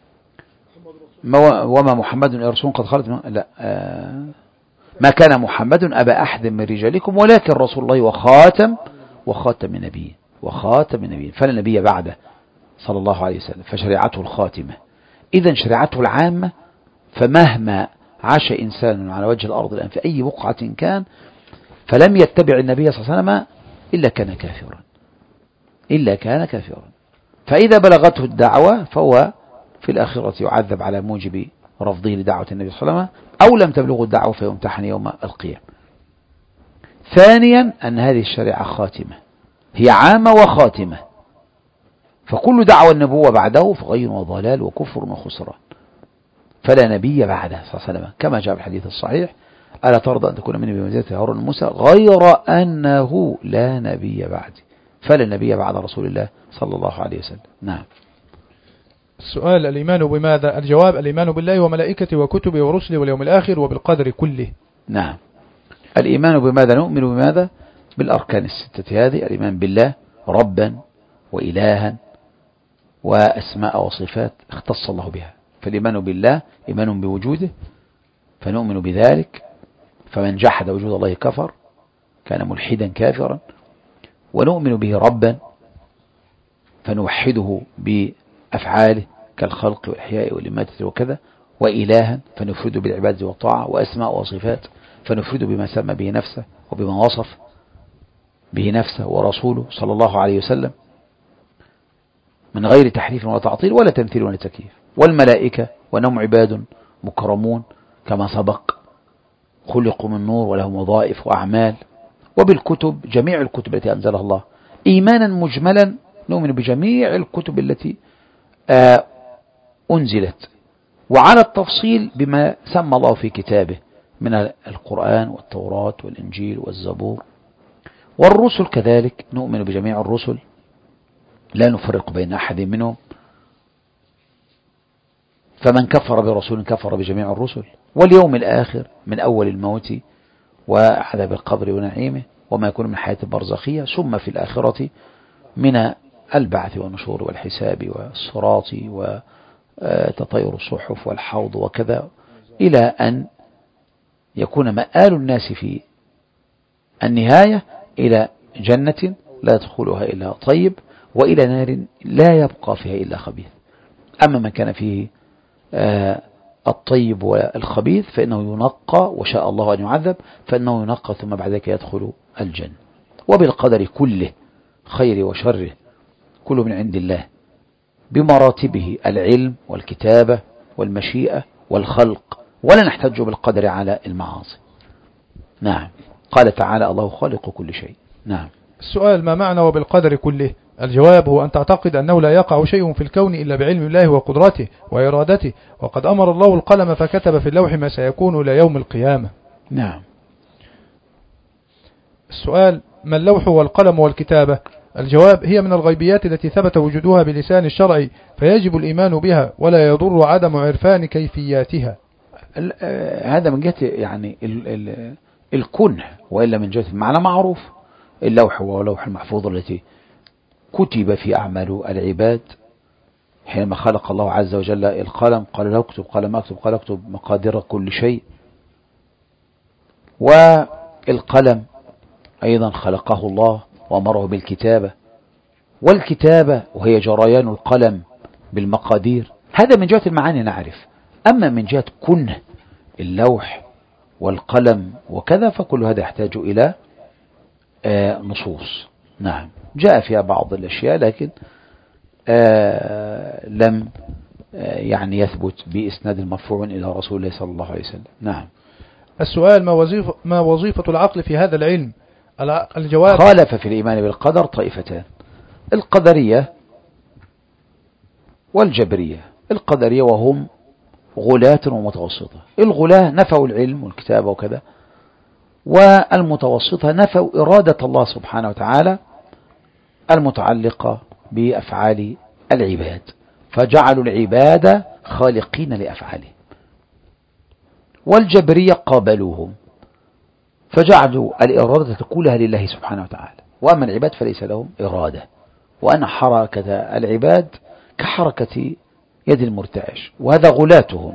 محمد إلا رسول قد خلت من ما كان محمد أبا أحد من رجالكم ولكن رسول الله وخاتم النبيين فلا نبي بعده صلى الله عليه وسلم، فشريعته الخاتمة. إذا شريعته العامة، فمهما عاش إنسان على وجه الأرض الآن في أي بقعة كان فلم يتبع النبي صلى الله عليه وسلم إلا كان كافرا. فإذا بلغته الدعوة فهو في الآخرة يعذب على موجب رفضه لدعوة النبي صلى الله عليه وسلم، أو لم تبلغه الدعوة فيمتحن يوم القيامة. ثانيا أن هذه الشريعة خاتمة، هي عامة وخاتمة، فكل دعوة النبوة بعده فغي وضلال وكفر وخسران، فلا نبي بعده صلى الله عليه وسلم، كما جاء في الحديث الصحيح: ألا ترضى أن تكون مني بمنزلة هارون موسى غير أنه لا نبي بعدي، فلا نبي بعد رسول الله صلى الله عليه وسلم. نعم. السؤال: الإيمان بماذا؟ الجواب: الإيمان بالله وملائكته وكتبه ورسله واليوم الآخر وبالقدر كله. نعم. الإيمان بماذا؟ نؤمن بماذا؟ بالأركان الستة هذه: الإيمان بالله ربا وإلها وأسماء وصفات اختص الله بها. فالإيمان بالله إيمان بوجوده فنؤمن بذلك، فمن جحد وجود الله كفر، كان ملحدا كافرا. ونؤمن به ربا فنوحده بأفعاله كالخلق والإحياء والإماتة وكذا. وإلها فنفرده بالعبادة والطاعة. وأسماء وصفات فنفرده بما سمى به نفسه وبما وصف به نفسه ورسوله صلى الله عليه وسلم من غير تحريف ولا تعطيل ولا تمثيل ولا تكييف. والملائكة وأنهم عباد مكرمون كما سبق، خلقوا من نور ولهم وظائف وأعمال. وبالكتب جميع الكتب التي أنزلها الله إيمانا مجملا، نؤمن بجميع الكتب التي أنزلت، وعلى التفصيل بما سمى الله في كتابه من القرآن والتوراة والإنجيل والزبور. والرسل كذلك نؤمن بجميع الرسل لا نفرق بين أحد منهم، فمن كفر برسول كفر بجميع الرسل. واليوم الآخر من أول الموت وعذاب القبر ونعيمه وما يكون من حياة برزخية، ثم في الآخرة من البعث والنشور والحساب والصراط وتطير الصحف والحوض وكذا، إلى أن يكون مآل الناس في النهاية إلى جنة لا يدخلها إلا طيب، وإلى نار لا يبقى فيها إلا خبيث. أما من كان فيه الطيب والخبيث فإنه ينقى، وشاء الله أن يعذب فإنه ينقى ثم بعد ذلك يدخل الجنة. وبالقدر كله خير وشره كله من عند الله بمراتبه: العلم والكتابة والمشيئة والخلق، ولا نحتج بالقدر على المعاصي. نعم. قال تعالى: الله خالق كل شيء. نعم. السؤال: ما معنى وبالقدر كله؟ الجواب هو أن تعتقد أنه لا يقع شيء في الكون إلا بعلم الله وقدرته وإرادته، وقد أمر الله القلم فكتب في اللوح ما سيكون إلى يوم القيامة. نعم. السؤال: ما اللوح والقلم والكتابة؟ الجواب: هي من الغيبيات التي ثبت وجودها بلسان الشرع، فيجب الإيمان بها ولا يضر عدم عرفان كيفياتها. هذا من جهة يعني الكنه، وإلا من جهة المعنى معروف. اللوح هو لوح المحفوظ التي كتب في أعمال العباد. حينما خلق الله عز وجل القلم قال له اكتب، قال ما اكتب؟ قال اكتب مقادير كل شيء. والقلم أيضا خلقه الله وأمره بالكتابة، والكتابة وهي جريان القلم بالمقادير. هذا من جهة المعاني نعرف. أما من جهة كنه اللوح والقلم وكذا فكل هذا يحتاج إلى نصوص. نعم. جاء فيها بعض الأشياء لكن لم يعني يثبت بإسناد المرفوع إلى رسول الله صلى الله عليه وسلم. نعم. السؤال: ما وظيفة العقل في هذا العلم؟ الجواب: خالف في الإيمان بالقدر طائفتان: القدرية والجبرية. القدرية وهم غلاة ومتوسطة. الغلاة نفوا العلم والكتابة وكذا، والمتوسطة نفوا إرادة الله سبحانه وتعالى المتعلقة بأفعال العباد، فجعلوا العباد خالقين لأفعالهم. والجبرية قابلوهم فجعلوا الإرادة كلها لله سبحانه وتعالى، وأما العباد فليس لهم إرادة، وأن حركة العباد كحركة يد المرتعش، وهذا غلاتهم.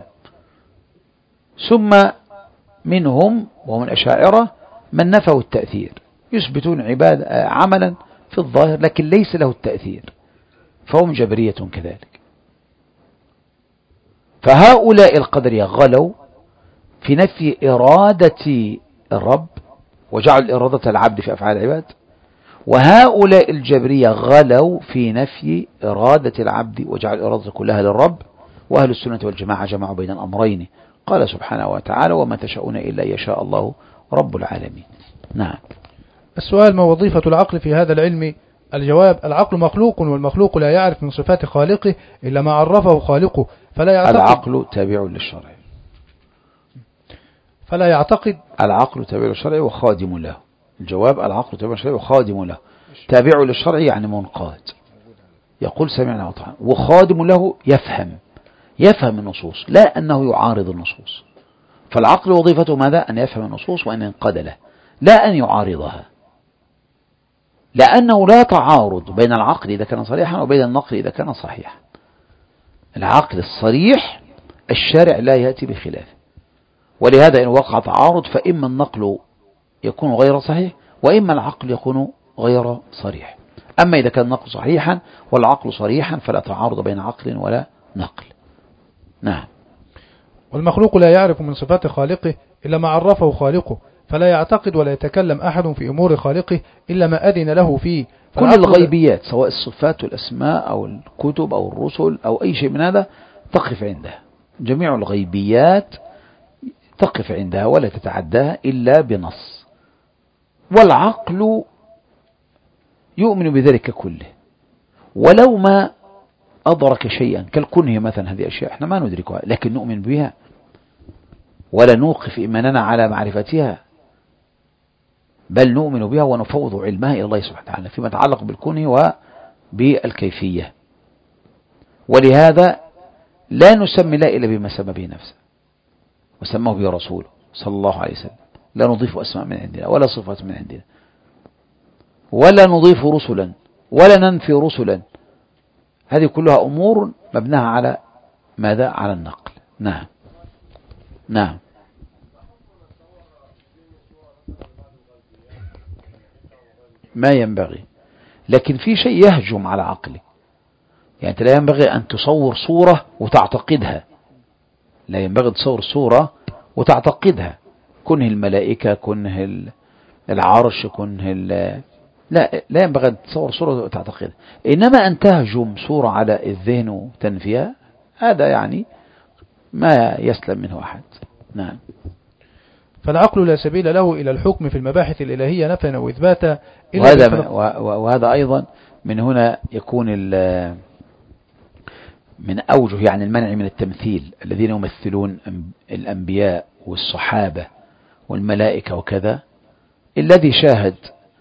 ثم منهم ومن الأشاعرة من نفوا التأثير، يثبتون عملا في الظاهر لكن ليس له التأثير، فهم جبرية كذلك. فهؤلاء القدرية غلوا في نفي إرادة الرب وجعل إرادة العبد في أفعال العباد، وهؤلاء الجبرية غلوا في نفي إرادة العبد وجعل إرادة كلها للرب. وأهل السنة والجماعة جمعوا بين الأمرين، قال سبحانه وتعالى وما تشاءون إلا يشاء الله رب العالمين. نعم. السؤال: ما وظيفة العقل في هذا العلم؟ الجواب: العقل مخلوق، والمخلوق لا يعرف من صفات خالقه إلا ما عرفه خالقه، العقل تابع للشرع. فلا يعتقد. العقل تابع للشرع وخادم له. الجواب: العقل تابع للشرع وخادم له. تابع للشرع يعني منقاد، يقول سمعنا وطعنا، وخادم له يفهم النصوص، لا أنه يعارض النصوص. فالعقل وظيفته ماذا؟ أن يفهم النصوص وأن ينقاد له، لا أن يعارضها، لأنه لا تعارض بين العقل إذا كان صريحا وبين النقل إذا كان صحيحا. العقل الصريح الشارع لا يأتي بخلافه، ولهذا إن وقع تعارض فإما النقل يكون غير صحيح وإما العقل يكون غير صريح. أما إذا كان النقل صحيحا والعقل صريحا فلا تعارض بين عقل ولا نقل. نعم. والمخلوق لا يعرف من صفات خالقه إلا ما عرفه خالقه، فلا يعتقد ولا يتكلم أحد في أمور خالقه إلا ما أذن له فيه. كل الغيبيات سواء الصفات والأسماء أو الكتب أو الرسل أو أي شيء من هذا تقف عندها، جميع الغيبيات تقف عندها ولا تتعداها إلا بنص، والعقل يؤمن بذلك كله ولو ما أدرك شيئا كالكنه مثلا. هذه أشياء احنا ما ندركها لكن نؤمن بها ولا نوقف إيماننا على معرفتها، بل نؤمن بها ونفوض علمها إلى الله سبحانه وتعالى فيما يتعلق بالكنه وبالكيفية. ولهذا لا نسمي لا إلا بما سمى به نفسه وسماه به رسوله صلى الله عليه وسلم، لا نضيف أسماء من عندنا ولا صفات من عندنا ولا نضيف رسلا ولا ننفي رسلا. هذه كلها أمور مبناها على ماذا؟ على النقل. نعم. نعم. ما ينبغي، لكن في شيء يهجم على عقلي، يعني لا ينبغي أن تصور صورة وتعتقدها، لا ينبغي تصور صورة وتعتقدها، كنه الملائكة كنه العرش كنه لا ينبغي أن تصور صورة وتعتقدها، إنما أن تهجم صورة على الذهن وتنفيها، هذا يعني ما يسلم منه أحد. نعم. فالعقل لا سبيل له إلى الحكم في المباحث الإلهية نفيا أو إثباتا. وهذا أيضا من هنا يكون من أوجه يعني المنع من التمثيل، الذين يمثلون الأنبياء والصحابة والملائكة وكذا. الذي شاهد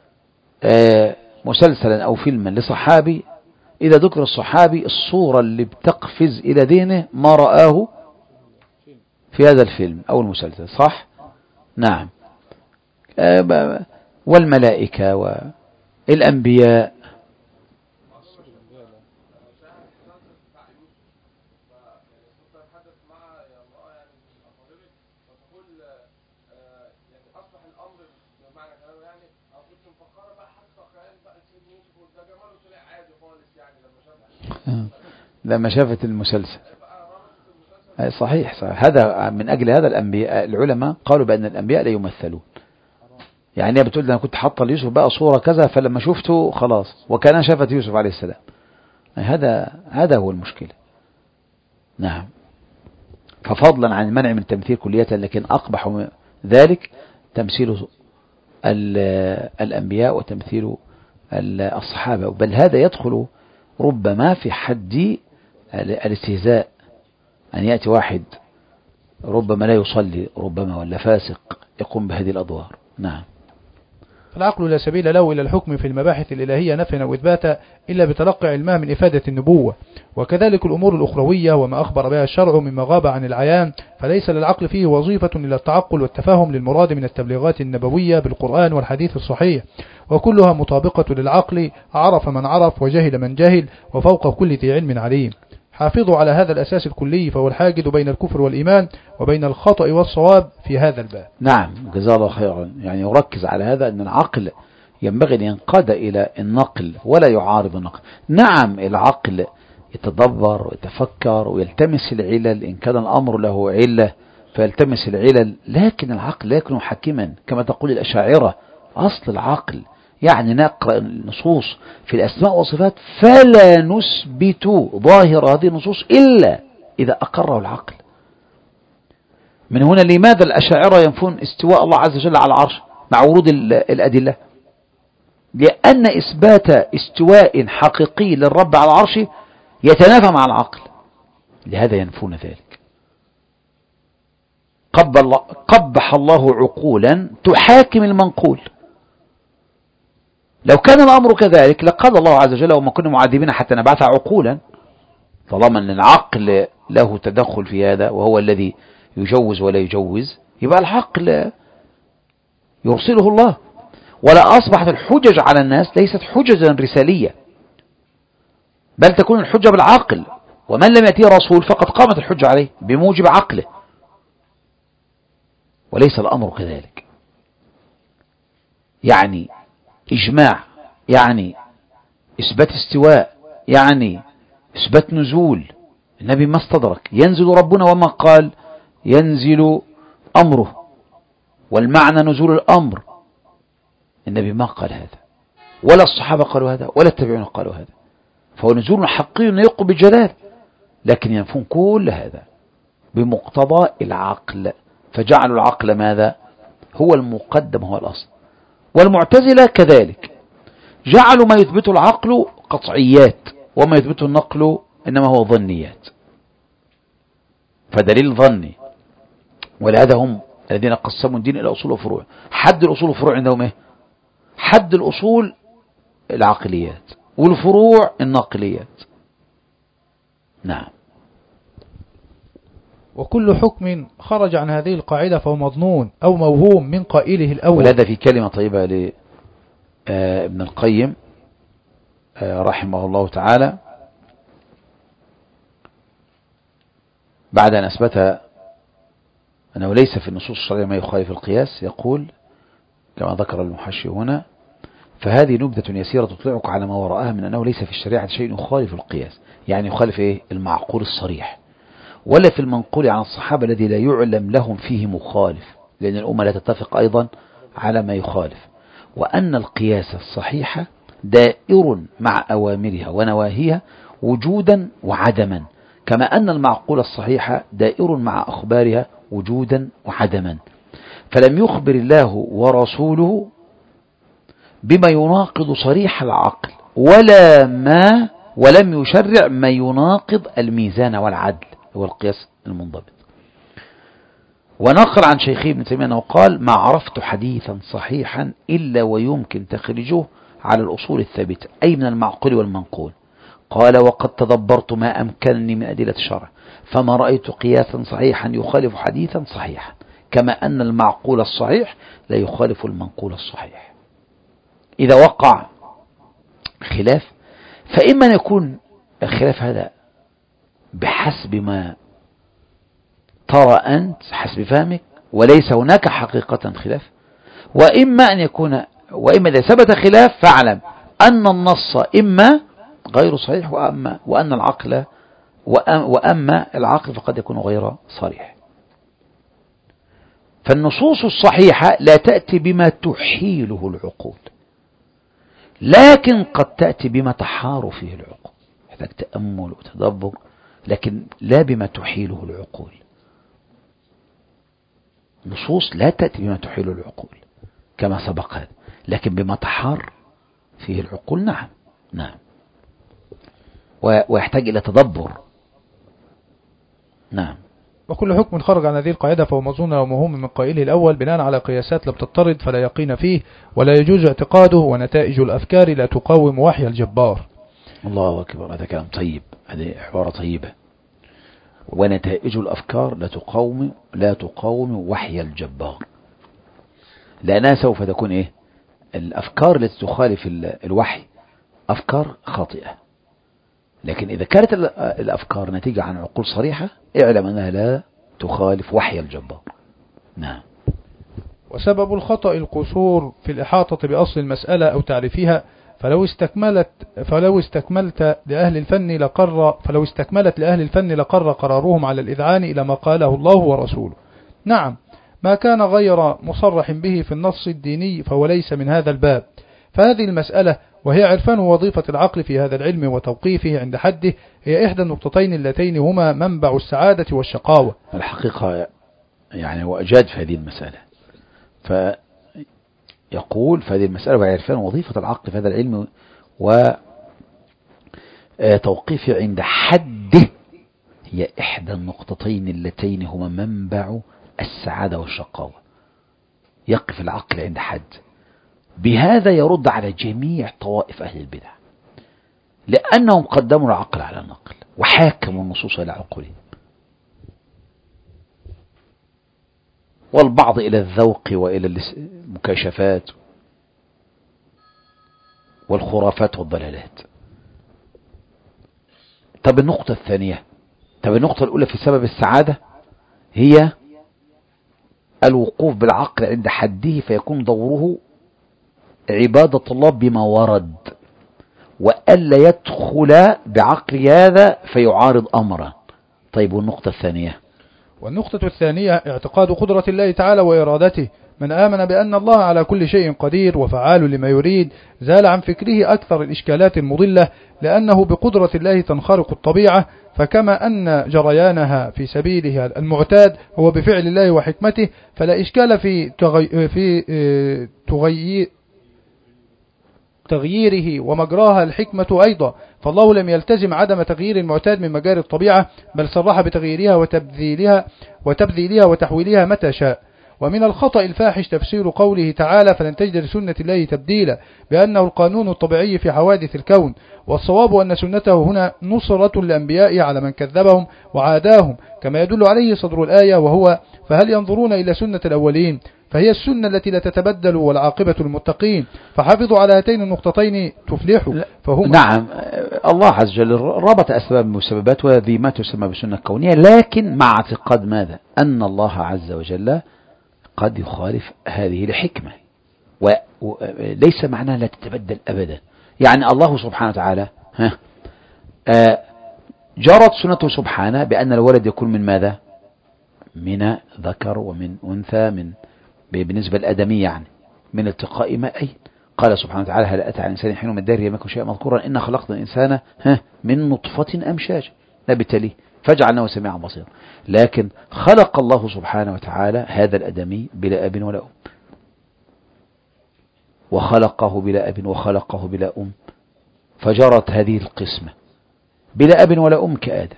مسلسلا أو فيلما لصحابي، إذا ذكر الصحابي الصورة اللي بتقفز إلى ذهنه ما رآه في هذا الفيلم أو المسلسل، صح؟ نعم. والملائكة والأنبياء. لما شافت المسلسل صحيح. هذا من أجل هذا الأنبياء العلماء قالوا بأن الأنبياء لا يمثلون، يعني بتقول أنا كنت حاطة ليوسف بقى صورة كذا فلما شفته خلاص وكان شافت يوسف عليه السلام. هذا هو المشكلة. نعم. ففضلا عن المنع من التمثيل كلية، لكن أقبح من ذلك تمثيل الأنبياء وتمثيل الصحابة، بل هذا يدخل ربما في حد الاستهزاء، أن يأتي واحد ربما لا يصلي ربما ولا فاسق يقوم بهذه الأدوار. نعم. فالعقل لا سبيل له إلى الحكم في المباحث الإلهية نفيا أو إثباتا إلا بتلقي علمها من إفادة النبوة، وكذلك الأمور الأخروية وما أخبر بها الشرع مما غاب عن العيان، فليس للعقل فيه وظيفة إلى التعقل والتفاهم للمراد من التبليغات النبوية بالقرآن والحديث الصحيح، وكلها مطابقة للعقل، عرف من عرف وجهل من جهل وفوق كل ذي علم عليم. حافظوا على هذا الأساس الكلي، فهو الحاجز بين الكفر والإيمان وبين الخطأ والصواب في هذا الباب. نعم، جزاه الله خيرا. يعني يركز على هذا أن العقل ينبغي أن ينقاد إلى النقل ولا يعارض النقل. نعم العقل يتدبر ويتفكر ويلتمس العلل إن كان الأمر له علة فيلتمس العلل، لكن العقل لا يكون محكما كما تقول الأشاعرة. أصل العقل يعني نقرأ النصوص في الأسماء والصفات فلا نثبت ظاهر هذه النصوص إلا إذا أقره العقل. من هنا لماذا الأشاعرة ينفون استواء الله عز وجل على العرش مع ورود الأدلة؟ لأن إثبات استواء حقيقي للرب على العرش يتنافى مع العقل، لهذا ينفون ذلك. قبح الله عقولا تحاكم المنقول. لو كان الأمر كذلك لقال الله عز وجل وما كنا معذبين حتى نبعث عقولا. طالما أن العقل له تدخل في هذا وهو الذي يجوز ولا يجوز، يبقى العقل يرسله الله. ولا أصبحت الحجج على الناس ليست حججا رسالية، بل تكون الحجة بالعقل، ومن لم يأتيه رسول فقد قامت الحجة عليه بموجب عقله، وليس الأمر كذلك. يعني إجماع، يعني إثبات استواء، يعني إثبات نزول. النبي ما استدرك، ينزل ربنا وما قال ينزل أمره، والمعنى نزول الأمر. النبي ما قال هذا، ولا الصحابة قالوا هذا، ولا التابعون قالوا هذا. فهو نزول حقيقي يليق بالجلال، لكن ينفون كل هذا بمقتضى العقل، فجعلوا العقل ماذا؟ هو المقدم، هو الأصل. والمعتزلة كذلك جعلوا ما يثبته العقل قطعيات، وما يثبته النقل إنما هو ظنيات، فدليل ظني. ولهذا هم الذين قسموا الدين إلى أصول وفروع. حد الأصول والفروع عندهم إيه؟ حد الأصول العقليات، والفروع النقليات. نعم. وكل حكم خرج عن هذه القاعدة فهو مظنون أو موهوم من قائله الأول. ولهذا في كلمة طيبة لابن القيم رحمه الله تعالى بعد أن أثبت أنه ليس في النصوص الشرعية ما يخالف القياس، يقول كما ذكر المحشي هنا: فهذه نبذة يسيرة تطلعك على ما وراءها من أنه ليس في الشريعة شيء يخالف القياس. يعني يخالف إيه؟ المعقول الصريح، ولا في المنقول عن الصحابة الذي لا يعلم لهم فيه مخالف، لأن الأمة لا تتفق أيضا على ما يخالف. وأن القياس الصحيح دائر مع أوامرها ونواهيها وجودا وعدما، كما أن المعقول الصحيح دائر مع أخبارها وجودا وعدما. فلم يخبر الله ورسوله بما يناقض صريح العقل ولم يشرع ما يناقض الميزان والعدل، هو القياس المنضبط. ونقل عن شيخي ابن تيمية أنه قال: ما عرفت حديثا صحيحا إلا ويمكن تخرجه على الأصول الثابتة، أي من المعقول والمنقول. قال: وقد تدبرت ما أمكنني من أدلة الشرع، فما رأيت قياسا صحيحا يخالف حديثا صحيحا، كما أن المعقول الصحيح لا يخالف المنقول الصحيح. إذا وقع خلاف فإما أن يكون الخلاف هذا بحسب ما ترى أنت، حسب فهمك، وليس هناك حقيقة خلاف، وإما إذا ثبت خلاف فاعلم أن النص إما غير صحيح وأن العقل وأما العقل فقد يكون غير صريح. فالنصوص الصحيحة لا تأتي بما تحيله العقول، لكن قد تأتي بما تحار فيه العقول، يحتاج تأمل وتدبر، لكن لا بما تحيله العقول. نصوص لا تأتي بما تحيله العقول كما سبق هذا، لكن بما تحار فيه العقول. نعم. ويحتاج إلى تدبر. نعم. وكل حكم خرج عن هذه القاعدة فهو مظنون وموهوم من قائله الأول بناء على قياسات لم تضطرد فلا يقين فيه ولا يجوز اعتقاده، ونتائج الأفكار لا تقاوم وحي الجبار. الله أكبر، هذا كلام طيب، هذه حوارة طيبة. ونتائج الأفكار لا تقاوم وحي الجبار، لأنها سوف تكون إيه؟ الأفكار التي تخالف الوحي أفكار خاطئة، لكن إذا كانت الأفكار نتيجة عن عقول صريحة اعلم أنها لا تخالف وحي الجبار. نعم. وسبب الخطأ القصور في الإحاطة بأصل المسألة أو تعريفها، فلو استكملت لأهل الفن لقر قرارهم على الإذعان إلى ما قاله الله ورسوله. نعم، ما كان غير مصرح به في النص الديني فهو ليس من هذا الباب. فهذه المسألة وهي عرفان وظيفة العقل في هذا العلم وتوقيفه عند حده هي إحدى النقطتين اللتين هما منبع السعادة والشقاوة. الحقيقة يعني وأجاد في هذه المسألة، فيقول في هذه المسألة وهي عرفان وظيفة العقل في هذا العلم وتوقيفه عند حده هي إحدى النقطتين اللتين هما منبع السعادة والشقاوة. يقف العقل عند حد، بهذا يرد على جميع طوائف أهل البدع، لأنهم قدموا العقل على النقل وحاكموا النصوص إلى عقولهم، والبعض إلى الذوق وإلى المكاشفات والخرافات والضلالات. طب النقطة الثانية، طب النقطة الأولى في سبب السعادة هي الوقوف بالعقل عند حده، فيكون دوره عبادة الله بما ورد، وألا يدخل بعقل هذا فيعارض أمره. طيب والنقطة الثانية؟ والنقطة الثانية اعتقاد قدرة الله تعالى وإرادته. من آمن بأن الله على كل شيء قدير وفعال لما يريد زال عن فكره أكثر الإشكالات المضلة، لأنه بقدرة الله تنخرق الطبيعة، فكما أن جريانها في سبيله المعتاد هو بفعل الله وحكمته، فلا إشكال في تغييره ومجراها الحكمة أيضا. فالله لم يلتزم عدم تغيير المعتاد من مجاري الطبيعة، بل صرح بتغييرها وتبذيلها وتحويلها متى شاء. ومن الخطأ الفاحش تفسير قوله تعالى فلن تجد لسنة الله تبديلا بأنه القانون الطبيعي في حوادث الكون، والصواب أن سنته هنا نصرة للأنبياء على من كذبهم وعاداهم، كما يدل عليه صدر الآية، وهو فهل ينظرون إلى سنة الأولين، فهي السنة التي لا تتبدل والعاقبة للمتقين. فحافظوا على هاتين النقطتين تفلحوا. نعم، الله عز وجل ربط أسباب المسببات، وهذه ما تسمى بسنة كونية، لكن مع اعتقاد ماذا؟ أن الله عز وجل قد يخالف هذه الحكمة، وليس معناها لا تتبدل أبدا. يعني الله سبحانه وتعالى جرت سنته سبحانه بأن الولد يكون من ماذا؟ من ذكر ومن أنثى، بالنسبة الأدمية يعني من التقاء مائين. قال سبحانه وتعالى هل أتى على الإنسان حين من الدهر لم يكن شيئا مذكورا إنا خلقنا الإنسان من نطفة أمشاج نبتليه فجعلناه سميعا بصيرا. لكن خلق الله سبحانه وتعالى هذا الأدمي بلا أب ولا أم، وخلقه بلا أب وخلقه بلا أم، فجرت هذه القسمة بلا أب ولا أم كآدم.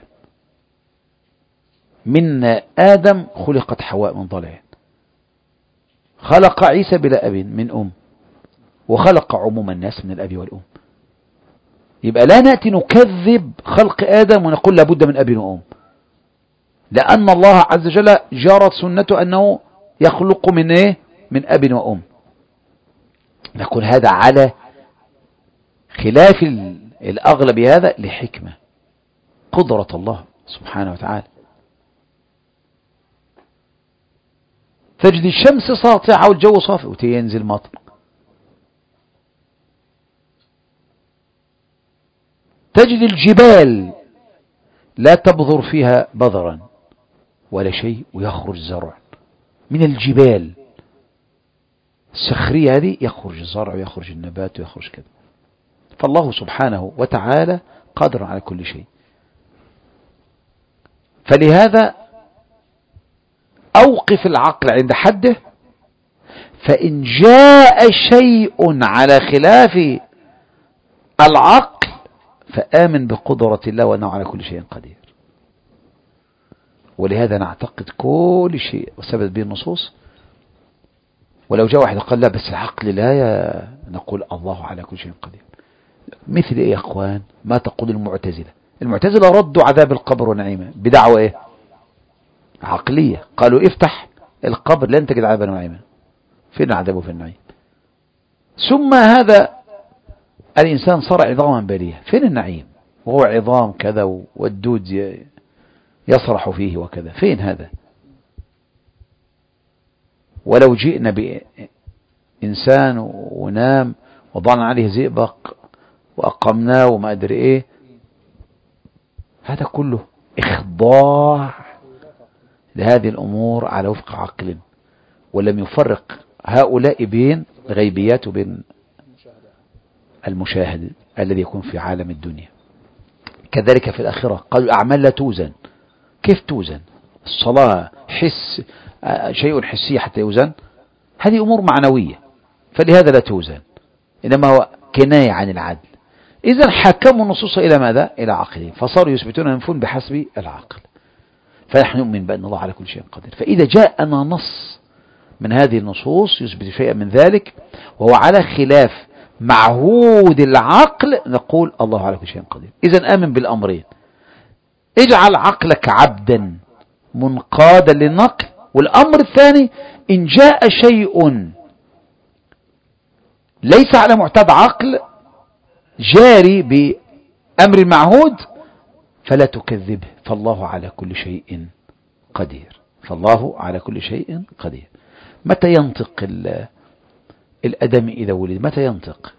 من آدم خلقت حواء من ضلع، خلق عيسى بلا أب من أم، وخلق عموم الناس من الأب والأم. يبقى لا نأتي نكذب خلق آدم ونقول لابد من أب وأم، لأن الله عز وجل جرت سنته أنه يخلق من إيه؟ من أب وأم. نقول هذا على خلاف الأغلب، هذا لحكمة قدرة الله سبحانه وتعالى. تجد الشمس ساطعة والجو صافي وتنزل مطر، تجد الجبال لا تبذر فيها بذرا ولا شيء ويخرج زرع من الجبال الصخرية هذه، يخرج الزرع ويخرج النبات ويخرج كذا. فالله سبحانه وتعالى قادر على كل شيء. فلهذا أوقف العقل عند حده، فإن جاء شيء على خلاف العقل فآمن بقدرة الله وأنه على كل شيء قدير. ولهذا نعتقد كل شيء وثبت به النصوص. ولو جاء واحد قال لا بس العقل لا، نقول الله على كل شيء قدير. مثل إيه يا أخوان؟ ما تقول المعتزلة ردوا عذاب القبر ونعيمه بدعوة إيه؟ عقلية. قالوا افتح القبر لن تجد عذابا ونعيما، فين العذاب وفين النعيم؟ ثم هذا الإنسان صار عظاما بالية، فين النعيم وهو عظام كذا والدود يصرح فيه وكذا، فين هذا؟ ولو جئنا بإنسان ونام وضعنا عليه زئبق وأقمناه وما أدري إيه، هذا كله إخضاع لهذه الأمور على وفق عقل، ولم يفرق هؤلاء بين غيبيات وبين المشاهد الذي يكون في عالم الدنيا. كذلك في الآخرة قالوا الأعمال لا توزن. كيف توزن؟ الصلاة حس، شيء حسي حتى يوزن؟ هذه أمور معنوية، فلهذا لا توزن، إنما هو كناية عن العدل. إذن حكموا النصوص إلى ماذا؟ إلى عقلهم، فصاروا يثبتون ينفون بحسب العقل. فنحن نؤمن بأن الله على كل شيء قدير. فإذا جاءنا نص من هذه النصوص يثبت شيئا من ذلك وهو على خلاف معهود العقل، نقول الله على كل شيء قدير. إذن آمن بالأمرين، اجعل عقلك عبدا منقادا للنقل. والأمر الثاني، إن جاء شيء ليس على معتاد عقل جاري بأمر المعهود فلا تكذبه، فالله على كل شيء قدير. فالله على كل شيء قدير. متى ينطق الأدمي إذا ولد؟ متى ينطق؟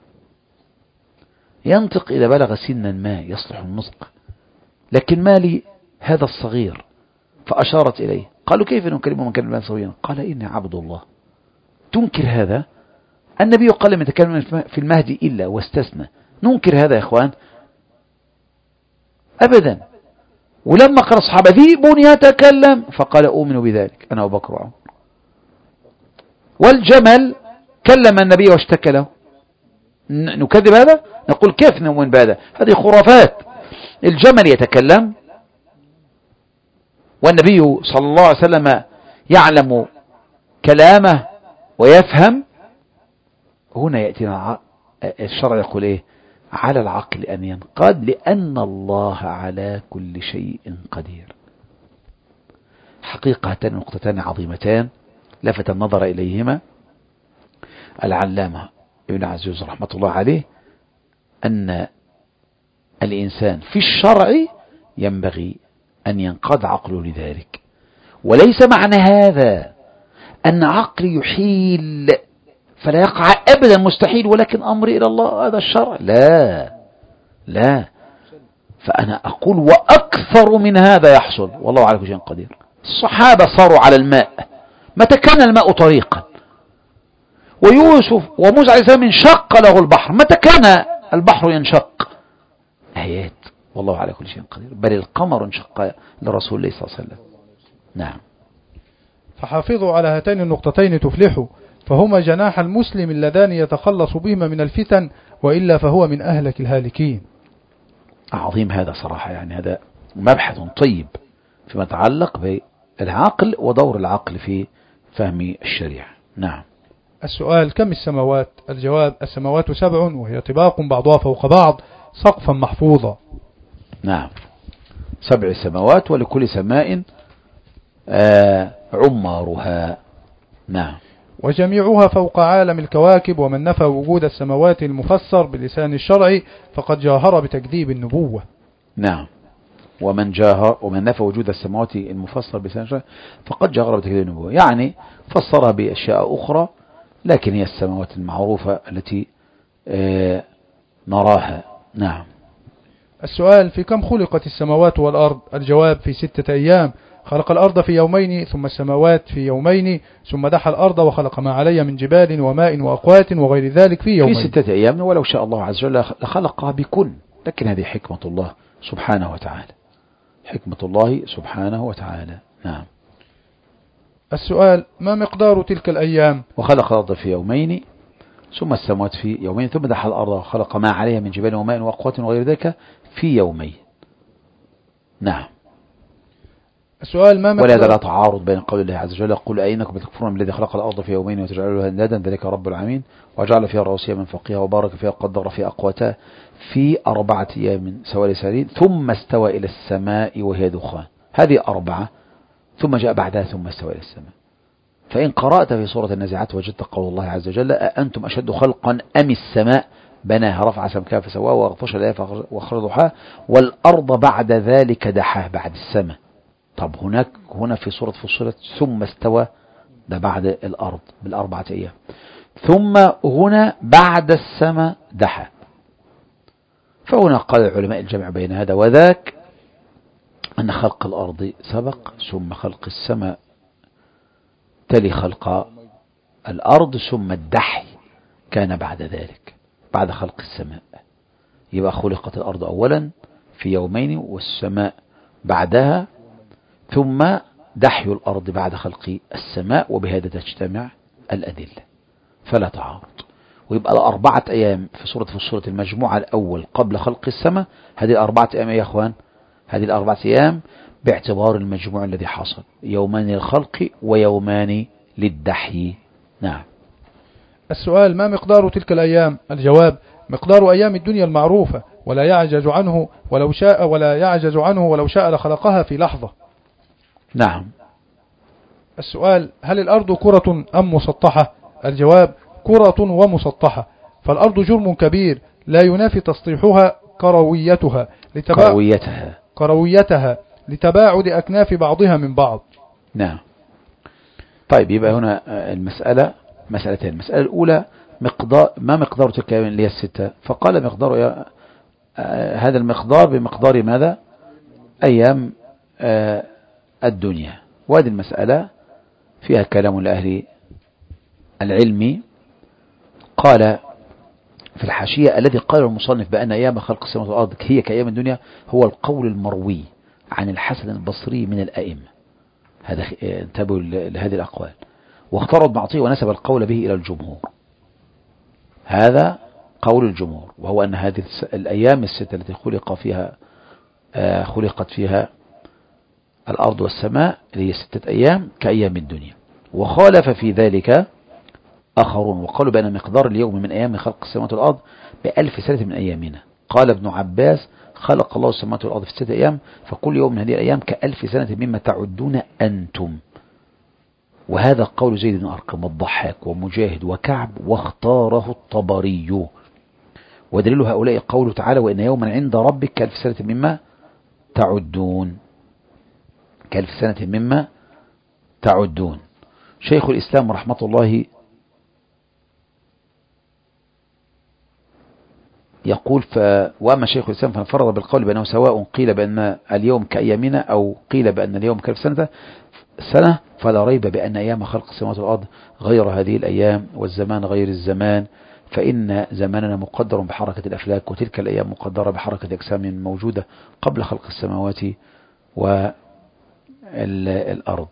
ينطق إذا بلغ سنا ما يصلح النطق. لكن ما لي هذا الصغير؟ فأشارت إليه. قالوا كيف نكلم من كان صغيرا؟ قال إني عبد الله. تنكر هذا؟ النبي قال لم يتكلم في المهد إلا واستثنى. ننكر هذا يا إخوان؟ أبدا. ولما قال الصحابة ذئب يتكلم فقال أؤمن بذلك أنا أبو بكر وعمر. والجمل كلم النبي واشتكى له. نكذب هذا؟ نقول كيف نؤمن بهذا؟ هذه خرافات. الجمل يتكلم والنبي صلى الله عليه وسلم يعلم كلامه ويفهم. هنا يأتينا الشرع يقول إيه؟ على العقل أن ينقاد لأن الله على كل شيء قدير. حقيقة نقطتان عظيمتان لفت النظر إليهما العلامة ابن عزيز رحمة الله عليه، أن الإنسان في الشرع ينبغي أن ينقاد عقله لذلك، وليس معنى هذا أن عقلي يحيل فلا يقع أبدا، مستحيل، ولكن أمري إلى الله هذا الشرع. لا لا، فأنا أقول وأكثر من هذا يحصل والله على كل شيء قدير. الصحابة صاروا على الماء، متى كان الماء طريقا؟ ويوسف وموسى عليه السلام انشق له البحر، متى كان البحر ينشق؟ آيات والله على كل شيء قدير. بل القمر انشق لرسول الله صلى الله عليه وسلم. نعم. فحافظوا على هاتين النقطتين تفلحوا، فهما جناح المسلم اللذان يتخلص بهما من الفتن، وإلا فهو من أهلك الهالكين. عظيم هذا صراحة، يعني هذا مبحث طيب فيما يتعلق بالعقل ودور العقل في فهم الشريعة. نعم. السؤال: كم السماوات؟ الجواب: السماوات 7 وهي طباق بعضها فوق بعض سقفا محفوظا. نعم، 7 سماوات ولكل سماء عمارها. نعم. وجميعها فوق عالم الكواكب، ومن نفى وجود السماوات المفسر باللسان الشرعي فقد جاهر بتكذيب النبوة. نعم. ومن نفى وجود السماوات المفسر باللسان الشرعي فقد جاهر بتكذيب النبوة، يعني فسرها بأشياء أخرى لكن هي السماوات المعروفة التي نراها. نعم. السؤال: في كم خلقت السماوات والأرض؟ الجواب: في 6 أيام، خلق الأرض في يومين ثم السماوات في يومين ثم دحى الأرض وخلق ما علي من جبال وماء وأقوات وغير ذلك في يومين. في 6 أيام، ولو شاء الله عز وجل لخلقها بكل، لكن هذه حكمة الله سبحانه وتعالى، حكمة الله سبحانه وتعالى. نعم. السؤال: ما مقدار تلك الأيام؟ وخلق الأرض في يومين ثم السماوات في يومين ثم دحى الأرض وخلق ما عليها من جبال وماء وأقوات وغير ذلك في يومين. نعم. السؤال: ما مقدار؟ ولهذا لا تعارض بين قول الله عز وجل قل أئنكم تكفرون بالذي خلق الأرض في يومين وتجعلونها أندادا ذلك رب العالمين وجعل فيها رواسي من فوقها وبارك فيها وقدر فيها أقواتها في 4 أيام سواء سارين ثم استوى إلى السماء وهي دخان. هذه 4 ثم جاء بعدها ثم استوى إلى السماء. فإن قرأت في سورة النازعات وجدت قول الله عز وجل أأنتم أشد خلقا أم السماء بناها رفع سمكها فسواها وأغطش لها وأخرج ضحاها والأرض بعد ذلك دحاها بعد السماء. طب هنا في سورة فصلت ثم استوى ده بعد الأرض ب4 أيام. ثم هنا بعد السماء دحى. فهنا قال العلماء الجمع بين هذا وذاك أن خلق الأرض سبق، ثم خلق السماء تلي خلق الأرض، ثم الدحي كان بعد ذلك بعد خلق السماء. يبقى خلقت الأرض أولا في يومين والسماء بعدها، ثم دحي الأرض بعد خلق السماء، وبهذا تجتمع الأدلة فلا تعارض. ويبقى 4 أيام في سورة المجموعة الأول قبل خلق السماء، هذه 4 أيام يا أخوان، هذه 4 أيام باعتبار المجموع الذي حصل، يومان للخلق ويومان للدحي. نعم. السؤال: ما مقدار تلك الأيام؟ الجواب: مقدار أيام الدنيا المعروفة، ولا يعجز عنه ولو شاء لخلقها في لحظة. نعم. السؤال: هل الأرض كرة أم مسطحة؟ الجواب: كرة ومسطحة، فالأرض جرم كبير لا ينافي تسطيحها كرويتها لتباعد أكناف بعضها من بعض. نعم. طيب، يبقى هنا المسألة مسألتين. المسألة الأولى ما مقدار تلك الأيام اللي هي 6؟ فقال مقدار هذا المقدار بمقدار ماذا؟ أيام الدنيا. وهذه المسألة فيها كلام لأهل العلم. قال في الحاشية: الذي قال المصنف بأن أيام خلق السماوات والأرض هي كأيام الدنيا هو القول المروي عن الحسن البصري من الأئمة. هذا انتبهوا لهذه الأقوال. واختار ابن عطية ونسب القول به إلى الجمهور. هذا قول الجمهور، وهو أن هذه الأيام ال6 التي خلقت فيها الأرض والسماء اللي هي 6 أيام كأيام الدنيا. وخالف في ذلك آخرون وقالوا بأن مقدار اليوم من أيام خلق السماوات والأرض ب1000 سنة من أيامنا. قال ابن عباس: خلق الله السماوات والأرض في 6 أيام، فكل يوم من هذه الأيام ك1000 سنة مما تعدون أنتم. وهذا قول زيد بن أرقم والضحاك ومجاهد وكعب، واختاره الطبري. ودليل هؤلاء قوله تعالى: وإن يوما عند ربك ك1000 سنة مما تعدون. ك1000 سنة مما تعدون. شيخ الإسلام رحمة الله يقول: وأما شيخ الإسلام فانفرد بالقول بأنه سواء قيل بأن اليوم كأيامنا أو قيل بأن اليوم ك1000 سنة، فلا ريب بأن أيام خلق السماوات والأرض غير هذه الأيام، والزمان غير الزمان، فإن زماننا مقدر بحركة الأفلاك، وتلك الأيام مقدرة بحركة أجسام موجودة قبل خلق السماوات والأرض.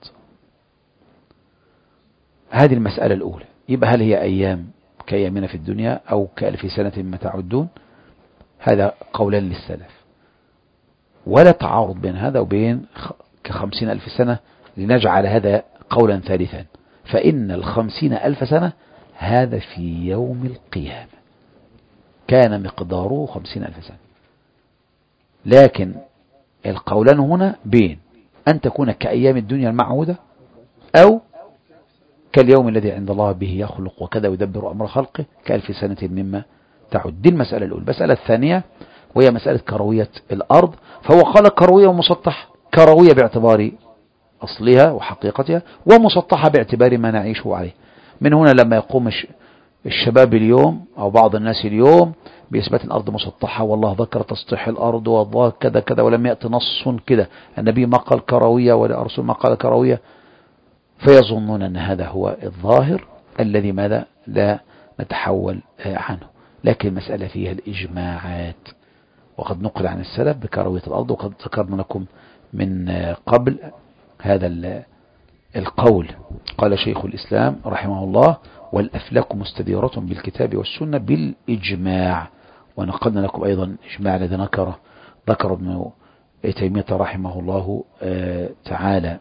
هذه المسألة الأولى. يبقى هل هي أيام كأيامنا في الدنيا أو ك1000 سنة مما تعدون؟ هذا قولان للسلف، ولا تعارض بين هذا وبين ك50,000 سنة، لنجعل هذا قولا ثالثا. فإن 50,000 سنة هذا في يوم القيامة كان مقداره 50,000 سنة. لكن القولان هنا بين أن تكون كأيام الدنيا المعهودة أو كاليوم الذي عند الله به يخلق وكذا يدبر أمر خلقه ك1000 سنة مما تعد. دي المسألة الأولى. المسألة الثانية وهي مسألة كروية الأرض. فهو قال كروية ومسطحة. كروية باعتبار أصلها وحقيقتها، ومسطحة باعتبار ما نعيشه عليه. من هنا لما يقوم الشباب اليوم أو بعض الناس اليوم بإثبات الأرض مسطحة، والله ذكر تسطيح الأرض والله كذا كذا، ولم يأتي نص كده، النبي ما قال كروية ولا الرسول ما قال كروية، فيظنون أن هذا هو الظاهر الذي ماذا لا نتحول عنه. لكن المسألة فيها الإجماعات، وقد نقل عن السلف بكروية الأرض، وقد ذكرنا لكم من قبل هذا القول. قال شيخ الإسلام رحمه الله: والأفلاك مستديرة بالكتاب والسنة بالإجماع. ونقلنا لكم أيضا إجماع الذي ذكر ابن تيمية رحمه الله تعالى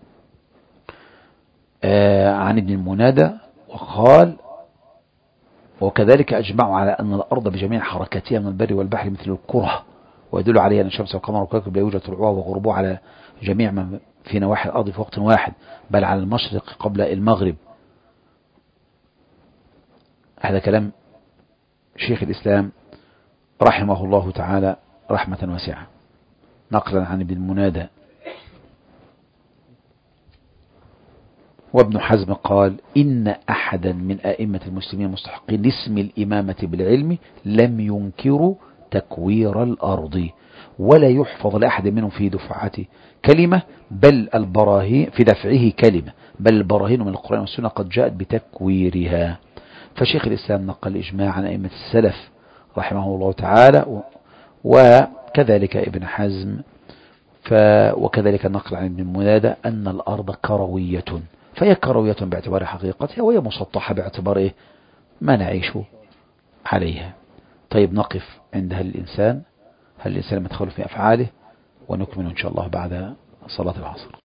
عن ابن المنادى، وقال: وكذلك أجمعوا على أن الأرض بجميع حركاتها من البر والبحر مثل الكرة، ويدل عليه أن الشمس والقمر والكواكب لا يوجد طلوعها وغروبها على جميع من في نواحي الأرض في وقت واحد، بل على المشرق قبل المغرب. هذا كلام شيخ الإسلام رحمه الله تعالى رحمة واسعة، نقلا عن ابن المنادى. وابن حزم قال إن أحدا من أئمة المسلمين المستحقين لاسم الإمامة بالعلم لم ينكروا تكوير الأرض، ولا يحفظ لأحد منهم في دفعته كلمة بل البراهين في دفعه كلمة، بل البراهين من القرآن والسنة قد جاءت بتكويرها. فشيخ الإسلام نقل إجماع عن أئمة السلف رحمه الله تعالى، وكذلك ابن حزم، وكذلك النقل عن ابن منادى أن الأرض كروية، فهي كروية باعتبار حقيقتها، وهي مسطحة باعتبار ما نعيش عليها. طيب نقف عند هل الإنسان مدخل في أفعاله، ونكمل إن شاء الله بعد صلاة العصر.